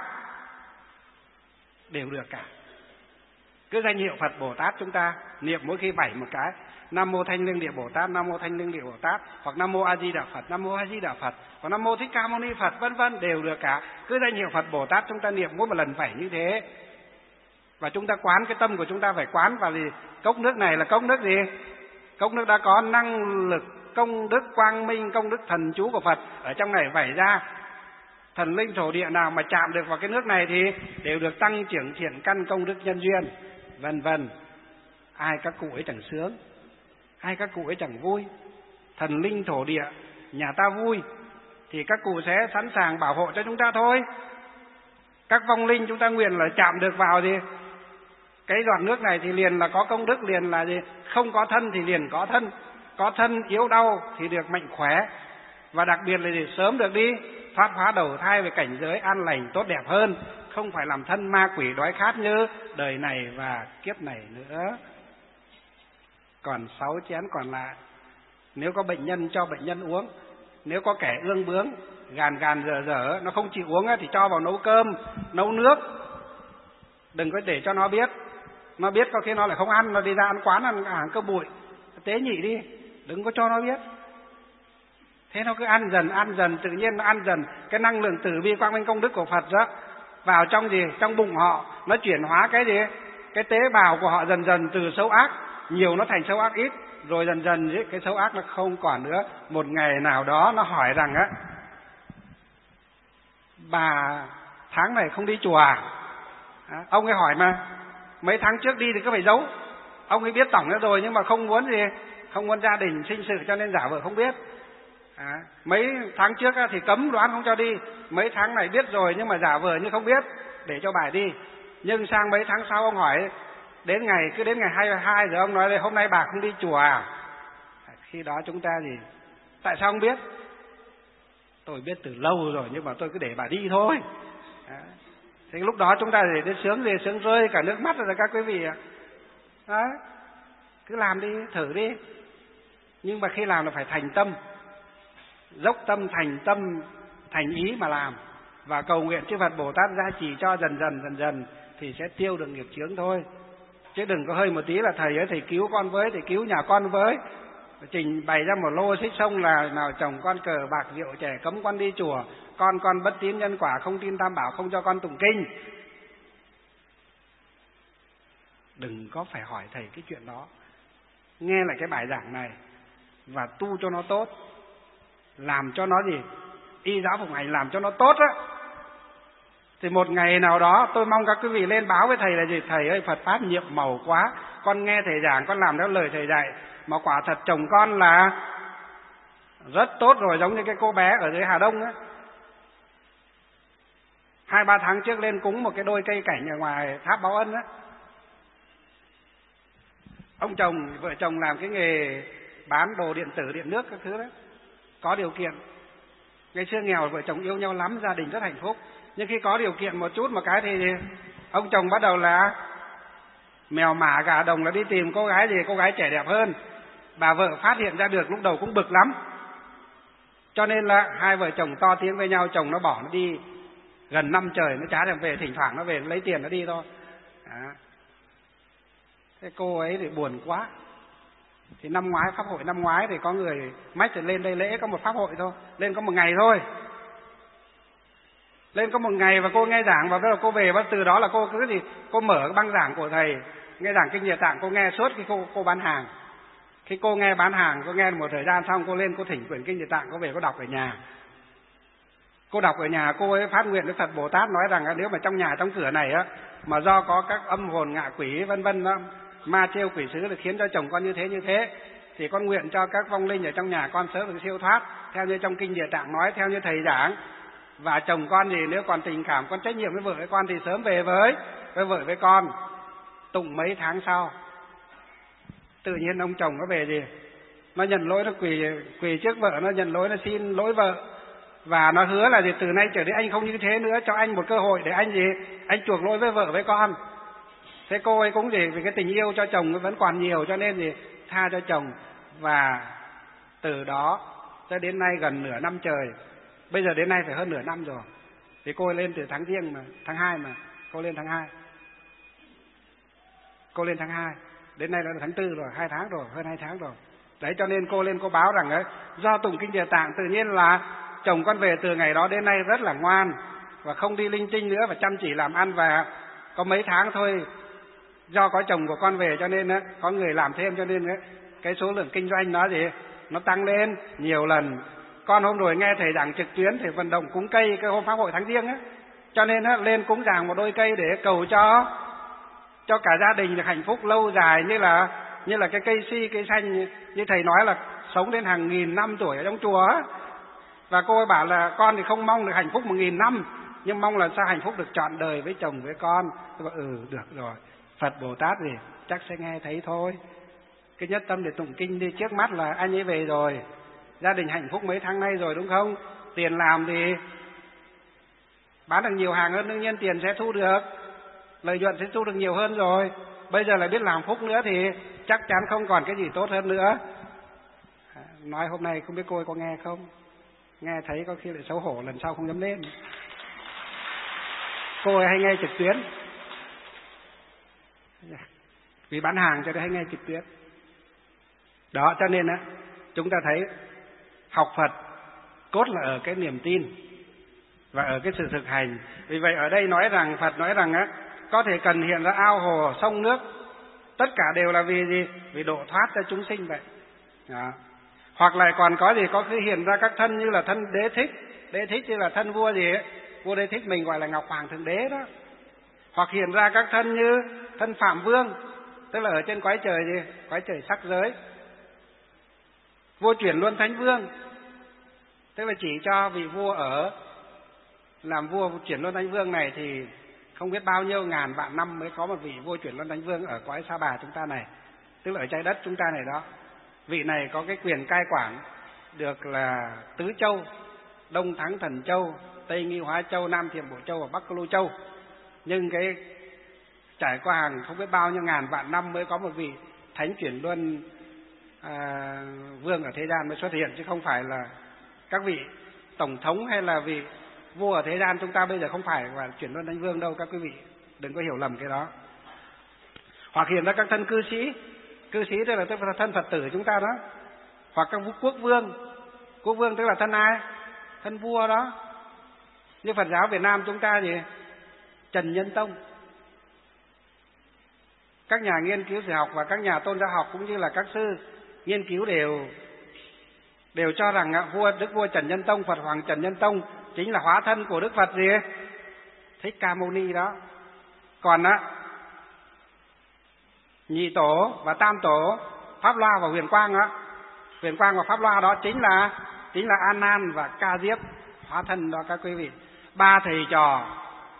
đều được cả. Cứ danh hiệu Phật Bồ Tát chúng ta niệm mỗi khi vẩy một cái, Nam Mô Thanh Lương Địa Bồ Tát, Nam Mô Thanh Lương Địa Bồ Tát, hoặc Nam Mô A Di Đà Phật, Nam Mô A Di Đà Phật, hoặc Nam Mô Thích Ca Mâu Ni Phật, vân vân, đều được cả. Cứ danh hiệu Phật Bồ Tát chúng ta niệm mỗi một lần vẩy như thế. Và chúng ta quán, cái tâm của chúng ta phải quán vào gì? Cốc nước này là cốc nước gì? Cốc nước đã có năng lực công đức quang minh, công đức thần chú của Phật ở trong này vẩy ra. Thần linh thổ địa nào mà chạm được vào cái nước này thì đều được tăng trưởng thiện căn công đức nhân duyên, vân vân. Ai các cụ ấy chẳng sướng, ai các cụ ấy chẳng vui. Thần linh thổ địa nhà ta vui thì các cụ sẽ sẵn sàng bảo hộ cho chúng ta thôi. Các vong linh chúng ta nguyện là chạm được vào gì cái giọt nước này thì liền là có công đức, liền là gì không có thân thì liền có thân, có thân yếu đau thì được mạnh khỏe, và đặc biệt là gì sớm được đi thoát hóa đầu thai về cảnh giới an lành tốt đẹp hơn, không phải làm thân ma quỷ đói khát như đời này và kiếp này nữa. Còn sáu chén còn lại, nếu có bệnh nhân cho bệnh nhân uống, nếu có kẻ ương bướng gàn gàn dở dở nó không chịu uống thì cho vào nấu cơm, nấu nước, đừng có để cho nó biết. Nó biết có khi nó lại không ăn, nó đi ra ăn quán ăn hàng cơm bụi tế nhị đi, đừng có cho nó biết. Thế nó cứ ăn dần ăn dần, tự nhiên nó ăn dần cái năng lượng tử vi quang minh công đức của Phật đó vào trong gì trong bụng họ, nó chuyển hóa cái gì cái tế bào của họ dần dần từ xấu ác nhiều nó thành xấu ác ít, rồi dần dần cái xấu ác nó không còn nữa. Một ngày nào đó nó hỏi rằng á, bà tháng này không đi chùa à? À, ông ấy hỏi mà mấy tháng trước đi thì cứ phải giấu. Ông ấy biết tổng nữa rồi nhưng mà không muốn gì, không muốn gia đình sinh sự cho nên giả vờ không biết. À, mấy tháng trước thì cấm đoán không cho đi, mấy tháng này biết rồi nhưng mà giả vờ như không biết để cho bà đi. Nhưng sang mấy tháng sau ông hỏi, đến ngày cứ đến ngày hai mươi hai rồi ông nói là hôm nay bà không đi chùa à? Khi đó chúng ta gì? Tại sao không biết? Tôi biết từ lâu rồi nhưng mà tôi cứ để bà đi thôi. À, thế lúc đó chúng ta để đến sướng gì sướng rơi cả nước mắt rồi các quý vị ạ. Đó, cứ làm đi, thử đi. Nhưng mà khi làm là phải thành tâm, dốc tâm, thành tâm, thành ý mà làm, và cầu nguyện chư Phật Bồ Tát gia trì cho dần dần dần dần thì sẽ tiêu được nghiệp chướng thôi. Chứ đừng có hơi một tí là thầy ấy thầy cứu con với, thầy cứu nhà con với, trình bày ra một lô xích sông là nào chồng con cờ bạc rượu chè, cấm con đi chùa, con con bất tín nhân quả, không tin tam bảo, không cho con tụng kinh. Đừng có phải hỏi thầy cái chuyện đó. Nghe lại cái bài giảng này và tu cho nó tốt, làm cho nó gì y giáo phụng hành, làm cho nó tốt á, thì một ngày nào đó tôi mong các quý vị lên báo với thầy là gì? Thầy ơi, Phật pháp nhiệm màu quá, con nghe thầy giảng, con làm theo lời thầy dạy, mà quả thật chồng con là rất tốt rồi, giống như cái cô bé ở dưới Hà Đông á. Hai ba tháng trước lên cúng một cái đôi cây cảnh ở ngoài tháp Báo Ân á. Ông chồng, vợ chồng làm cái nghề bán đồ điện tử, điện nước các thứ đó, có điều kiện. Ngày xưa nghèo, vợ chồng yêu nhau lắm, gia đình rất hạnh phúc. Nhưng khi có điều kiện một chút một cái thì ông chồng bắt đầu là mèo mả gà đồng, là đi tìm cô gái gì, cô gái trẻ đẹp hơn. Bà vợ phát hiện ra được, lúc đầu cũng bực lắm. Cho nên là hai vợ chồng to tiếng với nhau, chồng nó bỏ nó đi gần năm trời, nó chả thèm về, thỉnh thoảng nó về nó lấy tiền nó đi thôi. Đó. Thế cô ấy thì buồn quá. Thì năm ngoái, pháp hội năm ngoái thì có người mách thì lên đây lễ có một pháp hội thôi, lên có một ngày thôi. Lên có một ngày và cô nghe giảng, và bắt đầu cô về, và từ đó là cô cứ gì, cô mở cái băng giảng của thầy, nghe giảng Kinh Địa Tạng, cô nghe suốt khi cô cô bán hàng. Khi cô nghe bán hàng, cô nghe một thời gian xong, cô lên cô thỉnh quyển Kinh Địa Tạng, cô về cô đọc ở nhà. Cô đọc ở nhà, cô ấy phát nguyện với Phật Bồ Tát nói rằng nếu mà trong nhà trong cửa này á mà do có các âm hồn ngạ quỷ vân vân đó, ma trêu quỷ sứ được khiến cho chồng con như thế như thế, thì con nguyện cho các vong linh ở trong nhà con sớm được siêu thoát theo như trong Kinh Địa Tạng nói, theo như thầy giảng. Và chồng con thì nếu còn tình cảm, con trách nhiệm với vợ với con thì sớm về với với vợ với con. Tụng mấy tháng sau, tự nhiên ông chồng nó về gì, nó nhận lỗi, nó quỳ quỳ trước vợ, nó nhận lỗi, nó xin lỗi vợ, và nó hứa là gì, từ nay trở đi anh không như thế nữa, cho anh một cơ hội để anh gì, anh chuộc lỗi với vợ với con. Thế cô ấy cũng gì, vì cái tình yêu cho chồng vẫn còn nhiều, cho nên gì tha cho chồng. Và từ đó tới đến nay gần nửa năm trời, bây giờ đến nay phải hơn nửa năm rồi. Thì cô ấy lên từ tháng Giêng mà, tháng hai mà, cô lên tháng hai. Cô lên tháng hai, đến nay là tháng tư rồi, hai tháng rồi, hơn hai tháng rồi. Đấy, cho nên cô lên cô báo rằng ấy, do tụng Kinh Địa Tạng tự nhiên là chồng con về từ ngày đó đến nay rất là ngoan, và không đi linh tinh nữa, và chăm chỉ làm ăn. Và có mấy tháng thôi, do có chồng của con về cho nên á, có người làm thêm, cho nên á, cái số lượng kinh doanh nó gì, nó tăng lên nhiều lần. Con hôm rồi nghe thầy giảng trực tuyến thì vận động cúng cây cái hôm pháp hội tháng Giêng á, cho nên á, lên cúng giảng một đôi cây để cầu cho cho cả gia đình được hạnh phúc lâu dài, như là như là cái cây si, cây xanh, như thầy nói là sống đến hàng nghìn năm tuổi ở trong chùa á. Và cô ấy bảo là con thì không mong được hạnh phúc một nghìn năm, nhưng mong là sao hạnh phúc được trọn đời với chồng với con. Tôi bảo ừ được rồi, Phật Bồ Tát gì chắc sẽ nghe thấy thôi. Cái nhất tâm để tụng kinh đi, trước mắt là anh ấy về rồi, gia đình hạnh phúc mấy tháng nay rồi đúng không? Tiền làm thì bán được nhiều hàng hơn, đương nhiên tiền sẽ thu được, lợi nhuận sẽ thu được nhiều hơn rồi. Bây giờ lại biết làm phúc nữa thì chắc chắn không còn cái gì tốt hơn nữa. Nói hôm nay không biết cô ấy có nghe không? Nghe thấy có khi lại xấu hổ, lần sau không dám lên. Cô ấy hay nghe trực tuyến, vì bán hàng cho nên hay nghe trực tuyến. Đó, cho nên á, chúng ta thấy học Phật cốt là ở cái niềm tin và ở cái sự thực hành. Vì vậy ở đây nói rằng, Phật nói rằng á, có thể cần hiện ra ao hồ, sông nước, tất cả đều là vì gì? Vì độ thoát cho chúng sinh vậy. Đó. Hoặc lại còn có gì, có khi hiện ra các thân như là thân Đế Thích. Đế Thích như là thân vua gì ấy, vua Đế Thích mình gọi là Ngọc Hoàng Thượng Đế đó. Hoặc hiện ra các thân như thân Phạm Vương, tức là ở trên cõi trời gì? Cõi trời sắc giới. Vua Chuyển Luân Thánh Vương, tức là chỉ cho vị vua ở làm vua Chuyển Luân Thánh Vương này thì không biết bao nhiêu ngàn vạn năm mới có một vị vua Chuyển Luân Thánh Vương ở cõi Sa Bà chúng ta này, tức là ở trái đất chúng ta này đó. Vị này có cái quyền cai quản được là Tứ Châu, Đông Thắng Thần Châu, Tây Nghi Hóa Châu, Nam Thiểm Bộ Châu và Bắc Lô Châu. Nhưng cái trải qua hàng không biết bao nhiêu ngàn vạn năm mới có một vị Thánh Chuyển Luân à, Vương ở thế gian mới xuất hiện, chứ không phải là các vị tổng thống hay là vị vua ở thế gian chúng ta bây giờ không phải là Chuyển Luân Thánh Vương đâu, các quý vị đừng có hiểu lầm cái đó. Hoặc hiện ra các thân cư sĩ, cư sĩ tức là tức là thân Phật tử chúng ta đó. Hoặc các quốc vương, quốc vương tức là thân ai? Thân vua đó. Như Phật giáo Việt Nam chúng ta gì? Trần Nhân Tông. Các nhà nghiên cứu sử học và các nhà tôn giáo học cũng như là các sư nghiên cứu đều đều cho rằng vua Đức vua Trần Nhân Tông, Phật Hoàng Trần Nhân Tông chính là hóa thân của Đức Phật gì? Thích Ca Mâu Ni đó. Còn á, Nhị Tổ và Tam Tổ, Pháp Loa và Huyền Quang á, Huyền Quang và Pháp Loa đó chính là chính là A Nan và Ca Diếp, hóa thân đó các quý vị. Ba thầy trò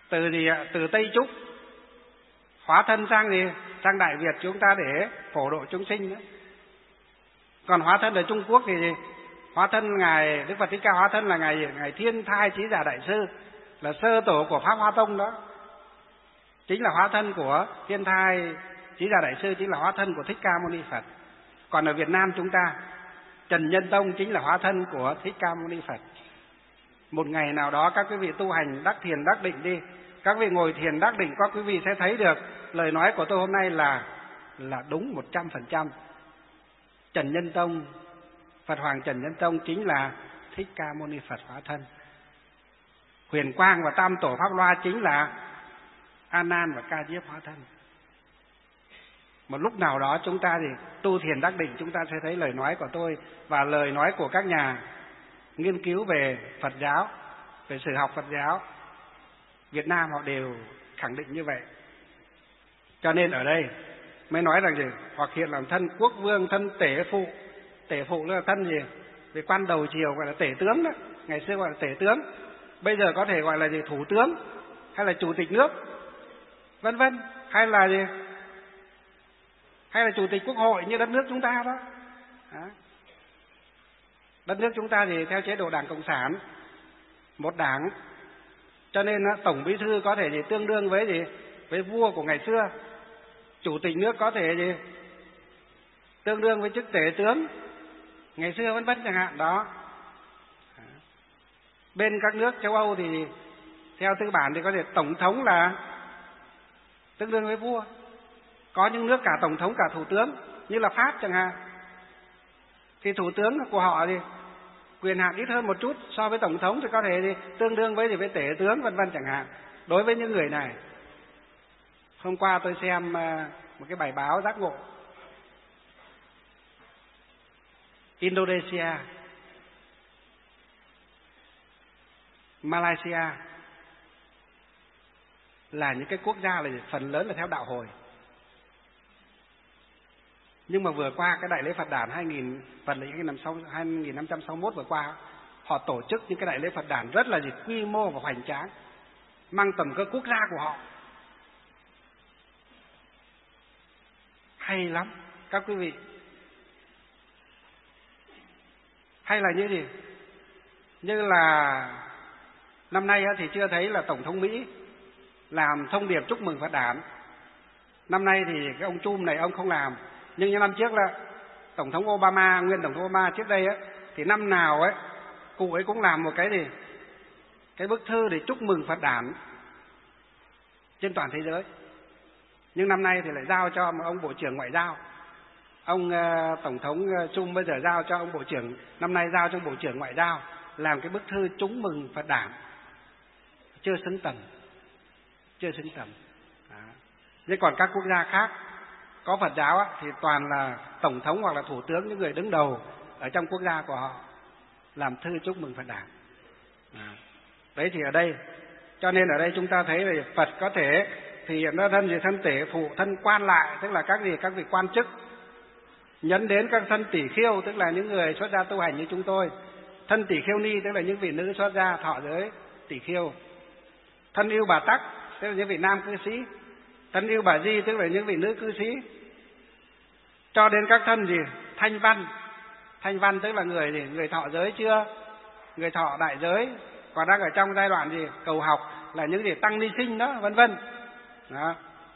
Từ gì ạ? Từ Tây Trúc hóa thân sang gì? Sang Đại Việt chúng ta để phổ độ chúng sinh nữa. Còn hóa thân ở Trung Quốc thì gì? Hóa thân ngài Đức Phật Thích Ca hóa thân là ngài ngài Thiên Thai Chí Giả Đại Sư, là sơ tổ của Pháp Hoa Tông đó. Chính là hóa thân của Thiên Thai Chí Giả Đại Sư, chính là hóa thân của Thích Ca Mâu Ni Phật. Còn ở Việt Nam chúng ta, Trần Nhân Tông chính là hóa thân của Thích Ca Mâu Ni Phật. Một ngày nào đó các quý vị tu hành đắc thiền đắc định đi, các vị ngồi thiền đắc định, các quý vị sẽ thấy được lời nói của tôi hôm nay là là đúng một trăm phần trăm. Trần Nhân Tông, Phật Hoàng Trần Nhân Tông chính là Thích Ca Mâu Ni Phật hóa thân. Huyền Quang và Tam Tổ Pháp Loa chính là A Nan và Ca Diếp hóa thân. Một lúc nào đó chúng ta thì tu thiền đắc định, chúng ta sẽ thấy lời nói của tôi và lời nói của các nhà nghiên cứu về Phật giáo, về sử học Phật giáo Việt Nam, họ đều khẳng định như vậy. Cho nên ở đây mới nói rằng gì? Hoặc hiện làm thân quốc vương, thân tể phụ. Tể phụ là thân gì? Về quan đầu triều gọi là tể tướng đó. Ngày xưa gọi là tể tướng, bây giờ có thể gọi là gì? Thủ tướng, hay là chủ tịch nước, vân vân, hay là gì? Hay là chủ tịch quốc hội như đất nước chúng ta đó. đó. Đất nước chúng ta thì theo chế độ Đảng Cộng sản, một đảng, cho nên tổng bí thư có thể gì tương đương với gì? Với vua của ngày xưa. Chủ tịch nước có thể gì? Tương đương với chức tể tướng ngày xưa, vân vân chẳng hạn đó. Bên các nước châu Âu thì theo tư bản thì có thể tổng thống là tương đương với vua. Có những nước cả tổng thống cả thủ tướng, như là Pháp chẳng hạn, thì thủ tướng của họ thì quyền hạn ít hơn một chút so với tổng thống, thì có thể thì tương đương với gì? Với tể tướng, vân vân chẳng hạn. Đối với những người này, hôm qua tôi xem một cái bài báo giác ngộ. Indonesia, Malaysia là những cái quốc gia là phần lớn là theo đạo Hồi. Nhưng mà vừa qua cái đại lễ Phật đản hai nghìn phần lễ hai nghìn năm trăm sáu mươi mốt vừa qua, họ tổ chức những cái đại lễ Phật đản rất là gì quy mô và hoành tráng, mang tầm cỡ quốc gia của họ. Hay lắm các quý vị. Hay là như gì? Như là năm nay thì chưa thấy là Tổng thống Mỹ làm thông điệp chúc mừng Phật đản. Năm nay thì cái ông Trump này ông không làm. Nhưng như năm trước là Tổng thống Obama, nguyên Tổng thống Obama trước đây ấy, thì năm nào ấy cụ ấy cũng làm một cái gì? Cái bức thư để chúc mừng Phật đản trên toàn thế giới. Nhưng năm nay thì lại giao cho một ông Bộ trưởng Ngoại giao. Ông uh, Tổng thống Trump bây giờ giao cho ông Bộ trưởng, năm nay giao cho Bộ trưởng Ngoại giao làm cái bức thư chúc mừng Phật đản. Chưa xứng tầm. Chưa xứng tầm. Đó. Nhưng còn các quốc gia khác có Phật giáo á, thì toàn là Tổng thống hoặc là Thủ tướng, những người đứng đầu ở trong quốc gia của họ làm thư chúc mừng Phật đản. Đó. Đấy thì ở đây, cho nên ở đây chúng ta thấy là Phật có thể thì hiện ra thân gì? Thân tể phụ, thân quan lại, tức là các gì? Các vị quan chức. Nhấn đến các thân tỷ khiêu, tức là những người xuất gia tu hành như chúng tôi. Thân tỷ khiêu ni, tức là những vị nữ xuất gia thọ giới tỷ khiêu. Thân yêu bà tắc, tức là những vị nam cư sĩ. Thân yêu bà di, tức là những vị nữ cư sĩ. Cho đến các thân gì? Thanh văn. Thanh văn tức là người gì? Người thọ giới chưa? Người thọ đại giới, còn đang ở trong giai đoạn gì? Cầu học, là những gì? Tăng ni sinh đó, vân vân. Đó.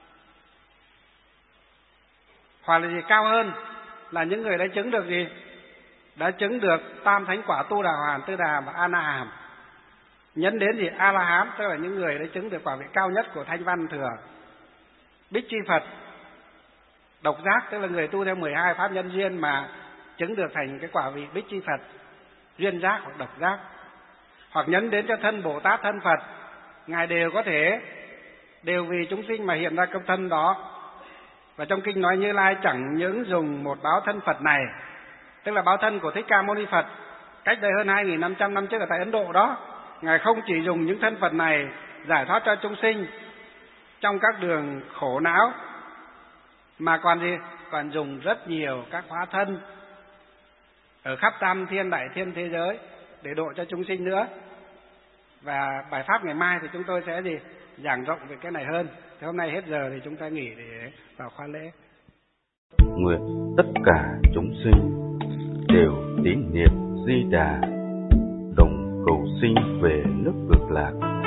Hoặc là gì? Cao hơn, là những người đã chứng được gì? Đã chứng được tam thánh quả Tu Đà Hoàn, Tư Đà và A Na Hàm. Nhấn đến gì? A La Hán, tức là những người đã chứng được quả vị cao nhất của Thanh Văn Thừa. Bích Chi Phật, độc giác, tức là người tu theo mười hai pháp nhân duyên mà chứng được thành cái quả vị Bích Chi Phật, duyên giác hoặc độc giác. Hoặc nhấn đến cho thân Bồ Tát, thân Phật, ngài đều có thể đều vì chúng sinh mà hiện ra công thân đó. Và trong kinh nói Như Lai chẳng những dùng một báo thân Phật này, tức là báo thân của Thích Ca Mâu Ni Phật cách đây hơn hai nghìn năm trăm năm trước ở tại Ấn Độ đó, ngài không chỉ dùng những thân Phật này giải thoát cho chúng sinh trong các đường khổ não, mà còn gì? Còn dùng rất nhiều các hóa thân ở khắp tam thiên đại thiên thế giới để độ cho chúng sinh nữa. Và bài pháp ngày mai thì chúng tôi sẽ gì? giảng rộng về cái này hơn. Thế hôm nay hết giờ thì chúng ta nghỉ để vào khoa lễ. Nguyện tất cả chúng sinh đều tín niệm Di Đà, đồng cầu sinh về nước Cực Lạc.